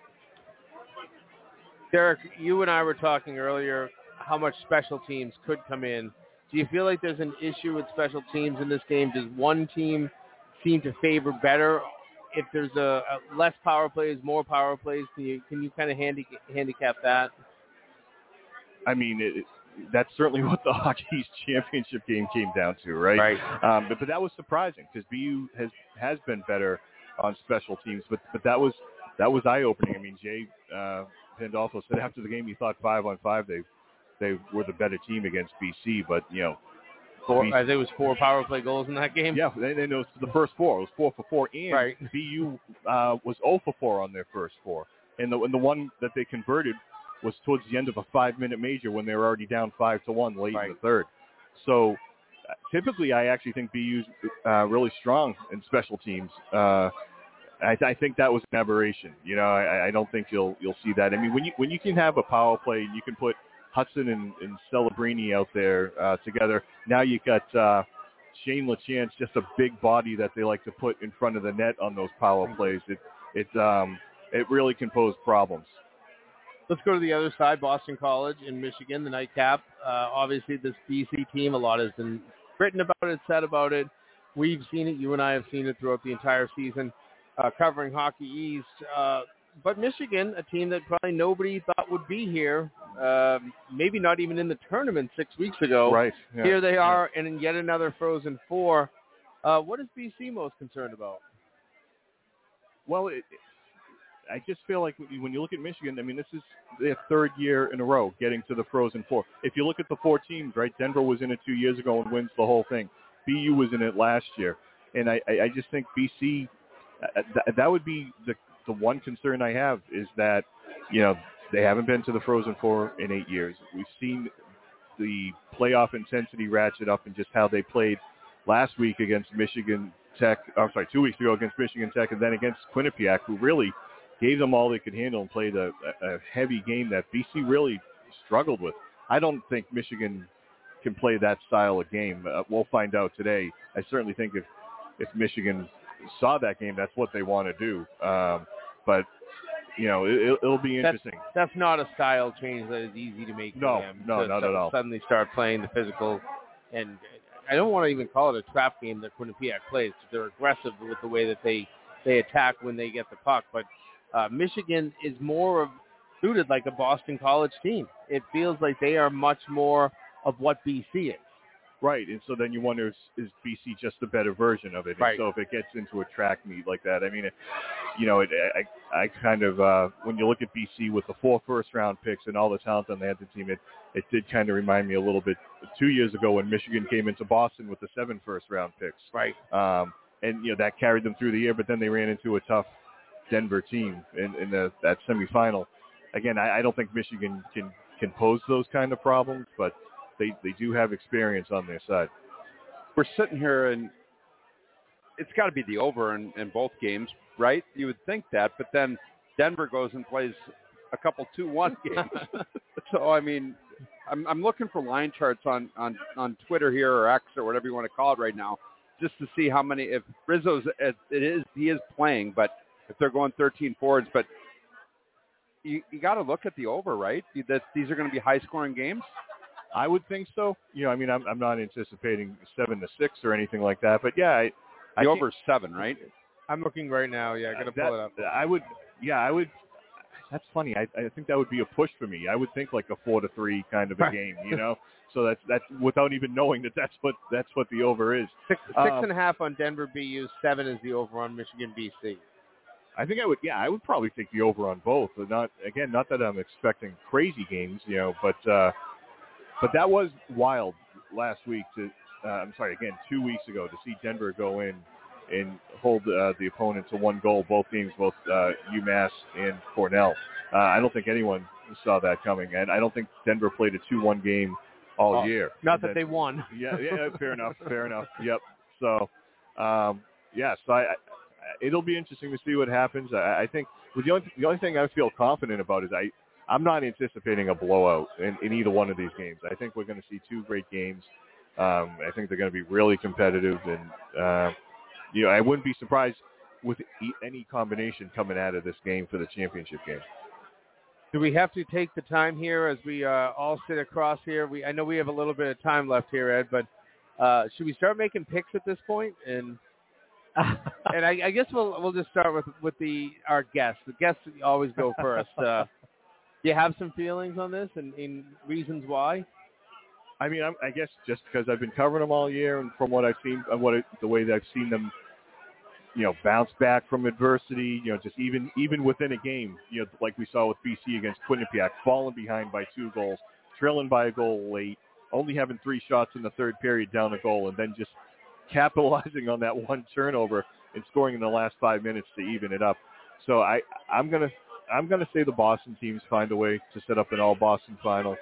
[SPEAKER 2] Derek, you and I were talking earlier how much special teams could come in. Do you feel like there's an issue with special teams in this game? Does one team seem to favor better? If there's a less power plays, more power plays, can you kind of handicap that? I
[SPEAKER 8] mean, that's certainly what the Hockey East Championship game came down to, right?
[SPEAKER 2] Right.
[SPEAKER 8] But that was surprising because BU has been better on special teams, but that was eye-opening. I mean, Jay Pandolfo said after the game he thought 5-on-5 they were the better team against BC, but
[SPEAKER 2] I think it was 4 power play goals in that game.
[SPEAKER 8] Yeah, they know the first 4. It was 4 for 4, and
[SPEAKER 2] right.
[SPEAKER 8] BU was 0 for 4 on their first 4, and the one that they converted was towards the end of a 5-minute major when they were already down 5-1 late in the third. So typically, I actually think BU's really strong in special teams. I think that was an aberration. I don't think you'll see that. I mean, when you can have a power play and you can put Hudson and Celebrini out there together. Now you got Shane LaChance, just a big body that they like to put in front of the net on those power plays. It really can pose problems.
[SPEAKER 2] Let's go to the other side, Boston College in Michigan, the nightcap. Obviously, this BC team, a lot has been written about it, said about it. We've seen it. You and I have seen it throughout the entire season, covering Hockey East. But Michigan, a team that probably nobody thought would be here, maybe not even in the tournament 6 weeks ago.
[SPEAKER 8] Right. Yeah.
[SPEAKER 2] Here they are, and in yet another Frozen Four. What is BC most concerned about?
[SPEAKER 8] Well, I just feel like when you look at Michigan, I mean, this is their 3rd year in a row getting to the Frozen Four. If you look at the 4 teams, right, Denver was in it 2 years ago and wins the whole thing. BU was in it last year. And I just think BC, that would be the one concern I have is that, they haven't been to the Frozen Four in 8 years. We've seen the playoff intensity ratchet up and just how they played last week against Michigan Tech. 2 weeks ago against Michigan Tech, and then against Quinnipiac, who really gave them all they could handle and played a heavy game that BC really struggled with. I don't think Michigan can play that style of game. We'll find out today. I certainly think if Michigan saw that game, that's what they want to do. But it'll be interesting.
[SPEAKER 2] That's not a style change that is easy to make for them.
[SPEAKER 8] No, not at all.
[SPEAKER 2] Suddenly start playing the physical, and I don't want to even call it a trap game that Quinnipiac plays. They're aggressive with the way that they attack when they get the puck. But Michigan is more suited like a Boston College team. It feels like they are much more of what BC is.
[SPEAKER 8] Right, and so then you wonder, is BC just a better version of it?
[SPEAKER 2] Right.
[SPEAKER 8] And so if it gets into a track meet like that, I mean, I kind of, when you look at BC with the 4 first-round picks and all the talent on the other team, it did kind of remind me a little bit 2 years ago when Michigan came into Boston with the 7 first-round picks.
[SPEAKER 2] Right.
[SPEAKER 8] And, that carried them through the year, but then they ran into a tough Denver team in that semifinal. Again, I don't think Michigan can can pose those kind of problems, but they do have experience on their side.
[SPEAKER 3] We're sitting here, and it's got to be the over in both games, right? You would think that, but then Denver goes and plays a couple 2-1 games. So, I mean, I'm looking for line charts on Twitter here or X or whatever you want to call it right now, just to see how many. If Rizzo's, he is playing, but if they're going 13 forwards, but you got to look at the over, right? That these are going to be high-scoring games.
[SPEAKER 8] I would think so. I mean, I'm not anticipating 7-6 or anything like that, but yeah,
[SPEAKER 3] the over's 7, right?
[SPEAKER 2] I'm looking right now. Yeah, I'm gonna pull it up.
[SPEAKER 8] I would. That's funny. I think that would be a push for me. I would think like a 4-3 kind of a game, So that's without even knowing that's what the over is.
[SPEAKER 2] 6.5 on Denver BU. 7 is the over on Michigan BC.
[SPEAKER 8] I think I would. Yeah, I would probably take the over on both. But not that I'm expecting crazy games, but that was wild last week. 2 weeks ago, to see Denver go in and hold the opponent to 1 goal, both teams, both UMass and Cornell. I don't think anyone saw that coming, and I don't think Denver played a 2-1 game all year.
[SPEAKER 2] Not that they won.
[SPEAKER 8] Yeah, fair enough. Yep. So, so it'll be interesting to see what happens. I think the only thing I feel confident about is I'm not anticipating a blowout in either one of these games. I think we're going to see 2 great games. I think they're going to be really competitive, and I wouldn't be surprised with any combination coming out of this game for the championship game.
[SPEAKER 2] Do we have to take the time here as we all sit across here? I know we have a little bit of time left here, Ed, but should we start making picks at this point? And I guess we'll just start with our guests. The guests always go first. Do you have some feelings on this and reasons why?
[SPEAKER 8] I mean, I guess just because I've been covering them all year, and from what I've seen, the way that I've seen them, bounce back from adversity, just even within a game, like we saw with BC against Quinnipiac, falling behind by 2 goals, trailing by a goal late, only having 3 shots in the third period down a goal, and then just capitalizing on that 1 turnover and scoring in the last 5 minutes to even it up. So I'm gonna say the Boston teams find a way to set up an all Boston final,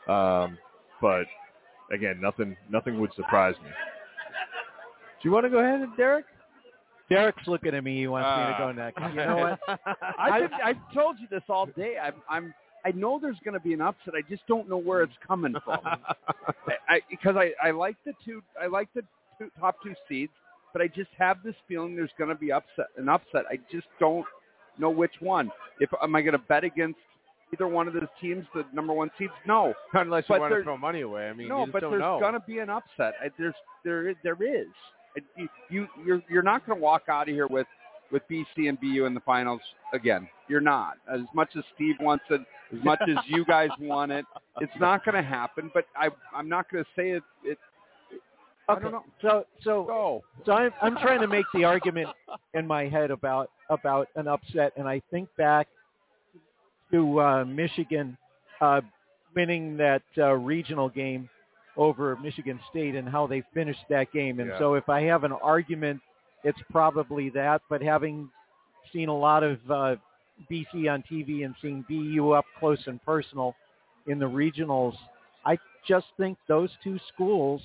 [SPEAKER 8] but again, nothing would surprise me.
[SPEAKER 2] Do you want to go ahead, Derek?
[SPEAKER 1] Derek's looking at me. He wants me to go next.
[SPEAKER 3] You know what? I've told you this all day. I know there's going to be an upset. I just don't know where it's coming from. Because I like the top 2 seeds, but I just have this feeling there's going to be an upset. I just don't know which one. Am I going to bet against either one of those teams, the number 1 seeds? No.
[SPEAKER 2] Not unless you want to throw money away. I mean,
[SPEAKER 3] no, but there's going to be an upset. There is. You're not going to walk out of here with BC and BU in the finals again. You're not. As much as Steve wants it, as much as you guys want it, it's not going to happen. But I'm not going to say it.
[SPEAKER 1] Okay.
[SPEAKER 3] I don't know.
[SPEAKER 1] So I'm trying to make the argument in my head about an upset, and I think back to Michigan winning that regional game over Michigan State and how they finished that game. And so if I have an argument, it's probably that. But having seen a lot of BC on TV and seeing BU up close and personal in the regionals, I just think those 2 schools,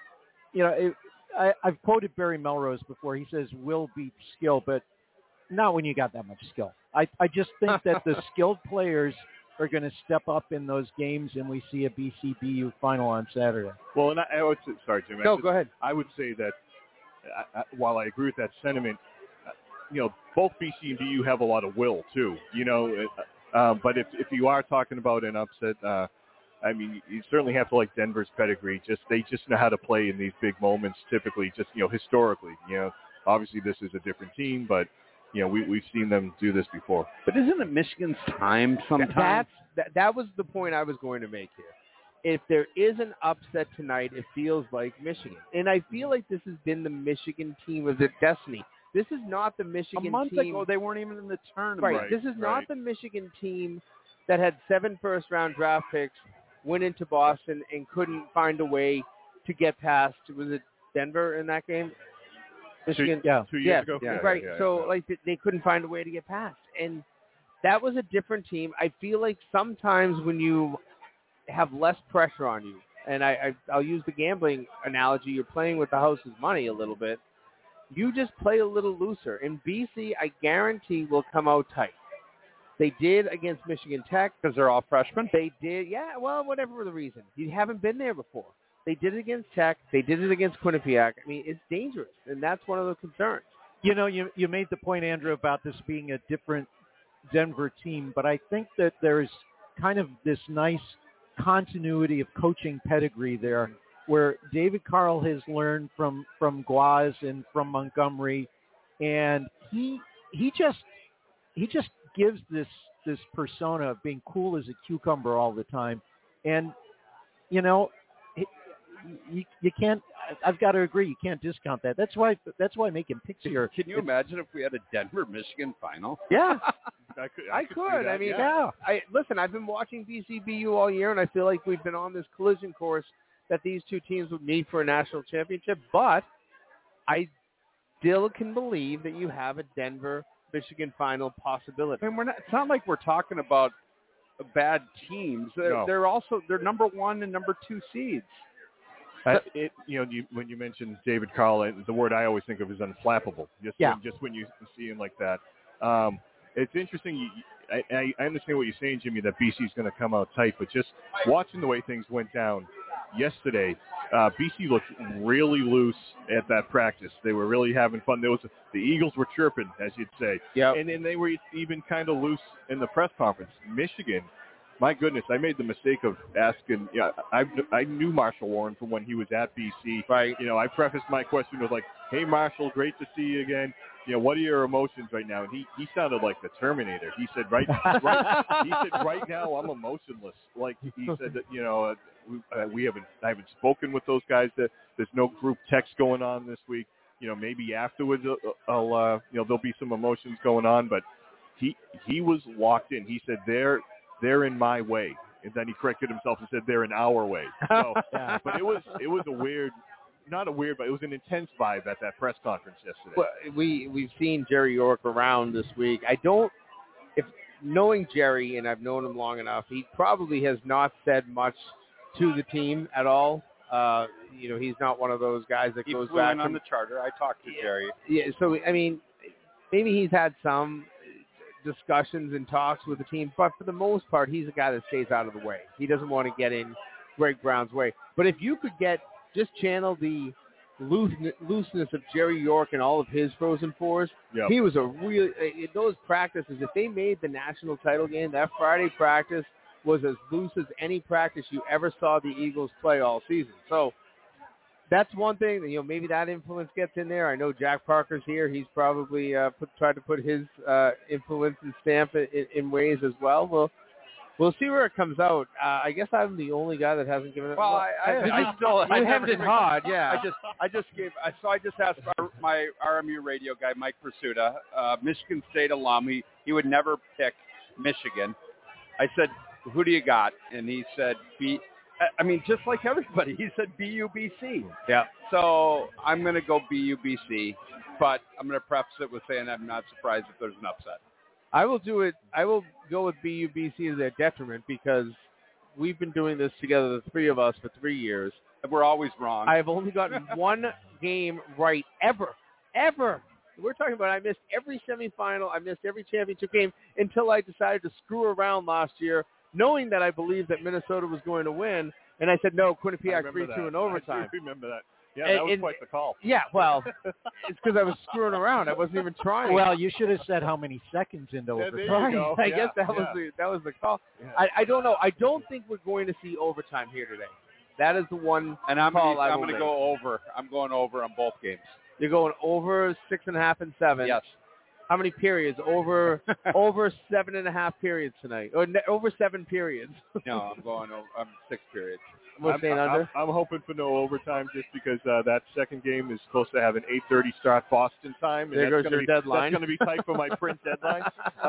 [SPEAKER 1] I've quoted Barry Melrose before. He says, will beat skill, but not when you got that much skill. I just think that the skilled players are going to step up in those games, and we see a BC-BU final on Saturday.
[SPEAKER 8] Well, and I would say, sorry, Jim.
[SPEAKER 2] No, go ahead.
[SPEAKER 8] I would say that while I agree with that sentiment, both BC and BU have a lot of will too. But if you are talking about an upset, I mean, you certainly have to like Denver's pedigree. They just know how to play in these big moments. Typically, just historically. Obviously this is a different team, but we've seen them do this before.
[SPEAKER 3] But isn't it Michigan's time sometimes?
[SPEAKER 2] That was the point I was going to make here. If there is an upset tonight, it feels like Michigan. And I feel like this has been the Michigan team of their destiny. This is not the Michigan team.
[SPEAKER 3] A month ago, they weren't even in the tournament.
[SPEAKER 2] Right. This is not the Michigan team that had 7 first-round draft picks, went into Boston, and couldn't find a way to get past. Was it Denver in that game? Michigan,
[SPEAKER 8] 2 years ago.
[SPEAKER 2] Yeah, right. So they couldn't find a way to get past, and that was a different team. I feel like sometimes when you have less pressure on you. And I'll use the gambling analogy. You're playing with the house's money a little bit. You just play a little looser. And BC, I guarantee, will come out tight. They did against Michigan Tech.
[SPEAKER 3] Because they're all freshmen?
[SPEAKER 2] They did, yeah, well, whatever the reason. You haven't been there before. They did it against Tech. They did it against Quinnipiac. I mean, it's dangerous, and that's one of the concerns.
[SPEAKER 1] You know, you made the point, Andrew, about this being a different Denver team, but I think that there's kind of this nice continuity of coaching pedigree there, where David Carl has learned from Guaz and from Montgomery, and he just gives this persona of being cool as a cucumber all the time, and you know, you can't. I've got to agree, you can't discount that. That's why making picks here.
[SPEAKER 3] Can you imagine if we had a Denver-Michigan final?
[SPEAKER 2] Yeah.
[SPEAKER 8] I could.
[SPEAKER 2] I mean,
[SPEAKER 1] yeah.
[SPEAKER 2] Listen, I've been watching BCBU all year, and I feel like we've been on this collision course that these two teams would meet for a national championship. But I still can believe that you have a Denver-Michigan final possibility.
[SPEAKER 3] I mean, it's not like we're talking about bad teams.
[SPEAKER 8] No.
[SPEAKER 3] They're number 1 and number 2 seeds.
[SPEAKER 8] When you mentioned David Carl, the word I always think of is unflappable. Just when you see him like that. It's interesting. I understand what you're saying, Jimmy, that BC is going to come out tight, but just watching the way things went down yesterday, BC looked really loose at that practice. They were really having fun. The Eagles were chirping, as you'd say.
[SPEAKER 2] Yep.
[SPEAKER 8] And then they were even kind of loose in the press conference. Michigan, my goodness, I made the mistake of asking. Yeah, I knew Marshall Warren from when he was at BC.
[SPEAKER 2] Right.
[SPEAKER 8] You know, I prefaced my question with like, "Hey, Marshall, great to see you again. You know, what are your emotions right now?" And he sounded like the Terminator. He said, right now I'm emotionless. Like he said that, you know, I haven't spoken with those guys. That there's no group text going on this week. You know, maybe afterwards there'll be some emotions going on. But he was locked in. He said they're in my way, and then he corrected himself and said they're in our way. So, but it was a weird. Not a weird, but it was an intense vibe at that press conference yesterday.
[SPEAKER 2] Well, we've seen Jerry York around this week. Knowing Jerry, and I've known him long enough, he probably has not said much to the team at all. He's not one of those guys that goes back
[SPEAKER 3] on the charter. I talked to Jerry.
[SPEAKER 2] Yeah, so I mean, maybe he's had some discussions and talks with the team, but for the most part, he's a guy that stays out of the way. He doesn't want to get in Greg Brown's way. But if you could just channel the looseness of Jerry York and all of his Frozen Fours.
[SPEAKER 8] Yep.
[SPEAKER 2] He was in those practices, if they made the national title game, that Friday practice was as loose as any practice you ever saw the Eagles play all season. So that's one thing. Maybe that influence gets in there. I know Jack Parker's here. He's probably tried to put his influence and stamp in ways as well. We'll see where it comes out. I guess I'm the only guy that hasn't given it.
[SPEAKER 3] Well, I still
[SPEAKER 2] hemmed and hawed. Yeah.
[SPEAKER 3] I just asked my RMU radio guy, Mike Pursuta, Michigan State alum. He would never pick Michigan. I said, "Who do you got?" And he said, just like everybody, he said BUBC.
[SPEAKER 2] Yeah.
[SPEAKER 3] So I'm going to go BUBC, but I'm going to preface it with saying I'm not surprised if there's an upset.
[SPEAKER 2] I will do it. I will go with BUBC as their detriment because we've been doing this together, the three of us, for 3 years.
[SPEAKER 3] And we're always wrong.
[SPEAKER 2] I have only gotten one game right ever. We're talking about I missed every semifinal. I missed every championship game until I decided to screw around last year, knowing that I believed that Minnesota was going to win. And I said, no, Quinnipiac 3-2 in overtime.
[SPEAKER 8] I remember that. Yeah, that was quite the call.
[SPEAKER 2] Yeah, well, it's because I was screwing around. I wasn't even trying.
[SPEAKER 1] Well, you should have said how many seconds into overtime.
[SPEAKER 8] There you go.
[SPEAKER 2] I guess that was the call. Yeah. I don't know. I don't think we're going to see overtime here today. That is the one
[SPEAKER 3] and I'm going to go over. I'm going over on both games.
[SPEAKER 2] You're going over 6.5 and 7.
[SPEAKER 3] Yes.
[SPEAKER 2] How many periods? Over 7.5 periods tonight. Or over 7 periods.
[SPEAKER 3] No, I'm going over. I'm 6 periods.
[SPEAKER 8] I'm hoping for no overtime just because that second game is supposed to have an 8:30 start Boston time. And
[SPEAKER 2] there goes your deadline.
[SPEAKER 8] That's going to be tight for my print deadline.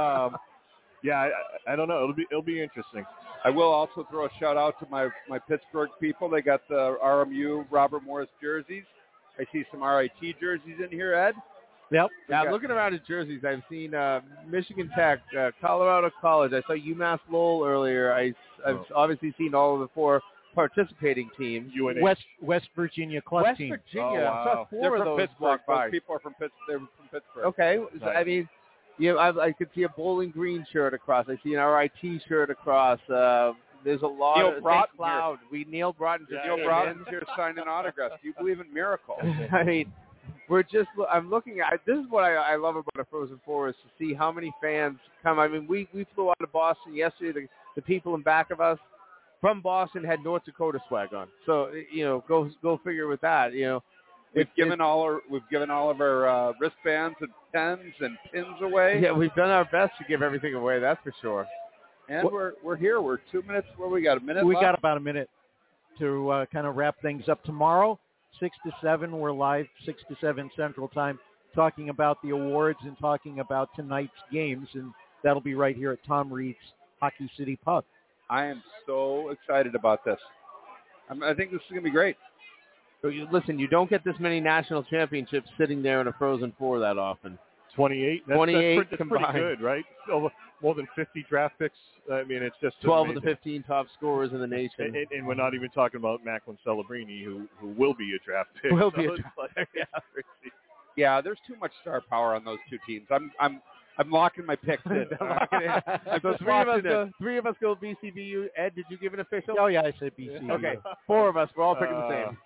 [SPEAKER 8] I don't know. It'll be interesting.
[SPEAKER 3] I will also throw a shout out to my Pittsburgh people. They got the RMU Robert Morris jerseys. I see some RIT jerseys in here, Ed.
[SPEAKER 1] Yep.
[SPEAKER 2] Yeah, I'm looking around at jerseys. I've seen Michigan Tech, Colorado College. I saw UMass Lowell earlier. I've obviously seen all of the 4 participating teams.
[SPEAKER 8] UNH.
[SPEAKER 1] West Virginia club
[SPEAKER 2] West
[SPEAKER 1] team.
[SPEAKER 2] Virginia.
[SPEAKER 8] Oh,
[SPEAKER 2] I saw
[SPEAKER 8] wow.
[SPEAKER 2] 4
[SPEAKER 3] They're
[SPEAKER 2] of
[SPEAKER 3] from
[SPEAKER 2] those
[SPEAKER 3] Pittsburgh.
[SPEAKER 2] walk by.
[SPEAKER 3] Those people are from Pittsburgh. They're from Pittsburgh.
[SPEAKER 2] Okay. So,
[SPEAKER 8] Nice.
[SPEAKER 2] I mean, I could see a Bowling Green shirt across. I see an RIT shirt across. There's a lot
[SPEAKER 3] Neil
[SPEAKER 2] of
[SPEAKER 3] Broughton
[SPEAKER 2] Cloud. Neil Broughton.
[SPEAKER 3] Neil Broughton's here signing autographs. Do you believe in miracles?
[SPEAKER 2] I mean, I'm looking at, this is what I love about a Frozen Four is to see how many fans come. I mean, we flew out of Boston yesterday. The people in back of us from Boston had North Dakota swag on. So, go figure with that,
[SPEAKER 3] We've given all of our wristbands and pens and pins away.
[SPEAKER 2] Yeah, we've done our best to give everything away, that's for sure.
[SPEAKER 3] And we're here. We're 2 minutes. We got a minute
[SPEAKER 1] We
[SPEAKER 3] left?
[SPEAKER 1] got about a minute to kind of wrap things up. Tomorrow, 6 to 7, we're live, 6 to 7 Central Time, talking about the awards and talking about tonight's games, and that'll be right here at Tom Reed's Hockey City Pub.
[SPEAKER 3] I am so excited about this. I think this is going to be great.
[SPEAKER 2] So listen, you don't get this many national championships sitting there in a Frozen Four that often.
[SPEAKER 8] 28.
[SPEAKER 2] 28
[SPEAKER 8] that's
[SPEAKER 2] combined.
[SPEAKER 8] pretty good, right? More than 50 draft picks. I mean, it's just
[SPEAKER 2] 12
[SPEAKER 8] amazing.
[SPEAKER 2] of the 15 top scorers in the nation.
[SPEAKER 8] And we're not even talking about Macklin Celebrini, who will be a draft pick.
[SPEAKER 2] Will be a
[SPEAKER 8] it's
[SPEAKER 2] draft
[SPEAKER 8] like,
[SPEAKER 3] Yeah, there's too much star power on those 2 teams. I'm locking my picks in.
[SPEAKER 2] So three of us go BCBU. Ed, did you give an official?
[SPEAKER 1] Oh, yeah, I said BC.
[SPEAKER 2] Okay, 4 of us. We're all picking the same.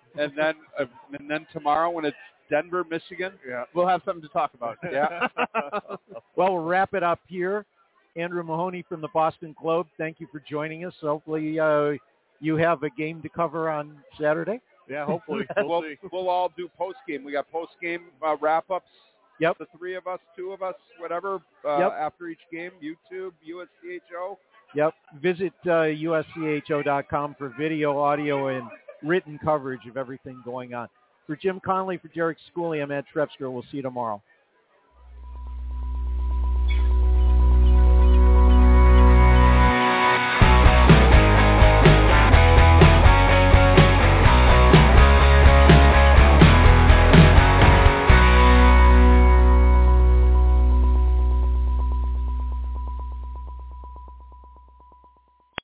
[SPEAKER 3] And then tomorrow when it's Denver, Michigan,
[SPEAKER 2] We'll have something to talk about.
[SPEAKER 3] yeah.
[SPEAKER 1] Well, we'll wrap it up here. Andrew Mahoney from the Boston Globe, thank you for joining us. Hopefully you have a game to cover on Saturday.
[SPEAKER 8] Yeah, hopefully.
[SPEAKER 3] We'll all do post game. We got post game wrap ups.
[SPEAKER 1] Yep.
[SPEAKER 3] The 3 of us, 2 of us, whatever. After each game, YouTube, USCHO.
[SPEAKER 1] Yep. Visit USCHO.com for video, audio, and written coverage of everything going on. For Jim Conley, for Derek Schooley, I'm Ed Trepsker. We'll see you tomorrow.